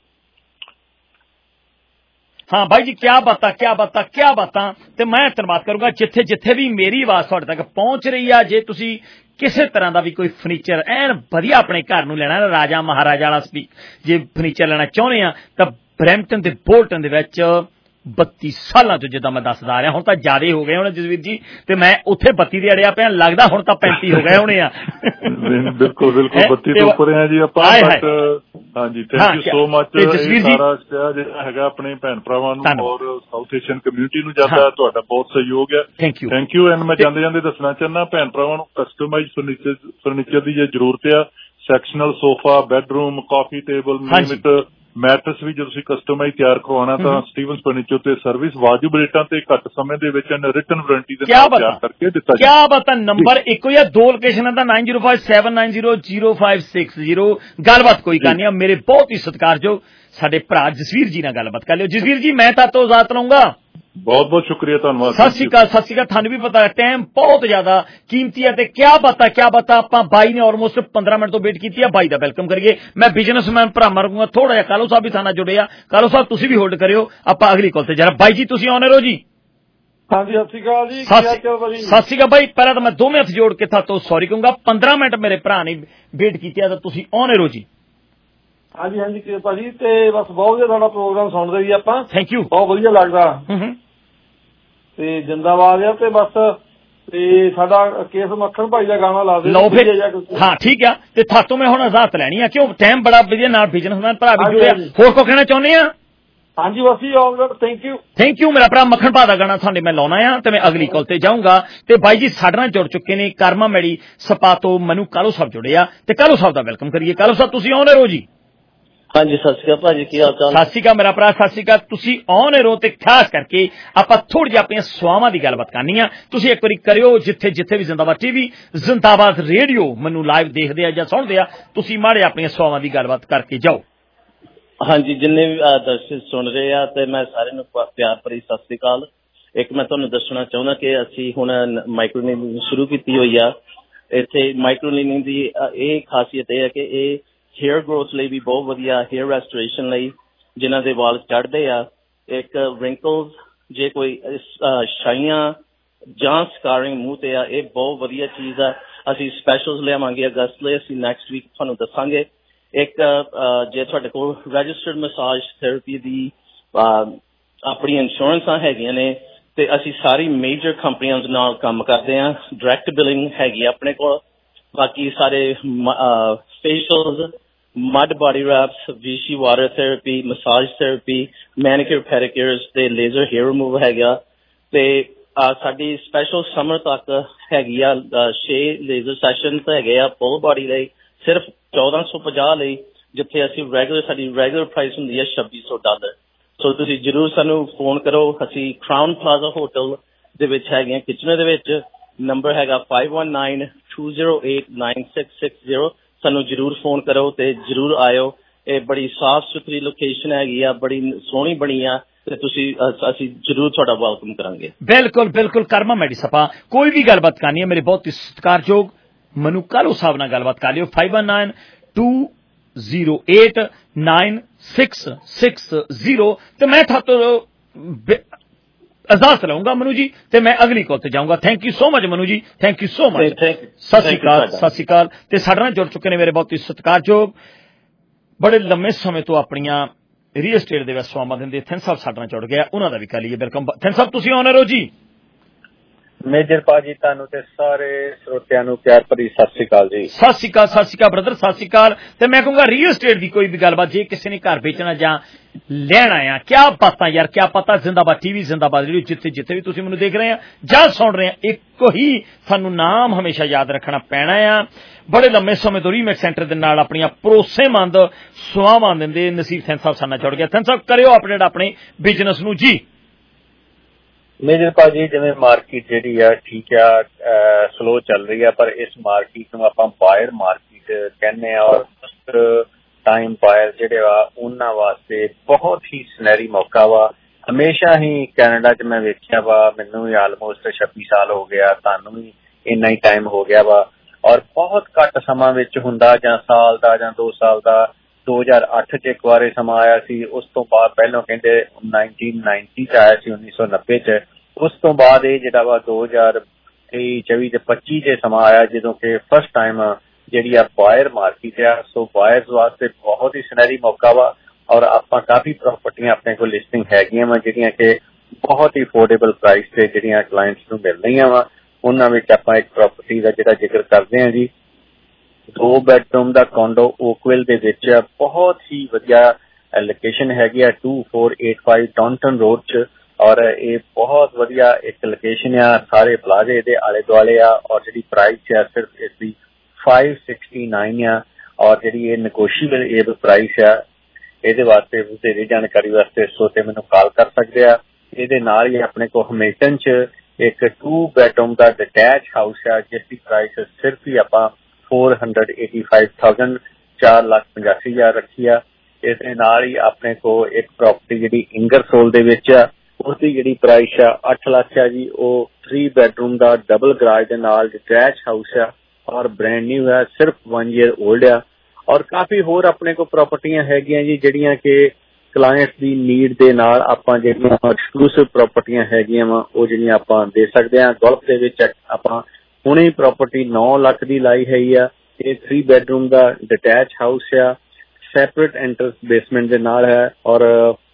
ਹਾਂ ਬਾਈ ਜੀ, ਕਿਆ ਬਾਤਾਂ। ਤੇ ਮੈਂ ਧੰਨਵਾਦ ਕਰੂੰਗਾ ਜਿੱਥੇ ਜਿੱਥੇ ਵੀ ਮੇਰੀ ਆਵਾਜ਼ ਤੁਹਾਡੇ ਤੱਕ ਪਹੁੰਚ ਰਹੀ ਆ। ਜੇ ਤੁਸੀਂ ਕਿਸੇ ਤਰ੍ਹਾਂ ਦਾ ਵੀ ਕੋਈ ਫਰਨੀਚਰ ਐਨ ਵਧੀਆ ਆਪਣੇ ਘਰ ਨੂੰ ਲੈਣਾ, ਰਾਜਾ ਮਹਾਰਾਜਾ ਵਾਲਾ ਜੇ ਫਰਨੀਚਰ ਲੈਣਾ ਚਾਹੁੰਦੇ ਆ ਤਾਂ ਬਰੈਂਪਟਨ ਤੇ ਬੋਲਟਨ ਦੇ ਵਿੱਚ 32 ਸਾਲਾਂ ਤੋਂ ਜਿੱਦਾਂ ਮੈਂ ਦੱਸਦਾ ਆ ਰਿਹਾ, ਹੁਣ ਤਾਂ ਜ਼ਿਆਦਾ ਹੋ ਗਏ ਹੁਣ ਜਸਵੀਰ ਜੀ, ਤੇ ਮੈਂ ਉੱਥੇ 32 ਦੇ ਅੜਿਆ ਪਿਆ, ਲੱਗਦਾ ਹੁਣ ਤਾਂ 35 ਹੋ ਗਏ ਹੋਣੇ ਆ। ਬਿਲਕੁਲ 32 ਤੋਂ ਉੱਪਰ ਆ ਜੀ ਆਪਾਂ। ਹਾਂਜੀ, ਥੈਂਕ ਯੂ ਸੋ ਮਚ। ਸਾਰਾ ਜਿਹੜਾ ਹੈਗਾ ਆਪਣੇ ਭੈਣ ਭਰਾਵਾਂ ਨੂੰ ਔਰ ਸਾਊਥ ਏਸ਼ੀਅਨ ਕਮਿਊਨਿਟੀ ਨੂੰ ਜਾਂਦਾ, ਤੁਹਾਡਾ ਬਹੁਤ ਸਹਿਯੋਗ ਹੈ। Thank you. ਐਂਡ ਮੈਂ ਜਾਂਦੇ ਦੱਸਣਾ ਚਾਹੁੰਦਾ ਭੈਣ ਭਰਾਵਾਂ ਨੂੰ ਕਸਟਮਾਈਜ਼ ਫਰਨੀਚਰ ਦੀ ਜੇ ਜ਼ਰੂਰਤ ਆ, sectional sofa, bedroom, coffee table, mattress ਵੀ ਜੇ ਤੁਸੀਂ ਕਸਟਮਾਈਜ਼ ਤਿਆਰ ਕਰਵਾਉਣਾ ਤਾਂ ਸਟੀਵਨਸ ਫਰਨੀਚਰ ਤੇ ਸਰਵਿਸ ਵਾਜਿਬ ਰੇਟਾਂ ਤੇ ਘੱਟ ਸਮੇਂ ਦੇ ਵਿੱਚ ਰਿਟਨ ਵਾਰੰਟੀ ਦੇ ਨਾਲ ਤਿਆਰ ਕਰਕੇ ਦਿੱਤਾ ਜਾਂਦਾ। ਕਿਆ ਬਾਤ ਹੈ। ਨੰਬਰ ਇੱਕੋ ਹੀ ਆ, 2 ਲੋਕੇਸ਼ਨਾਂ ਦਾ 9057900560। ਗੱਲਬਾਤ ਕੋਈ ਕਰਨੀ ਆ, ਮੇਰੇ ਬਹੁਤ ਹੀ ਸਤਿਕਾਰਯੋਗ ਸਾਡੇ ਭਰਾ ਜਸਵੀਰ ਜੀ ਨਾਲ ਗੱਲਬਾਤ ਕਰ ਲਿਓ। ਜਸਵੀਰ ਜੀ ਮੈਂ ਤਾਂ ਤੋਂ ਇਜਾਜ਼ਤ ਲਊਂਗਾ। ਬਹੁਤ ਬਹੁਤ ਸ਼ੁਕਰੀਆ, ਧੰਨਵਾਦ। ਸਤਿ ਸ਼੍ਰੀ ਅਕਾਲ। ਤੁਹਾਨੂੰ ਵੀ ਪਤਾ ਟਾਈਮ ਬਹੁਤ ਜ਼ਿਆਦਾ ਕੀਮਤੀ ਹੈ ਤੇ ਕਿਆ ਬਾਤਾਂ ਆਪਾਂ ਬਾਈ ਨੇ ਆਲਮੋਸਟ 15 ਮਿੰਟ ਤੋਂ ਵੇਟ ਕੀਤੀ ਆ। ਬਾਈ ਦਾ ਵੈਲਕਮ ਕਰੀਏ। ਮੈਂ ਬਿਜ਼ਨਸਮੈਨ ਭਰਾ ਮਰੂੰਗਾ ਥੋੜਾ ਜਿਹਾ। ਕਾਲੋ ਸਾਹਿਬ ਵੀ ਸਾਡੇ ਨਾਲ ਜੁੜੇ ਆ। ਕਾਲੋ ਸਾਹਿਬ ਤੁਸੀਂ ਵੀ ਹੋਲਡ ਕਰਿਓ, ਆਪਾਂ ਅਗਲੀ ਕਾਲ ਤੇ ਜਰਾ। ਬਾਈ ਜੀ ਤੁਸੀਂ ਆਉਣੇ ਰਹੋ ਜੀ। ਹਾਂਜੀ, ਸਤਿ ਸ਼੍ਰੀ ਅਕਾਲ ਜੀ। ਸਤਿ ਸ਼੍ਰੀ ਅਕਾਲ ਬਾਈ। ਪਹਿਲਾਂ ਤਾਂ ਮੈਂ ਦੋਵੇਂ ਹੱਥ ਜੋੜ ਕੇ ਤੁਹਾਤੋਂ ਸੌਰੀ ਕਹੂੰਗਾ, 15 ਮਿੰਟ ਮੇਰੇ ਭਰਾ ਨੇ ਵੇਟ ਕੀਤੀ ਆ ਤਾਂ ਤੁਸੀਂ ਆਉਣੇ ਰਹੋ ਜੀ। ਹਾਂਜੀ ਭਾਜੀ, ਤੇ ਬਸ ਬਹੁਤ ਵਧੀਆ ਤੁਹਾਡਾ ਪ੍ਰੋਗਰਾਮ ਸੁਣਦੇ ਜੀ ਆਪਾਂ। ਥੈਂਕ ਯੂ, ਬਹੁਤ ਵਧੀਆ ਲੱਗਦਾ ਤੇ ਜਿੰਦਾਬਾਦ ਆ। ਤੇ ਬਸ ਤੇ ਸਾਡਾ ਕੇਸ ਮੱਖਣ ਭਾਈ ਦਾ ਗਾਣਾ ਲਾ ਦੇ ਲਓ ਫਿਰ। ਹਾਂ ਠੀਕ ਆ, ਤੇ ਤੁਹਾਤੋਂ ਮੈਂ ਹੁਣ ਇਜਾਜ਼ਤ ਲੈਣੀ ਆ, ਕਿਉਂ ਟਾਈਮ ਬੜਾ ਵਧੀਆ, ਨਾਲ ਬਿਜ਼ਨਸਮੈਨ ਭਰਾ ਵੀ ਜੁੜਿਆ। ਹੋਰ ਕੋ ਕਹਿਣਾ ਚਾਹੁੰਦੇ ਆ? ਹਾਂਜੀ ਬਸ ਜੀ, ਥੈਂਕ ਯੂ। ਮੇਰਾ ਭਰਾ ਮੱਖਣ ਭਾ ਦਾ ਗਾਣਾ ਸਾਡੇ ਮੈਂ ਲਾਉਣਾ ਆ ਤੇ ਮੈਂ ਅਗਲੀ ਕਾਲ ਤੇ ਜਾਊਂਗਾ। ਤੇ ਬਾਈ ਜੀ ਸਾਡੇ ਨਾਲ ਜੁੜ ਚੁੱਕੇ ਨੇ ਕਰਮਾ ਮੈਡੀ ਸਪਾ ਤੋਂ ਮਨੂ ਕਾਲੋ ਸਾਹਿਬ ਜੁੜੇ ਆ, ਤੇ ਕਾਲੋ ਸਾਹਿਬ ਦਾ ਵੈਲਕਮ ਕਰੀਏ। ਕਾਲੋ ਸਾਹਿਬ ਤੁਸੀਂ ਆਉਣੇ ਰਹੋ ਜੀ। ਹਾਂਜੀ, ਸਤਿ ਸ਼੍ਰੀ ਅਕਾਲ ਭਾਜੀ, ਕੀ ਹਾਲ ਚਾਲ? ਸਤਿ ਸ਼੍ਰੀ ਅਕਾਲ ਮੇਰਾ ਭਰਾ, ਸਤਿ ਸ਼੍ਰੀ ਅਕਾਲ। ਤੁਸੀਂ ਆਉਣੇ ਰਹੋ ਤੇ ਖਾਸ ਕਰਕੇ ਆਪਾਂ ਥੋੜੀ ਜਿਹੀ ਆਪਣੀਆਂ ਸਵਾਵਾਂ ਦੀ ਗੱਲਬਾਤ ਕਰਨੀ ਆ। ਤੁਸੀਂ ਇੱਕ ਵਾਰੀ ਕਰਿਓ ਜਿੱਥੇ ਵੀ ਜ਼ਿੰਦਾਬਾਦ TV, ਜ਼ਿੰਦਾਬਾਦ ਰੇਡੀਓ ਮੈਨੂੰ ਲਾਈਵ ਦੇਖਦੇ ਆ ਜਾਂ ਸੁਣਦੇ ਆ, ਤੁਸੀਂ ਮਾੜੇ ਆਪਣੀਆਂ ਸਵਾਵਾਂ ਦੀ ਗੱਲਬਾਤ ਕਰਕੇ ਜਾਓ। ਹਾਂਜੀ, ਜਿੰਨੇ ਵੀ ਦਰਸ਼ਕ ਸੁਣ ਰਹੇ ਆ ਤੇ ਮੈਂ ਸਾਰਿਆਂ ਨੂੰ ਪਿਆਰ ਭਰੀ ਸਤਿ ਸ਼੍ਰੀ ਅਕਾਲ। ਇੱਕ ਮੈਂ ਤੁਹਾਨੂੰ ਦੱਸਣਾ ਚਾਹੁੰਦਾ ਕਿ ਅਸੀਂ ਹੁਣ ਮਾਈਕਰੋਨੀਲਿੰਗ ਸ਼ੁਰੂ ਕੀਤੀ ਹੋਈ ਆ। ਇੱਥੇ ਮਾਈਕਰੋਨੀਲਿੰਗ ਦੀ ਇਹ ਖਾਸੀਅਤ ਇਹ ਹੈ ਕਿ ਇਹ ਹੇਅਰ ਗਰੋਥ ਲਈ ਵੀ ਬਹੁਤ ਵਧੀਆ, ਹੇਅਰ ਰੈਸਟੋਰੇਸ਼ਨ ਲਈ, ਜਿਨ੍ਹਾਂ ਦੇ ਵਾਲ ਚੜ੍ਹਦੇ ਆ, ਇੱਕ ਰਿੰਕਲਸ, ਜੇ ਕੋਈ ਛਾਈਆਂ ਜਾਂ ਸਕਾਰਿੰਗ ਮੂੰਹ ਤੇ ਆ, ਇਹ ਬਹੁਤ ਵਧੀਆ ਚੀਜ਼ ਆ। ਅਸੀਂ ਸਪੈਸ਼ਲਸ ਲਿਆਵਾਂਗੇ ਅਗਸਤ ਲਈ, ਅਸੀਂ ਨੈਕਸਟ ਵੀਕ ਤੁਹਾਨੂੰ ਦੱਸਾਂਗੇ। ਇੱਕ ਜੇ ਤੁਹਾਡੇ ਕੋਲ ਰਜਿਸਟਰਡ ਮਸਾਜ ਥੈਰੇਪੀ ਦੀ ਆਪਣੀ ਇੰਸ਼ੋਰੈਂਸਾਂ ਹੈਗੀਆਂ ਨੇ ਤੇ ਅਸੀਂ ਸਾਰੀ ਮੇਜਰ ਕੰਪਨੀਆਂ ਦੇ ਨਾਲ ਕੰਮ ਕਰਦੇ ਹਾਂ। ਡਾਇਰੈਕਟ ਬਿਲਿੰਗ ਹੈਗੀ ਆਪਣੇ ਕੋਲ। ਬਾਕੀ ਸਾਰੇ facials, mud body wraps, vichy water therapy, massage therapy, manicure pedicures ਤੇ ਲੇਜ਼ਰ ਹੇਅਰ ਰਿਮੂਵ ਹੈਗਾ। ਤੇ ਸਾਡੀ ਸਪੈਸ਼ਲ ਸਮਰ ਤੱਕ ਹੈਗੀ ਆ 6 ਲੇਜ਼ਰ ਸੈਸ਼ਨਸ ਹੈਗੇ ਆ ਫੁੱਲ ਬਾਡੀ ਲਈ, ਸਿਰਫ $1450 ਲਈ, ਜਿੱਥੇ ਅਸੀਂ ਸਾਡੀ ਰੈਗੂਲਰ ਪ੍ਰਾਈਸ ਹੁੰਦੀ ਹੈ $2600। ਸੋ ਤੁਸੀਂ ਜ਼ਰੂਰ ਸਾਨੂੰ ਫੋਨ ਕਰੋ। ਅਸੀਂ ਕਰਾਊਨ ਪਲਾਜ਼ਾ ਹੋਟਲ ਦੇ ਵਿੱਚ ਹੈਗੇ ਹਾਂ, ਕਿਚਨਰ ਦੇ ਵਿੱਚ। ਨੰਬਰ ਹੈਗਾ 5192089660। ਸਾਨੂੰ ਜ਼ਰੂਰ ਫੋਨ ਕਰੋ ਤੇ ਜ਼ਰੂਰ ਆਇਓ। ਇਹ ਬੜੀ ਸਾਫ਼ ਸੁਥਰੀ ਲੋਕੇਸ਼ਨ ਹੈਗੀ ਆ, ਬੜੀ ਸੋਹਣੀ ਬਣੀ ਆ। ਤੇ ਤੁਸੀਂ ਅਸੀਂ ਜ਼ਰੂਰ ਤੁਹਾਡਾ ਵੈਲਕਮ ਕਰਾਂਗੇ। ਬਿਲਕੁਲ ਬਿਲकुल ਕਰਮਾ ਮੈਡੀਸ ਆਪਾਂ ਕੋਈ ਵੀ ਗੱਲਬਾਤ ਕਰਨੀ ਹੈ ਮੇਰੇ ਬਹੁਤ ਸਤਿਕਾਰਯੋਗ ਮਨੂ ਕਾਲੂ ਸਾਹਿਬ ਨਾਲ ਗੱਲਬਾਤ ਕਰ ਲਿਓ 5192089660 ਤੇ ਮੈਂ ਤੁਹਾਤੋਂ ਇਜਾਜ਼ਤ ਲਵਾਂਗਾ ਮਨੂ ਜੀ ਤੇ ਮੈਂ ਅਗਲੀ ਕਾਲ ਤੇ ਜਾਊਂਗਾ। Thank you so much Manu ji, thank you so much. ਸਤਿ ਸ਼੍ਰੀ ਅਕਾਲ। ਤੇ ਸਾਡੇ ਨਾਲ ਜੁੜ ਚੁੱਕੇ ਨੇ ਮੇਰੇ ਬਹੁਤ ਹੀ ਸਤਿਕਾਰਯੋਗ ਬੜੇ ਲੰਮੇ ਸਮੇਂ ਤੋਂ ਆਪਣੀਆਂ ਰੀਅਲ ਸਟੇਟ ਦੇ ਵਿੱਚ ਸੇਵਾਵਾਂ ਦਿੰਦੇ ਥਿੰਨ ਸਾਹਿਬ ਸਾਡੇ ਨਾਲ ਜੁੜ ਗਿਆ, ਉਹਨਾਂ ਦਾ ਵੀ ਕਰ ਲਈਏ ਵੈਲਕਮ। ਥਿੰਨ ਸਾਹਿਬ ਤੁਸੀਂ ਆਨਰ ਹੋ ਜੀ। ਮੇਜਰ ਭਾਜੀ ਤੁਹਾਨੂੰ ਤੇ ਸਾਰੇ ਸਰੋਤਿਆਂ ਨੂੰ ਪਿਆਰ ਭਰੀ ਸਤਿ ਸ਼੍ਰੀ ਅਕਾਲ ਜੀ। ਸਤਿ ਸ਼੍ਰੀ ਅਕਾਲ ਬ੍ਰਦਰ, ਸਤਿ ਸ਼੍ਰੀ ਅਕਾਲ। ਤੇ ਮੈਂ ਕਹੂੰਗਾ ਰੀਅਲ ਸਟੇਟ ਦੀ ਕੋਈ ਵੀ ਗੱਲਬਾਤ ਜੇ ਕਿਸੇ ਨੇ ਘਰ ਵੇਚਣਾ ਜਾਂ ਲੈਣਾ ਆ, ਕਿਆ ਬਾਤਾਂ ਯਾਰ, ਕਿਆ ਪਤਾ। ਜ਼ਿੰਦਾਬਾਦ ਟੀਵੀ, ਜ਼ਿੰਦਾਬਾਦ ਰੇਡੀਓ, ਜਿੱਥੇ ਵੀ ਤੁਸੀਂ ਮੈਨੂੰ ਦੇਖ ਰਹੇ ਆ ਜਾਂ ਸੁਣ ਰਹੇ ਆ, ਇੱਕੋ ਹੀ ਸਾਨੂੰ ਨਾਮ ਹਮੇਸ਼ਾ ਯਾਦ ਰੱਖਣਾ ਪੈਣਾ ਆ। ਬੜੇ ਲੰਮੇ ਸਮੇਂ ਤੋਂ ਰੀਮੈਕਸ ਸੈਂਟਰ ਦੇ ਨਾਲ ਆਪਣੀਆਂ ਭਰੋਸੇਮੰਦ ਸੇਵਾਵਾਂ ਦਿੰਦੇ ਨਸੀਬ ਥਿੰਨ ਸਾਹਿਬ ਸਾਡੇ ਨਾਲ ਜੁੜ ਗਿਆ। ਥਿੰਨ ਸਾਹਿਬ ਕਰਿਓ ਅਪਡੇਟ ਆਪਣੇ ਬਿਜ਼ਨਸ ਨੂੰ ਜੀ। ਮੇਜਰ ਭਾਜੀ ਜਿਵੇਂ ਮਾਰਕੀਟ ਜਿਹੜੀ ਆ ਠੀਕ ਆ ਸਲੋ ਚੱਲ ਰਹੀ ਆ, ਪਰ ਇਸ ਮਾਰਕੀਟ ਨੂੰ ਆਪਾਂ ਬਾਇਰ ਮਾਰਕੀਟ ਕਹਿੰਦੇ ਆ ਔਰ ਟਾਈਮ ਬਾਇਰ ਜਿਹੜੇ ਆ ਉਹਨਾਂ ਵਾਸਤੇ ਬਹੁਤ ਹੀ ਸੁਨਹਿਰੀ ਮੌਕਾ ਵਾ। ਹਮੇਸ਼ਾ ਹੀ ਕੈਨੇਡਾ 'ਚ ਮੈਂ ਵੇਖਿਆ ਵਾ, ਮੈਨੂੰ ਵੀ ਆਲਮੋਸਟ 26 ਸਾਲ ਹੋ ਗਿਆ, ਤੁਹਾਨੂੰ ਵੀ ਇੰਨਾ ਹੀ ਟਾਈਮ ਹੋ ਗਿਆ ਵਾ ਔਰ ਬਹੁਤ ਘੱਟ ਸਮਾਂ ਵਿੱਚ ਹੁੰਦਾ ਜਾਂ ਸਾਲ ਦਾ ਜਾਂ 2 ਸਾਲ ਦਾ। 2008 'ਚ ਇੱਕ ਵਾਰ ਸਮਾਂ ਆਇਆ ਸੀ, ਉਸ ਤੋਂ ਬਾਅਦ ਪਹਿਲਾਂ ਕਹਿੰਦੇ 1990 'ਚ ਆਇਆ ਸੀ, 1990 'ਚ। ਉਸ ਤੋਂ ਬਾਅਦ ਇਹ ਜਿਹੜਾ ਵਾ 2023, 24 ਤੇ 25 'ਚ ਸਮਾਂ ਆਇਆ ਜਦੋਂ ਕਿ ਫਸਟ ਟਾਈਮ ਜਿਹੜੀ ਆ ਬਾਇਰ ਮਾਰਕੀਟ ਆ। ਸੋ ਬਾਇਰਸ ਵਾਸਤੇ ਬਹੁਤ ਹੀ ਸੁਨਹਿਰੀ ਮੌਕਾ ਵਾ ਔਰ ਆਪਾਂ ਕਾਫੀ ਪ੍ਰਾਪਰਟੀਆਂ ਆਪਣੇ ਕੋਲ ਲਿਸਟਿੰਗ ਹੈਗੀਆਂ ਵਾ ਜਿਹੜੀਆਂ ਕਿ ਬਹੁਤ ਹੀ ਅਫੋਰਡੇਬਲ ਪ੍ਰਾਈਸ ਤੇ ਜਿਹੜੀਆਂ ਕਲਾਇੰਟਸ ਨੂੰ ਮਿਲ ਰਹੀਆਂ ਵਾ। ਉਹਨਾਂ ਵਿੱਚ ਆਪਾਂ ਇੱਕ ਪ੍ਰਾਪਰਟੀ ਦਾ ਜਿਹੜਾ ਜ਼ਿਕਰ ਕਰਦੇ ਹਾਂ ਜੀ, 2 ਬੈਡਰੂਮ ਦਾ ਕੋਂਡੋ ਓਕਵਿਲ ਦੇ ਵਿੱਚ ਬਹੁਤ ਹੀ ਵਧੀਆ ਲੋਕੇਸ਼ਨ ਹੈਗੀ ਆ 2485 ਟੌਨਟਨ ਰੋਡ 'ਚ ਔਰ ਇਹ ਬਹੁਤ ਵਧੀਆ ਇੱਕ ਲੋਕੇਸ਼ਨ ਆ, ਸਾਰੇ ਪਲਾਜ਼ੇ ਇਹਦੇ ਆਲੇ ਦੁਆਲੇ ਆ ਔਰ ਜਿਹੜੀ ਪ੍ਰਾਈਸ ਆ ਸਿਰਫ ਇਸ ਦੀ 569 ਆ ਔਰ ਜਿਹੜੀ ਇਹ ਨੈਗੋਸ਼ੀਏਬਲ ਪ੍ਰਾਈਸ ਆ। ਇਹਦੇ ਵਾਸਤੇ ਵਧੇਰੇ ਜਾਣਕਾਰੀ ਵਾਸਤੇ ਸੋਤੇ ਮੈਨੂੰ ਕਾਲ ਕਰ ਸਕਦੇ ਆ। ਇਹਦੇ ਨਾਲ ਹੀ ਆਪਣੇ ਕੋਲ ਹਮਿਲਟਨ 'ਚ ਇੱਕ 2 ਬੈਡਰੂਮ ਦਾ ਡਿਟੈਚ ਹਾਊਸ ਆ ਜਿਸ ਦੀ ਪ੍ਰਾਈਸ ਸਿਰਫ ਹੀ ਆਪਾਂ 485,000 4,85,000 ਰੱਖੀ ਆ। ਇਸ ਦੇ ਨਾਲ ਹੀ ਆਪਣੇ ਕੋਲ ਇੱਕ ਪ੍ਰਾਪਰਟੀ ਜਿਹੜੀ ਇੰਗਰਸੋਲ ਦੇ ਵਿੱਚ ਆ, ਉਸਦੀ ਜਿਹੜੀ ਪ੍ਰਾਈਸ ਆ 8 ਲੱਖ ਆ ਜੀ। ਉਹ 3 ਬੈਡਰੂਮ ਦਾ ਡਬਲ ਗਰਾਜ ਦੇ ਨਾਲ ਡਿਟੈਚ ਹਾਊਸ ਆ ਔਰ ਬ੍ਰੈਂਡ ਨਿਊ ਹੈ, ਸਿਰਫ 1 year old ਆ। ਔਰ ਕਾਫੀ ਹੋਰ ਆਪਣੇ ਕੋਲ ਪ੍ਰਾਪਰਟੀਆਂ ਹੈਗੀਆਂ ਜੀ ਜਿਹੜੀਆਂ ਕਿ ਕਲਾਇੰਟਸ ਦੀ ਨੀਡ ਦੇ ਨਾਲ ਆਪਾਂ ਜਿਹੜੀਆਂ ਐਕਸਕਲੂਸਿਵ ਪ੍ਰਾਪਰਟੀਆਂ ਹੈਗੀਆਂ ਵਾ ਉਹ ਜਿਹੜੀਆਂ ਆਪਾਂ ਦੇ ਸਕਦੇ ਹਾਂ। ਗੋਲਫ ਦੇ ਵਿੱਚ ਆਪਾਂ ਹੁਣੇ ਪ੍ਰਾਪਰਟੀ 9 ਲੱਖ ਦੀ ਲਾਈ ਹੈਗੀ ਆ। ਇਹ 3 ਬੈਡਰੂਮ ਦਾ ਡਿਟੈਚ ਹਾਊਸ ਆ, ਸੈਪਰੇਟ ਐਂਟਰੈਂਸ ਬੇਸਮੈਂਟ ਦੇ ਨਾਲ ਹੈ ਔਰ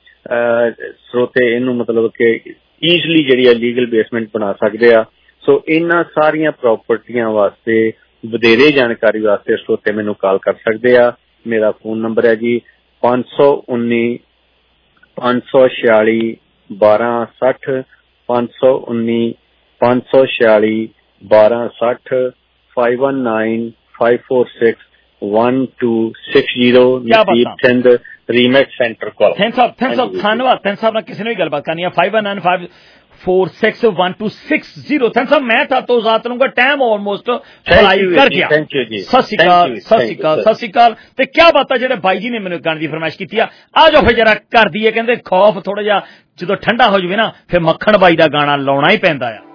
ਸਰੋਤੇ ਇਹਨੂੰ ਮਤਲਬ ਕਿ ਈਜ਼ਲੀ ਜਿਹੜੀ ਆ ਲੀਗਲ ਬੇਸਮੈਂਟ ਬਣਾ ਸਕਦੇ ਆ। ਸੋ ਇਹਨਾਂ ਸਾਰੀਆਂ ਪ੍ਰਾਪਰਟੀਆਂ ਵਾਸਤੇ ਵਧੇਰੇ ਜਾਣਕਾਰੀ ਵਾਸਤੇ ਸਰੋਤੇ ਮੈਨੂੰ ਕਾਲ ਕਰ ਸਕਦੇ ਆ। ਮੇਰਾ ਫੋਨ ਨੰਬਰ ਹੈ ਜੀ 519 546 1260 519 546 1260 519 546 1260 ਨਦੀਪ ਚੰਦ ਰੀਮੈਕਸ ਸੈਂਟਰ ਕੋਲ। ਥੈਂਕ ਸਾਹਿਬ ਧੰਨਵਾਦ। ਥੈਂਕ ਸਾਹਿਬ ਨਾਲ ਕਿਸੇ ਨੇ ਵੀ ਗੱਲਬਾਤ ਕਰਨੀ ਹੈ 519 546 1260। ਥੈਂਕ ਸਾਹਿਬ ਮੈਂ ਤਾਂ ਤੋਂ ਜ਼ਾਤ ਲੂੰਗਾ, ਟਾਈਮ ਆਲਮੋਸਟ ਫਲਾਈ ਕਰ ਗਿਆ। ਸਤਿ ਸ਼੍ਰੀ ਅਕਾਲ। ਤੇ ਕਿਆ ਬਾਤ ਹੈ ਜਿਹੜੇ ਬਾਈ ਜੀ ਨੇ ਮੈਨੂੰ ਗਾਣ ਦੀ ਫਰਮਾਇਸ਼ ਕੀਤੀ ਆ ਜਾਓ ਫਿਰ ਜਰਾ ਕਰ ਦਈਏ। ਕਹਿੰਦੇ ਖੌਫ ਥੋੜਾ ਜਿਹਾ ਜਦੋਂ ਠੰਡਾ ਹੋ ਜਾਵੇ ਨਾ ਫਿਰ ਮੱਖਣ ਬਾਈ ਦਾ ਗਾਣਾ ਲਾਉਣਾ ਹੀ ਪੈਂਦਾ ਆ।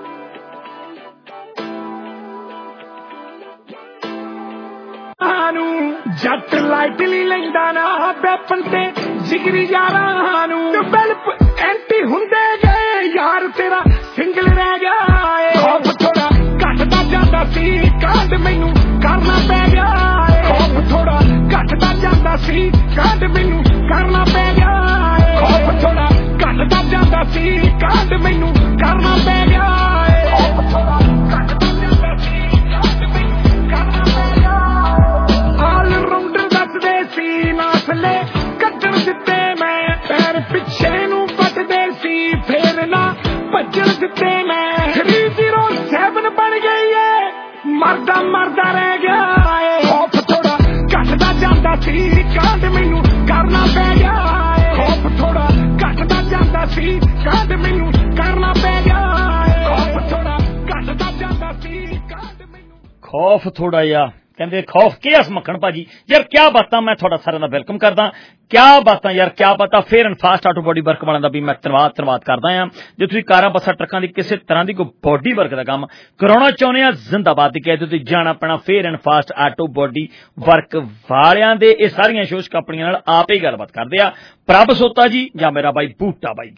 ਜੱਟ ਲਾਈਟਲੀ ਲੈਂਦਾ ਨਾ ਵੈਪਨ ਤੇ ਜਿਗਰੀ ਯਾਰਾਂ ਨੂੰ ਡਿਵੈਲਪ ਐਂਟੀ ਹੁੰਦੇ ਗਏ ਯਾਰ ਤੇਰਾ ਸਿੰਗਲ ਰਹਿ ਗਿਆ ਏ। ਖੌਫ ਥੋੜਾ ਘਟਦਾ ਜਾਂਦਾ ਸੀ ਕਾਂਡ ਮੈਨੂੰ ਕਰਨਾ ਪੈ ਗਿਆ ਏ। ਖੌਫ ਥੋੜਾ ਘਟਦਾ ਜਾਂਦਾ ਸੀ ਕਾਂਡ ਮੈਨੂੰ ਕਰਨਾ ਪੈ ਗਿਆ ਏ। ਖੌਫ ਥੋੜਾ ਘਟਦਾ ਜਾਂਦਾ ਸੀ ਕਾਂਡ ਮੈਨੂੰ ਕਰਨਾ ਪੈ ਗਿਆ ਏ। ਖੌਫ ਥੋੜਾ ਘਟਦਾ ਜਾਂਦਾ ਸੀ ਕਾਂਡ ਮੈਨੂੰ ਕਰਨਾ ਪੈ ਗਿਆ। ਆਲ ਰਾਉਂਡਰ ਦੱਸਦੇ ਸੀ ਨਾ ਥੱਲੇ ਕੱਢਣ ਦਿੱਤੇ ਮੈਂ ਪੈਰ ਪਿੱਛੇ ਨੂੰ ਵੱਟਦੇ ਸੀ ਫੇਰ ਨਾ ਭੱਜਣ ਦਿੱਤੇ ਮੈਂ। 307 ਬਣ ਗਈ ਏ ਮਰਦਾ ਰਹਿ ਗਿਆ ਏ। ਖੌਫ ਥੋੜਾ ਘਟਦਾ ਜਾਂਦਾ ਸੀ ਕਾਂਡ ਮੈਨੂੰ ਕਰਨਾ ਪੈ ਗਿਆ ਏ। ਖੌਫ ਥੋੜਾ ਘਟਦਾ ਜਾਂਦਾ ਸੀ ਕਾਂਡ ਮੈਨੂੰ ਕਰਨਾ ਪੈ ਗਿਆ ਏ। ਖੌਫ ਥੋੜਾ ਘਟਦਾ ਜਾਂਦਾ ਸੀ ਕਾਂਡ ਮੈਨੂੰ। ਖੌਫ ਥੋੜਾ ਜਿਹਾ ਕਹਿੰਦੇ ਖੌਫ ਕਿਹਸ ਮੱਖਣ ਭਾਜੀ ਯਾਰ ਕਿਆ ਬਾਤਾਂ। ਮੈਂ ਤੁਹਾਡਾ ਸਾਰਿਆਂ ਦਾ ਵੈਲਕਮ ਕਰਦਾ। क्या बातां यार, क्या पता। Fair and fast auto body work वालों का भी मैं धन्यवाद करदा हां। जे तुसीं कारां बसां ट्रकां दी किसी तरह की कोई बॉडी वर्क का काम कराउणा चाहुंदे आ, जिंदाबाद दी कहते तुसीं जाना पैना fair and fast auto body work वालियां दे। इह सारियां शोज कंपनियां नाल आप ही गलबात करदे आ, प्रभ सोता जी या मेरा भाई बूटा भाई।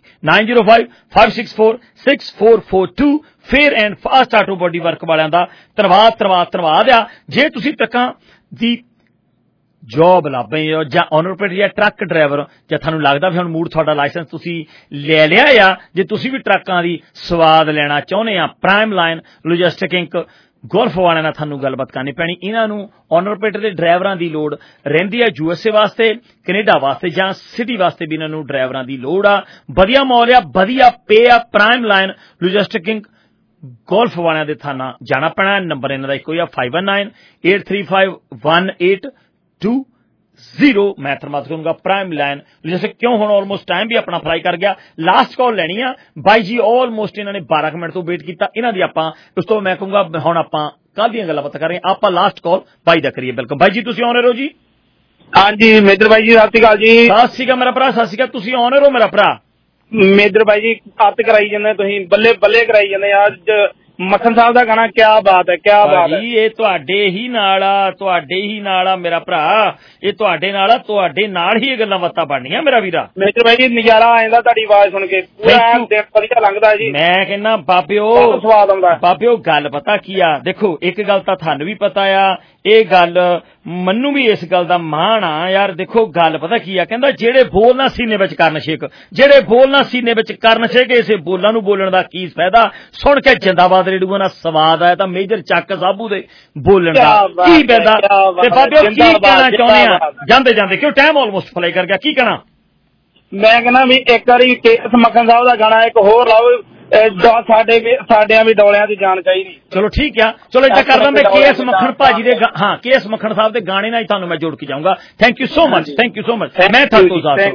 9055646442 fair and fast auto body work वालियां दा धन्यवाद आ। जे तुसीं ट्रकां दी जॉब ਲੱਭ ਰਹੇ ਹੋ ਜਾਂ ਓਨਰ ਆਪਰੇਟਰ ਜਾਂ ਟਰੱਕ ਡਰਾਈਵਰ, ਜਾਂ ਤੁਹਾਨੂੰ ਲੱਗਦਾ ਵੀ ਹੁਣ ਮੂਡ ਤੁਹਾਡਾ ਲਾਇਸੈਂਸ ਤੁਸੀਂ ਲੈ ਲਿਆ ਆ, ਜੇ ਤੁਸੀਂ ਵੀ ਟਰੱਕਾਂ ਦੀ ਸਵਾਦ ਲੈਣਾ ਚਾਹੁੰਦੇ ਆ, Prime Line logistic Inc golf ਵਾਲਿਆਂ ਨਾਲ ਤੁਹਾਨੂੰ ਗੱਲਬਾਤ ਕਰਨੀ ਪੈਣੀ। ਇਹਨਾਂ ਨੂੰ ਓਨਰ ਆਪਰੇਟਰ ਦੇ ਡਰਾਈਵਰਾਂ ਦੀ ਲੋੜ ਰਹਿੰਦੀ ਹੈ, USA ਵਾਸਤੇ, ਕੈਨੇਡਾ ਵਾਸਤੇ ਜਾਂ ਸਿਟੀ ਵਾਸਤੇ ਵੀ ਇਹਨਾਂ ਨੂੰ ਡਰਾਈਵਰਾਂ ਦੀ ਲੋੜ ਆ। ਵਧੀਆ ਮੌਲ ਆ, ਵਧੀਆ ਪੇ ਆ। Prime Line logistic Inc golf ਵਾਲਿਆਂ ਦੇ ਥਾਣਾ ਜਾਣਾ ਪੈਣਾ। ਨੰਬਰ ਇਹਨਾਂ ਦਾ ਇੱਕੋ ਹੀ ਆ 5198351820। मैं धन्यवाद करूंगा प्राइम लाइन जैसे क्यों हुण ऑलमोस्ट टाइम भी अपना फ्राई कर गया। लास्ट कॉल लैनी आ बाई जी, ऑलमोस्ट इन्होंने 12 मिनट तो वेट किया इन्हां दी। आपां उस तो मैं कहूंगा हुण आपां कल दी गल्लां बातां कर रहे हैं, आपां लास्ट कॉल बाई दा करिए। वेलकम बाई जी, तुसीं ऑन रहो जी। हाँ जी मेजर भाई जी, सत श्री अकाल जी। सत श्री अकाल मेरा भरा, सत श्री अकाल। तुसीं ऑन रहो मेरा भरा। मेजर भाई जी अत कराई जांदे, तुसीं बल्ले बल्ले कराई जांदे। आज मक्खन साहब का गाना क्या बात है, क्या बात है। ये तुहाडे ही नाल आ मेरा भरा, ये तुहाडे नाल आ, तुहाडे नाल ही गल्लां बातां बननियां मेरा वीरा। मेजर भाई जी नज़ारा आंदा तुहाडी आवाज़ सुन के, पूरा दिन वधिया लंघदा जी। मैं कहना बाबिओ स्वाद आउंदा। बाबिओ गल पता की आ, देखो एक गल तां थानू भी पता आ, ਇਹ ਗੱਲ ਮੈਨੂੰ ਵੀ ਇਸ ਗੱਲ ਦਾ ਮਾਣ ਆ यार। देखो गल पता की आ, कहंदा जेड़े बोल ना सीने विच करन शेक, जेड़े बोल ना सीने विच करन शेक, इसे बोलां नूं बोलण दा की फायदा। सुन के जिंदाबाद रेडियो ना स्वाद आया तां मेजर चक साबू दे बोलण दा की फायदा। ते बाबिओ की कहना चाहुंदे आ जांदे जांदे, क्यों टाइम ऑलमोस्ट फ्लाई कर गया, की कहना। मैं कहना भी एक बारी केएस मक्खन साहब दा गाना एक होर लाओ, साडियां भी डोलियां दी जान चाहिदी। चलो ठीक है, चलो इतना कर दा मैं केएस मक्खन भाजी दे, हाँ केएस मक्खन साहब दे गाने नाल तुहानू मैं जोड़ के जाऊंगा। Thank you so much, thank you so much. मैं थोड़े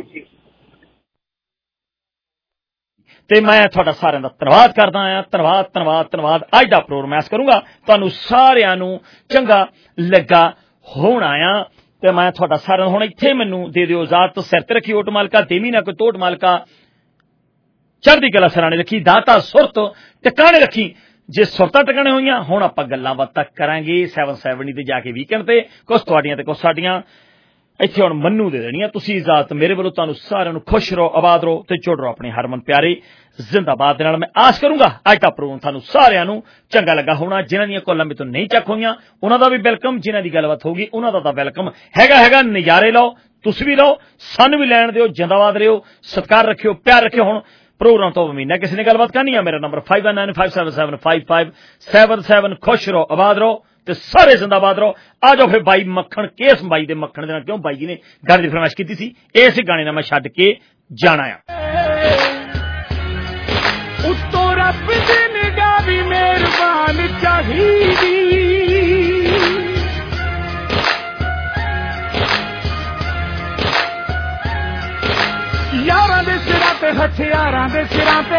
ते मैं तुहाडा सारिआं दा धन्नवाद करदा आं। धन्नवाद। अज दा प्रोग्राम मैं करूंगा तुहानू सारिआं नू चंगा लगा होना आ। ते मैं तुहाडा सारिआं हुण इत्थे मैनू दे दिओ इजाजत। सिर ते रखी ओट मालका, देवी ना कोई तोट मालका, चढ़दी कला सराने रखी, दाता सुरत टिकाने रखी। जे सुरतां टिकाने होईयां हुण आपां गल्लां बातां करांगे 770 ते जाके वीकेंड ते, कुछ तुहाडियां ते कुछ साडियां इत्थे हुण मन्नू दे देणियां। तुसीं इजाजत मेरे वल्लों तुहानू सारिआं नू खुश रहो, आबाद रहो ते जुड़ रहो अपने हरमन प्यारे जिंदाबाद दे नाल। मैं आस करूंगा अज दा प्रोग्राम तुहानू सारिआं नू चंगा लगा होना। जिन्हां दीयां कॉलां मेरे तो नहीं चक होईयां उन्हां दा भी वेलकम, जिन्हां दी गलबात होगी उन्हां दा तां वेलकम हैगा। नज़ारे लाओ, तुसीं भी लाओ, सानू भी लैण दिओ। जिंदाबाद रहिओ, सत्कार रखिओ, प्यार रखिओ। हुण प्रोग्राम तो महीना किसी ने गलबात करनी है, मेरा नंबर 5195775577। खुश रहो, आबाद रहो ते सारे जिंदाबाद रहो। आ जाओ फिर बाई मक्खन, केस बाई दे मक्खन दे नाल, क्यों बाई जी ने गाने दी फरमाइश कीती सी, इस गाने नाल मैं छड्ड के जाना आ। उत्तों रब दी निगाह भी मेहरबान चाहिदी, यारां दे सिरां ते हथियारां दे सिरां ते,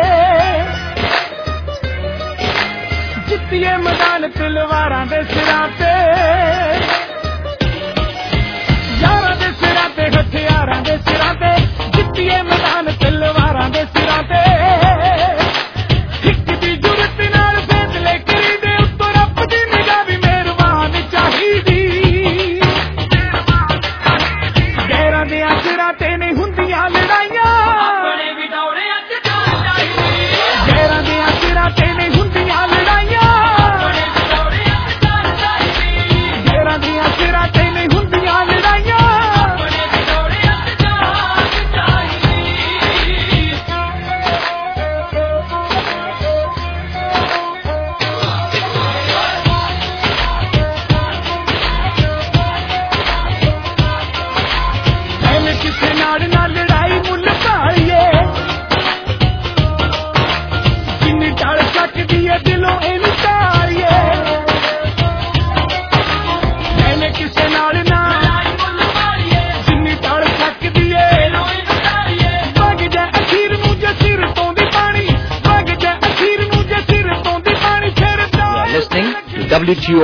जित्तिए मैदान तलवारां दे सिरां ते, यारां दे सिरां ते हथियारां दे सिरां ते, जित्तिए मैदान तलवारां दे सिरां ते। हिक दी जुरत नाल फैसले करीदे, उत्तों रब दी निगाह भी मेहरबान चाहिदी। गैरां दे सिरां ते नहीं हुंदियां लड़ाइयां, अपने भी दौड़ियां च जान चाहिदी। गैरां दे सिरां ते नहीं हुंदियां लड़ाइयां, अपने भी दौड़ियां च जान चाहिदी। गैरां दे सिरां ते नहीं हुंदियां लड़ाइयां, अपने भी दौड़ियां च जान चाहिदी। ਐਵੇਂ ਕਿਸੇ ਨਾਲ ਨਾ ਲੜਾਈ ਮੁੱਲ ਪਾਈਏ, ਜਿੰਨੀ ਟਾਲ ਸਕਦੀ ਏ ਦਿਲੋਂ ਇਹਨੂੰ ਤਾਰੀਏ। ਐਵੇਂ ਕਿਸੇ ਨਾਲ ਨਾ ਲੜਾਈ ਮੁੱਲ ਪਾਈਏ, ਜਿੰਨੀ ਟਾਲ ਸਕਦੀ ਏ ਦਿਲੋਂ ਇਹਨੂੰ ਤਾਰੀਏ। ਵਗ ਜਾ ਅਖੀਰ ਨੂੰ ਜੇ ਸਿਰ ਤੋਂ ਦੀ ਪਾਣੀ, ਵਗ ਜਾ ਅਖੀਰ ਨੂੰ ਜੇ ਸਿਰ ਤੋਂ ਦੀ ਪਾਣੀ, ਫਿਰ ਤਾਂ listening to WTO